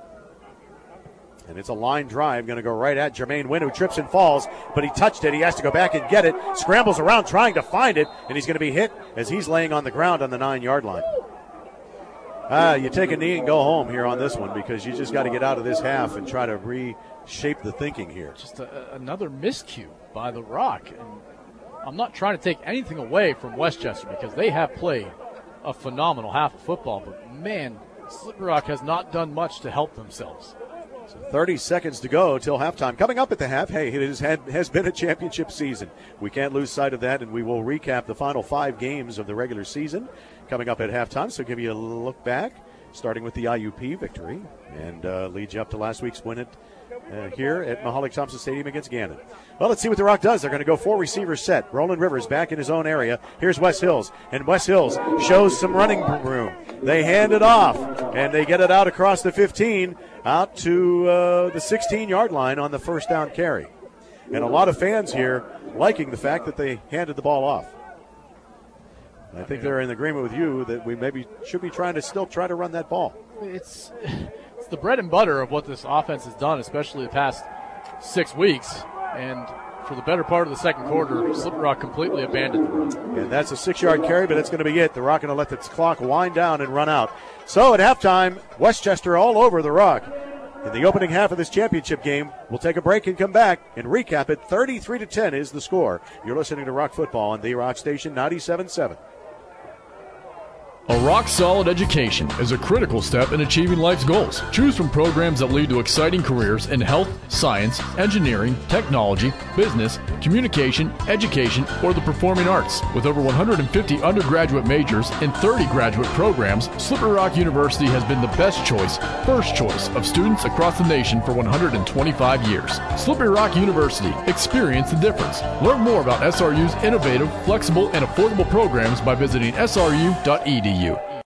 And it's a line drive, going to go right at Jermaine Wynn, who trips and falls, but he touched it. He has to go back and get it, scrambles around trying to find it, and he's going to be hit as he's laying on the ground on the nine-yard line. Ah, you take a knee and go home here on this one because you just got to get out of this half and try to reshape the thinking here. Just a, another miscue by the Rock. And I'm not trying to take anything away from Westchester because they have played a phenomenal half of football, but man, Slippery Rock has not done much to help themselves. So thirty seconds to go till halftime. Coming up at the half, hey, it has, had, has been a championship season. We can't lose sight of that, and we will recap the final five games of the regular season coming up at halftime. So give you a look back, starting with the I U P victory, and uh, lead you up to last week's win at, uh, here at Mahalik Thompson Stadium against Gannon. Well, let's see what the Rock does. They're going to go four receiver set. Roland Rivers back in his own area. Here's Wes Hills, and Wes Hills shows some running room. They hand it off, and they get it out across the fifteen, out to uh, the sixteen-yard line on the first down carry. And a lot of fans here liking the fact that they handed the ball off. I think they're in agreement with you that we maybe should be trying to still try to run that ball. It's it's the bread and butter of what this offense has done, especially the past six weeks. And for the better part of the second quarter, Slippery Rock completely abandoned the run. And that's a six-yard carry, but that's going to be it. The Rock going to let the clock wind down and run out. So at halftime, Westchester all over the Rock. In the opening half of this championship game, we'll take a break and come back and recap it. thirty-three to ten is the score. You're listening to Rock Football on the Rock Station ninety-seven point seven. A rock-solid education is a critical step in achieving life's goals. Choose from programs that lead to exciting careers in health, science, engineering, technology, business, communication, education, or the performing arts. With over one hundred fifty undergraduate majors and thirty graduate programs, Slippery Rock University has been the best choice, first choice of students across the nation for one hundred twenty-five years. Slippery Rock University. Experience the difference. Learn more about S R U's innovative, flexible, and affordable programs by visiting S R U dot E D U.